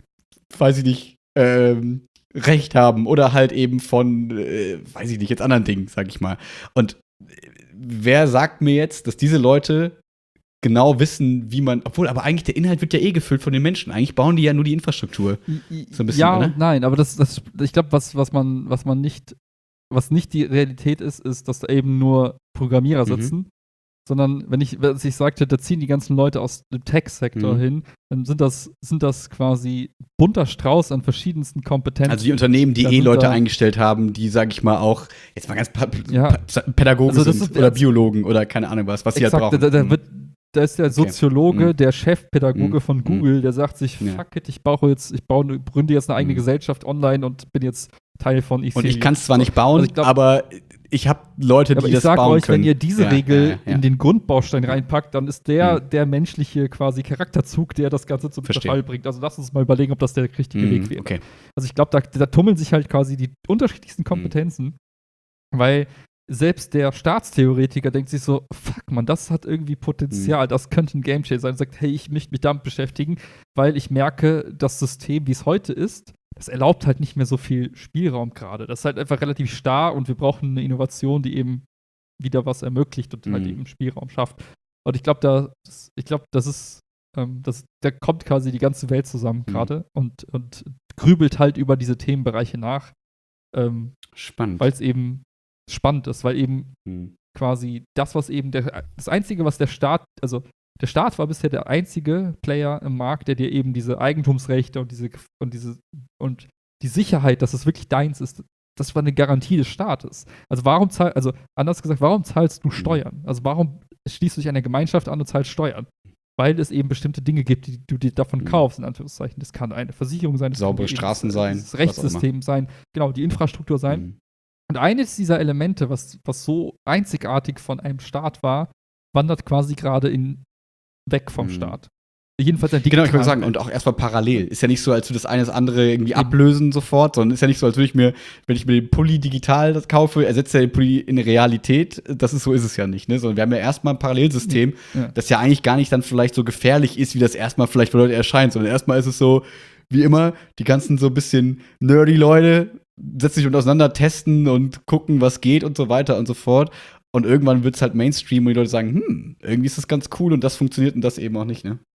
weiß ich nicht, ähm, Recht haben oder halt eben von, äh, weiß ich nicht, jetzt anderen Dingen, sag ich mal. Und äh, wer sagt mir jetzt, dass diese Leute genau wissen, wie man, obwohl, aber eigentlich der Inhalt wird ja eh gefüllt von den Menschen. Eigentlich bauen die ja nur die Infrastruktur. So ein bisschen, ja oder? und nein, aber das, das ich glaube, was, was man, was man nicht, was nicht die Realität ist, ist, dass da eben nur Programmierer Mhm. sitzen, sondern wenn ich, als ich sagte, da ziehen die ganzen Leute aus dem Tech-Sektor Mhm. hin, dann sind das, sind das quasi bunter Strauß an verschiedensten Kompetenzen. Also die Unternehmen, die Da eh sind Leute da- eingestellt haben, die, sag ich mal, auch, jetzt mal ganz pa Ja. pa Pädagogen Also das sind ist- oder Biologen oder keine Ahnung was, was sie halt Exakt, brauchen. da, da, Mhm. wird, da ist der Soziologe, Mhm. der Chefpädagoge Mhm. von Google, der sagt sich, Ja. fuck it, ich baue jetzt, ich baue, gründe jetzt eine eigene Mhm. Gesellschaft online und bin jetzt Teil von Ethereum. Und ich kann es zwar nicht bauen, Also ich glaub- aber ich habe Leute, die Aber ich das sag bauen euch, können. wenn ihr diese Ja, Regel ja, ja, ja. in den Grundbaustein reinpackt, dann ist der Mhm. der menschliche quasi Charakterzug, der das Ganze zum Verstehe. Verfall bringt. Also lasst uns mal überlegen, ob das der richtige Mhm, Weg wäre. okay. Also ich glaube, da, da tummeln sich halt quasi die unterschiedlichsten Kompetenzen, weil selbst der Staatstheoretiker denkt sich so, fuck man, das hat irgendwie Potenzial, das könnte ein Gamechanger sein. Und sagt, hey, ich möchte mich damit beschäftigen, weil ich merke, das System, wie es heute ist, das erlaubt halt nicht mehr so viel Spielraum gerade. Das ist halt einfach relativ starr und wir brauchen eine Innovation, die eben wieder was ermöglicht und halt Mhm. eben Spielraum schafft. Und ich glaube, da, das- ich glaube, das ist, ähm, das, da kommt quasi die ganze Welt zusammen Mhm. gerade und, und grübelt halt über diese Themenbereiche nach, ähm, Spannend. weil es eben spannend ist, weil eben Mhm. quasi das, was eben der, das Einzige, was der Staat, also der Staat war bisher der einzige Player im Markt, der dir eben diese Eigentumsrechte und diese und diese und die Sicherheit, dass es wirklich deins ist, das war eine Garantie des Staates. Also warum zahl, also anders gesagt, warum zahlst du Steuern? Also warum schließt du dich einer Gemeinschaft an und zahlst Steuern? Weil es eben bestimmte Dinge gibt, die du dir davon Mhm. kaufst, in Anführungszeichen. Das kann eine Versicherung sein, das Saubere kann eben Straßen das, sein, das was Rechtssystem sein, genau, die Infrastruktur sein. Mhm. Und eines dieser Elemente, was, was so einzigartig von einem Staat war, wandert quasi gerade in weg vom Mhm. Staat. Jedenfalls ein Genau, ich wollte digitaler sagen, Welt. und auch erstmal parallel. Ist ja nicht so, als würde das eine das andere irgendwie Eben. ablösen sofort, sondern ist ja nicht so, als würde ich mir, wenn ich mir den Pulli digital das kaufe, ersetzt er den Pulli in Realität. Das ist so ist es ja nicht, ne? Sondern wir haben ja erstmal ein Parallelsystem, Ja. das ja eigentlich gar nicht dann vielleicht so gefährlich ist, wie das erstmal vielleicht für Leute erscheint, sondern erstmal ist es so, wie immer, die ganzen so ein bisschen nerdy Leute setzen sich und auseinander, testen und gucken, was geht und so weiter und so fort. Und irgendwann wird es halt Mainstream und die Leute sagen, hm, irgendwie ist das ganz cool und das funktioniert und das eben auch nicht, ne?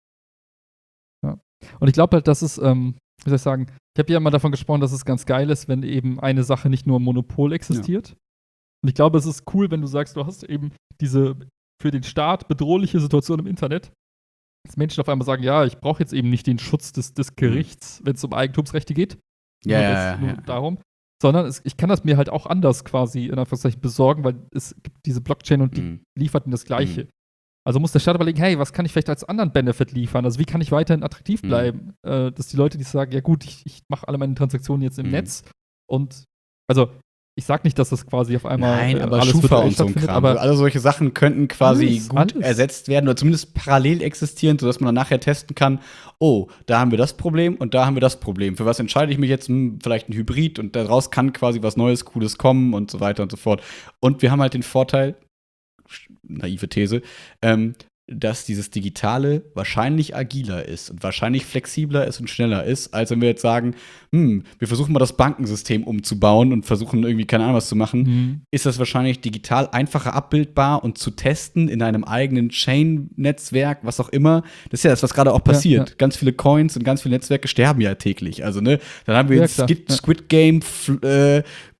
Und ich glaube halt, dass es, ähm, wie soll ich sagen, ich habe ja immer davon gesprochen, dass es ganz geil ist, wenn eben eine Sache nicht nur im Monopol existiert. Und ich glaube, es ist cool, wenn du sagst, du hast eben diese für den Staat bedrohliche Situation im Internet, dass Menschen auf einmal sagen, ja, ich brauche jetzt eben nicht den Schutz des, des Gerichts, wenn es um Eigentumsrechte geht. Ja, nur, ja, das, nur ja, ja. darum. Sondern es, ich kann das mir halt auch anders quasi in Anführungszeichen besorgen, weil es gibt diese Blockchain und die Mhm. liefert mir das Gleiche. Mhm. Also muss der Staat überlegen, hey, was kann ich vielleicht als anderen Benefit liefern? Also wie kann ich weiterhin attraktiv Mhm. bleiben? Äh, dass die Leute, die sagen, ja gut, ich, ich mache alle meine Transaktionen jetzt im Mhm. Netz und also ich sag nicht, dass das quasi auf einmal Nein, äh, aber alles Schufa virtuell und so ein stattfindet, Kram. aber Alle solche Sachen könnten quasi Alles, gut alles. ersetzt werden oder zumindest parallel existieren, sodass man dann nachher testen kann, oh, da haben wir das Problem und da haben wir das Problem. Für was entscheide ich mich jetzt? Hm, vielleicht ein Hybrid und daraus kann quasi was Neues, Cooles kommen und so weiter und so fort. Und wir haben halt den Vorteil, naive These, ähm, dass dieses Digitale wahrscheinlich agiler ist und wahrscheinlich flexibler ist und schneller ist, als wenn wir jetzt sagen, hm, wir versuchen mal das Bankensystem umzubauen und versuchen irgendwie keine Ahnung was zu machen, Mhm. ist das wahrscheinlich digital einfacher abbildbar und zu testen in einem eigenen Chain-Netzwerk, was auch immer. Das ist ja das, was gerade auch passiert. ja. Ganz viele Coins und ganz viele Netzwerke sterben ja täglich. Also, ne, dann haben wir Ja, jetzt klar. Squid, Ja. Squid Game, F- äh,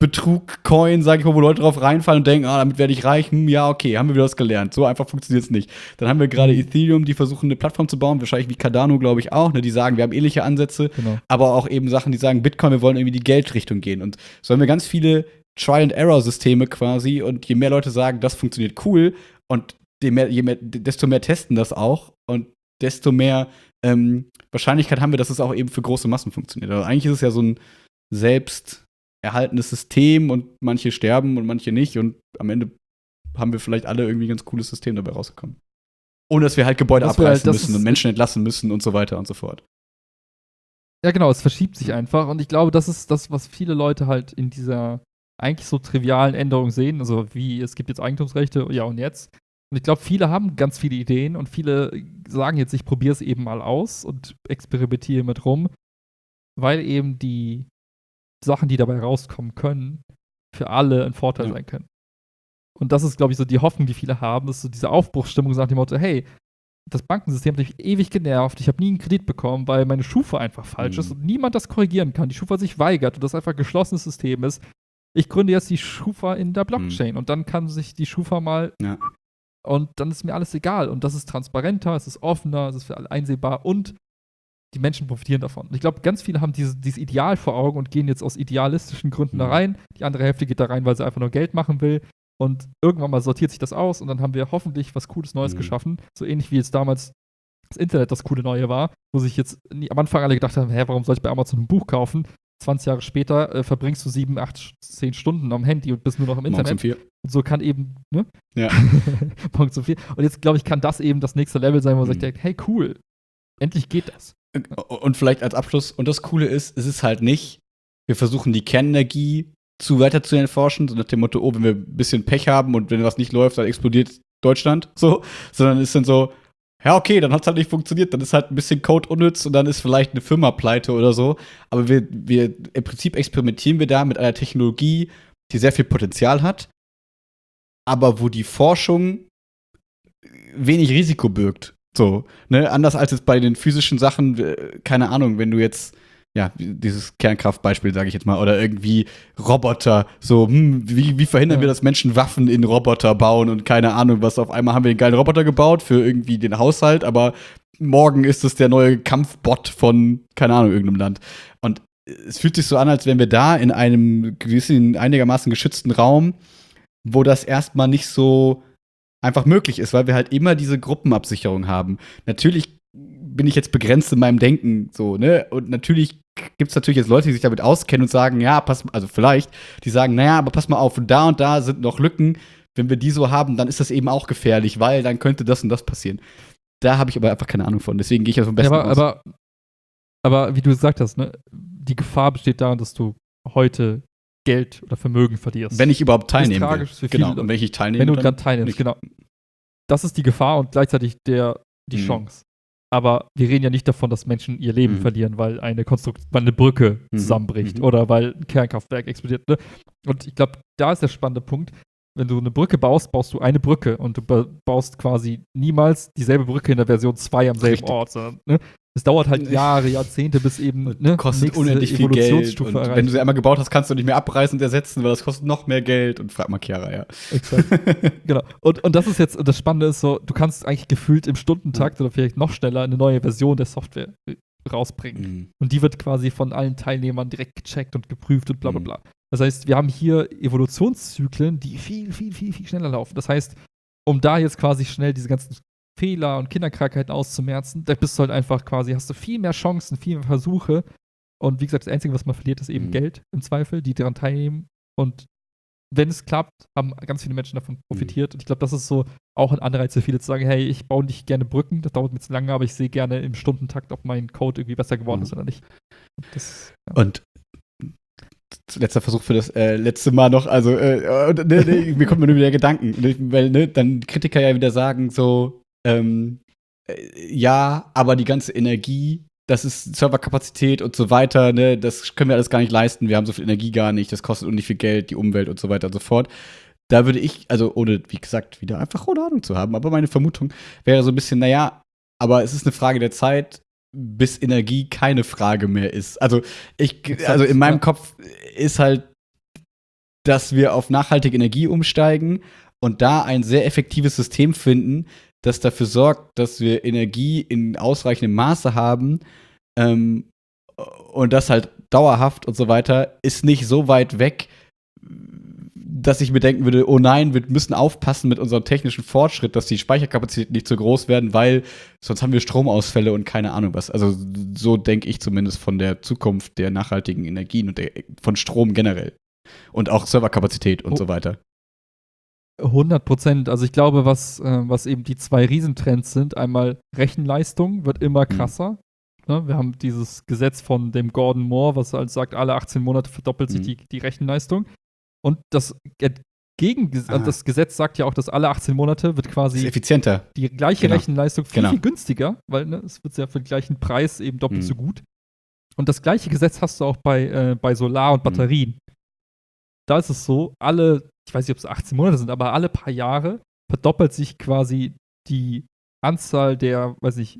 Betrug-Coin, sag ich mal, wo Leute drauf reinfallen und denken, ah, damit werde ich reich. Hm, ja, okay, haben wir wieder was gelernt. So einfach funktioniert es nicht. Dann haben wir gerade Ethereum, die versuchen, eine Plattform zu bauen, wahrscheinlich wie Cardano, glaube ich, auch. Ne? Die sagen, wir haben ähnliche Ansätze, Genau. aber auch eben Sachen, die sagen, Bitcoin, wir wollen irgendwie die Geldrichtung gehen. Und so haben wir ganz viele Trial-and-Error-Systeme quasi. Und je mehr Leute sagen, das funktioniert cool, und je mehr, je mehr, desto mehr testen das auch. Und desto mehr ähm, Wahrscheinlichkeit haben wir, dass es auch eben für große Massen funktioniert. Also eigentlich ist es ja so ein selbsterhaltendes System und manche sterben und manche nicht. Und am Ende haben wir vielleicht alle irgendwie ein ganz cooles System dabei rausgekommen. Ohne dass wir halt Gebäude Das wär abreißen halt- das müssen ist- und Menschen entlassen müssen und so weiter und so fort. Ja, genau, es verschiebt sich einfach. Und ich glaube, das ist das, was viele Leute halt in dieser eigentlich so trivialen Änderung sehen. Also, wie es gibt jetzt Eigentumsrechte, ja, und jetzt. Und ich glaube, viele haben ganz viele Ideen und viele sagen jetzt, ich probiere es eben mal aus und experimentiere mit rum, weil eben die Sachen, die dabei rauskommen können, für alle ein Vorteil Ja. sein können. Und das ist, glaube ich, so die Hoffnung, die viele haben, ist so diese Aufbruchsstimmung so nach dem Motto, hey, das Bankensystem hat mich ewig genervt, ich habe nie einen Kredit bekommen, weil meine Schufa einfach falsch Mhm. ist und niemand das korrigieren kann. Die Schufa sich weigert und das einfach ein geschlossenes System ist. Ich gründe jetzt die Schufa in der Blockchain und dann kann sich die Schufa mal Ja. und dann ist mir alles egal. Und das ist transparenter, es ist offener, es ist für alle einsehbar und die Menschen profitieren davon. Und ich glaube, ganz viele haben diese, dieses Ideal vor Augen und gehen jetzt aus idealistischen Gründen Mhm. da rein. Die andere Hälfte geht da rein, weil sie einfach nur Geld machen will. Und irgendwann mal sortiert sich das aus und dann haben wir hoffentlich was Cooles Neues Mhm. geschaffen. So ähnlich wie jetzt damals das Internet das coole Neue war, wo sich jetzt nie, am Anfang alle gedacht haben, hä, warum soll ich bei Amazon ein Buch kaufen? zwanzig Jahre später äh, verbringst du sieben, acht, zehn Stunden am Handy und bist nur noch im Morgens um Internet. vier. Und so kann eben, ne? Ja. Morgens um vier. Und jetzt, glaube ich, kann das eben das nächste Level sein, wo man Mhm. sich denkt, hey, cool, endlich geht das. Und vielleicht als Abschluss, und das Coole ist, es ist halt nicht, wir versuchen die Kernenergie zu weiter zu erforschen, so nach dem Motto, oh, wenn wir ein bisschen Pech haben und wenn was nicht läuft, dann explodiert Deutschland, so, sondern es ist dann so, ja, okay, dann hat es halt nicht funktioniert, dann ist halt ein bisschen Code unnütz und dann ist vielleicht eine Firma pleite oder so, aber wir, wir, im Prinzip experimentieren wir da mit einer Technologie, die sehr viel Potenzial hat, aber wo die Forschung wenig Risiko birgt. So, ne, anders als jetzt bei den physischen Sachen, äh, keine Ahnung, wenn du jetzt, ja, dieses Kernkraftbeispiel, sage ich jetzt mal, oder irgendwie Roboter, so, hm, wie, wie verhindern Ja. wir, dass Menschen Waffen in Roboter bauen und keine Ahnung, was, auf einmal haben wir einen geilen Roboter gebaut für irgendwie den Haushalt, aber morgen ist es der neue Kampfbot von, keine Ahnung, irgendeinem Land. Und es fühlt sich so an, als wären wir da in einem gewissen, einigermaßen geschützten Raum, wo das erstmal nicht so einfach möglich ist, weil wir halt immer diese Gruppenabsicherung haben. Natürlich bin ich jetzt begrenzt in meinem Denken so, ne? Und natürlich gibt es natürlich jetzt Leute, die sich damit auskennen und sagen, ja, pass, also vielleicht, die sagen, naja, aber pass mal auf, da und da sind noch Lücken. Wenn wir die so haben, dann ist das eben auch gefährlich, weil dann könnte das und das passieren. Da habe ich aber einfach keine Ahnung von. Deswegen gehe ich ja vom Ja, Besten aber, aus. aber, aber wie du gesagt hast, ne, die Gefahr besteht darin, dass du heute Geld oder Vermögen verlierst. Wenn ich überhaupt teilnehmen will. tragisch für Genau, viele- und wenn ich nicht teilnehme, Wenn du dann gerade teilnimmst, nicht. genau. Das ist die Gefahr und gleichzeitig der, die Mhm. Chance. Aber wir reden ja nicht davon, dass Menschen ihr Leben Mhm. verlieren, weil eine Konstruktion, weil eine Brücke Mhm. zusammenbricht Mhm. oder weil ein Kernkraftwerk explodiert. Ne? Und ich glaube, da ist der spannende Punkt. Wenn du eine Brücke baust, baust du eine Brücke und du ba- baust quasi niemals dieselbe Brücke in der Version zwei am selben Richtig. Ort, sondern ne? Es dauert halt Jahre, Jahrzehnte, bis eben Und ne, kostet nächste unendlich viel Geld. Evolutionsstufe Und erreicht wenn du sie einmal gebaut hast, kannst du nicht mehr abreißen und ersetzen, weil das kostet noch mehr Geld. Und frag mal Chiara, ja. Exakt. Genau. Und, und das ist jetzt, und das Spannende ist so, du kannst eigentlich gefühlt im Stundentakt oder vielleicht noch schneller eine neue Version der Software äh, rausbringen. Mhm. Und die wird quasi von allen Teilnehmern direkt gecheckt und geprüft und bla bla Mhm. bla. Das heißt, wir haben hier Evolutionszyklen, die viel, viel, viel, viel schneller laufen. Das heißt, um da jetzt quasi schnell diese ganzen Fehler und Kinderkrankheiten auszumerzen, da bist du halt einfach quasi, hast du viel mehr Chancen, viel mehr Versuche. Und wie gesagt, das Einzige, was man verliert, ist eben Mhm. Geld im Zweifel, die daran teilnehmen. Und wenn es klappt, haben ganz viele Menschen davon profitiert. Und ich glaube, das ist so auch ein Anreiz für viele zu sagen, hey, ich baue nicht gerne Brücken, das dauert mir zu lange, aber ich sehe gerne im Stundentakt, ob mein Code irgendwie besser geworden Mhm. ist oder nicht. Und das, ja. Und letzter Versuch für das äh, letzte Mal noch, also äh, und, ne, ne, mir kommt mir nur wieder Gedanken, ne, weil ne, dann Kritiker ja wieder sagen so, ähm, äh, ja, aber die ganze Energie, das ist Serverkapazität und so weiter, ne, das können wir alles gar nicht leisten, wir haben so viel Energie gar nicht, das kostet unendlich viel Geld, die Umwelt und so weiter und so fort. Da würde ich, also ohne, wie gesagt, wieder einfach ohne Ahnung zu haben, aber meine Vermutung wäre so ein bisschen, naja, aber es ist eine Frage der Zeit, bis Energie keine Frage mehr ist. Also ich, Exakt, also in meinem ja. Kopf ist halt dass wir auf nachhaltige Energie umsteigen und da ein sehr effektives System finden, das dafür sorgt, dass wir Energie in ausreichendem Maße haben ähm, und das halt dauerhaft und so weiter, ist nicht so weit weg, dass ich mir denken würde, oh nein, wir müssen aufpassen mit unserem technischen Fortschritt, dass die Speicherkapazitäten nicht zu groß werden, weil sonst haben wir Stromausfälle und keine Ahnung was. Also so denke ich zumindest von der Zukunft der nachhaltigen Energien und der, von Strom generell. Und auch Serverkapazität und oh. so weiter. hundert Prozent. Also ich glaube, was, äh, was eben die zwei Riesentrends sind, einmal Rechenleistung wird immer krasser. Mhm. Ne? Wir haben dieses Gesetz von dem Gordon Moore, was halt sagt, alle achtzehn Monate verdoppelt sich mhm. die, die Rechenleistung. Und das, gegen, das Gesetz sagt ja auch, dass alle achtzehn Monate wird quasi das ist effizienter. Die gleiche genau. Rechenleistung viel, genau. viel günstiger, weil ne, es wird ja für den gleichen Preis eben doppelt mhm. so gut. Und das gleiche Gesetz hast du auch bei, äh, bei Solar und Batterien. Mhm. Da ist es so, alle, ich weiß nicht, ob es achtzehn Monate sind, aber alle paar Jahre verdoppelt sich quasi die Anzahl der, weiß ich,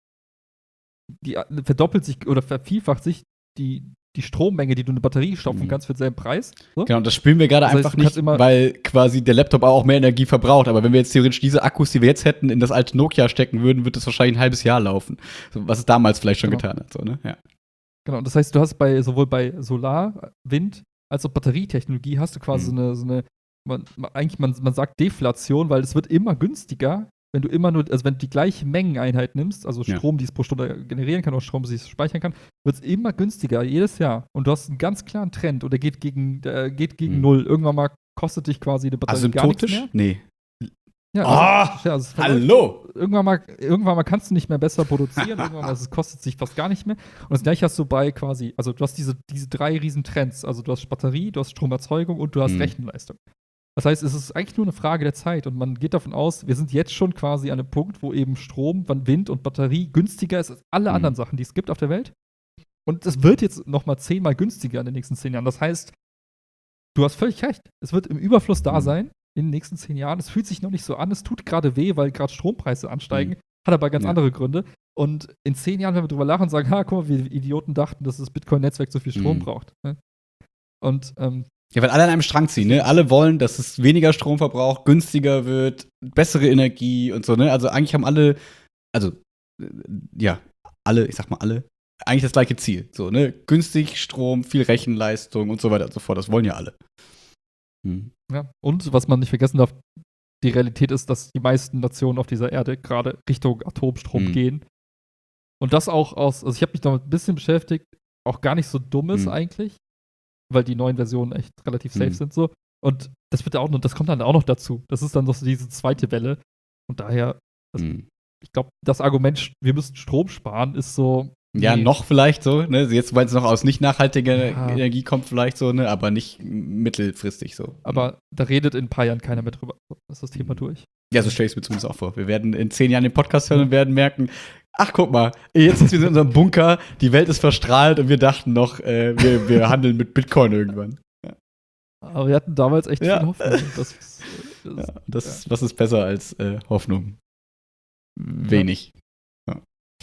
die verdoppelt sich oder vervielfacht sich die, die Strommenge, die du in eine Batterie stopfen mhm. kannst für denselben Preis. So. Genau, das spüren wir gerade einfach heißt, nicht, weil quasi der Laptop auch mehr Energie verbraucht. Aber wenn wir jetzt theoretisch diese Akkus, die wir jetzt hätten, in das alte Nokia stecken würden, wird das wahrscheinlich ein halbes Jahr laufen. So, was es damals vielleicht schon genau. getan hat. So, ne? Ja. Genau, das heißt, du hast bei sowohl bei Solar, Wind, als auch Batterietechnologie hast du quasi mhm. so eine, so eine man, eigentlich, man, man sagt Deflation, weil es wird immer günstiger, wenn du immer nur, also wenn du die gleiche Mengeneinheit nimmst, also Strom, ja. die es pro Stunde generieren kann oder Strom, die es speichern kann, wird es immer günstiger, jedes Jahr. Und du hast einen ganz klaren Trend und der geht gegen, der geht gegen mhm. null. Irgendwann mal kostet dich quasi eine Batterie gar nichts mehr. Nee. Ja, also, oh, ja, also hallo! Irgendwann mal, irgendwann mal kannst du nicht mehr besser produzieren, irgendwann mal, also es kostet sich fast gar nicht mehr. Und das gleiche hast du bei quasi, also du hast diese, diese drei riesen Trends. Also du hast Batterie, du hast Stromerzeugung und du hast mhm. Rechenleistung. Das heißt, es ist eigentlich nur eine Frage der Zeit und man geht davon aus, wir sind jetzt schon quasi an einem Punkt, wo eben Strom, Wind und Batterie günstiger ist als alle mhm. anderen Sachen, die es gibt auf der Welt. Und es wird jetzt noch mal zehnmal günstiger in den nächsten zehn Jahren. Das heißt, du hast völlig recht. Es wird im Überfluss da mhm. sein in den nächsten zehn Jahren. Es fühlt sich noch nicht so an. Es tut gerade weh, weil gerade Strompreise ansteigen. Mhm. Hat aber ganz ja. andere Gründe. Und in zehn Jahren werden wir drüber lachen und sagen, ha, guck mal, wir Idioten dachten, dass das Bitcoin-Netzwerk so viel Strom mhm. braucht. Und ähm, ja, weil alle an einem Strang ziehen, ne? Alle wollen, dass es weniger Strom verbraucht, günstiger wird, bessere Energie und so, ne? Also eigentlich haben alle, also ja, alle, ich sag mal alle, eigentlich das gleiche Ziel. So, ne? Günstig Strom, viel Rechenleistung und so weiter und so fort. Das wollen ja alle. Hm. Ja, und was man nicht vergessen darf, die Realität ist, dass die meisten Nationen auf dieser Erde gerade Richtung Atomstrom hm. gehen. Und das auch aus, also ich habe mich damit ein bisschen beschäftigt, auch gar nicht so dumm ist hm. eigentlich. Weil die neuen Versionen echt relativ safe mhm. sind so. Und das wird ja auch noch, das kommt dann auch noch dazu. Das ist dann noch so diese zweite Welle. Und daher, also, mhm. ich glaube, das Argument, wir müssen Strom sparen, ist so. Ja, nee. noch vielleicht so, ne? Jetzt, weil es noch aus nicht nachhaltiger ja. Energie kommt, vielleicht so, ne? Aber nicht mittelfristig so. Aber mhm. da redet in ein paar Jahren keiner mehr drüber. Das ist das Thema durch. Ja, so stelle ich es mir zumindest auch vor. Wir werden in zehn Jahren den Podcast hören und werden merken, ach, guck mal, jetzt sind wir in unserem Bunker, die Welt ist verstrahlt und wir dachten noch, äh, wir, wir handeln mit Bitcoin irgendwann. Ja. Aber wir hatten damals echt ja. viel Hoffnung. Das, ist, das, ja, das ja. Was ist besser als äh, Hoffnung? Wenig. Ja.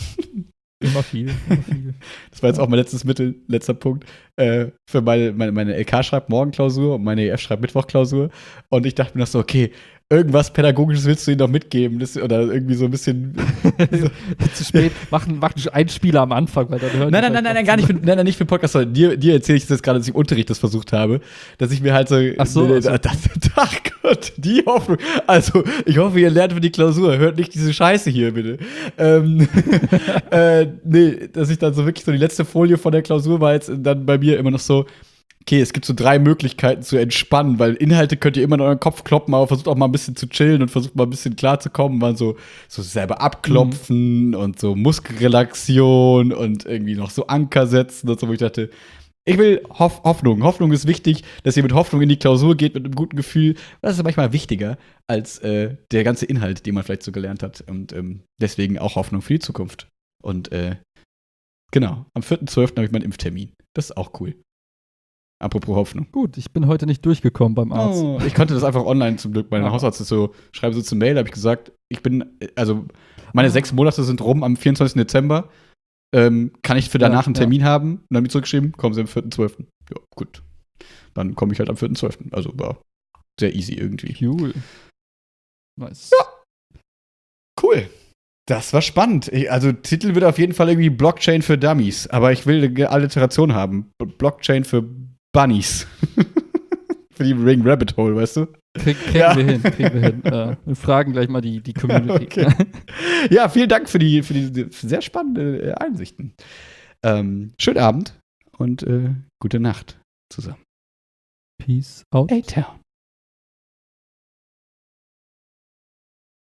Immer viel, immer viel. Das war jetzt auch mein letztes Mittel, letzter Punkt. Äh, für meine, meine, meine L K schreibt morgen Klausur und meine E F schreibt Mittwoch Klausur. Und ich dachte mir noch so, okay, irgendwas Pädagogisches willst du ihnen noch mitgeben? Das, oder irgendwie so ein bisschen. Zu spät. Machen, machen einen Spieler am Anfang, weil dann hören Nein, nein, nein, nein, nein, gar nicht für, nein, nein, nicht für Podcast, sondern dir, dir erzähle ich das jetzt gerade, dass ich im Unterricht das versucht habe, dass ich mir halt so. Ach so. Ne, also. das, ach Gott, die Hoffnung. Also, ich hoffe, ihr lernt für die Klausur. Hört nicht diese Scheiße hier, bitte. ähm, äh, nee, dass ich dann so wirklich so die letzte Folie von der Klausur war jetzt dann bei mir immer noch so. Okay, es gibt so drei Möglichkeiten zu entspannen, weil Inhalte könnt ihr immer in euren Kopf kloppen, aber versucht auch mal ein bisschen zu chillen und versucht mal ein bisschen klarzukommen, mal so, so selber abklopfen mhm. und so Muskelrelaxion und irgendwie noch so Anker setzen und so, wo ich dachte, ich will Hoff- Hoffnung. Hoffnung ist wichtig, dass ihr mit Hoffnung in die Klausur geht, mit einem guten Gefühl. Das ist manchmal wichtiger als äh, der ganze Inhalt, den man vielleicht so gelernt hat. Und ähm, deswegen auch Hoffnung für die Zukunft. Und äh, genau, am vierten zwölften habe ich meinen Impftermin. Das ist auch cool. Apropos Hoffnung. Gut, ich bin heute nicht durchgekommen beim Arzt. Oh, ich konnte das einfach online zum Glück. Mein ah. Hausarzt ist so, schreibe so zur Mail, habe ich gesagt, ich bin, also meine ah. sechs Monate sind rum am vierundzwanzigsten Dezember. Ähm, kann ich für danach ja, einen Termin ja. haben? Und dann habe ich zurückgeschrieben, kommen Sie am vierten zwölften Ja, gut. dann komme ich halt am vierten zwölften Also war sehr easy irgendwie. Cool. Nice. Ja. Cool. Das war spannend. Ich, also Titel wird auf jeden Fall irgendwie Blockchain für Dummies, aber ich will eine Alliteration haben. B- Blockchain für Bunnies. Für die Ring Rabbit Hole, weißt du? Krieg, kriegen Ja. wir hin, kriegen wir hin. Äh, wir fragen gleich mal die, die Community. Okay. Ja, vielen Dank für die, für die sehr spannenden äh, Einsichten. Ähm, schönen Abend und äh, gute Nacht zusammen. Peace out. A-Town.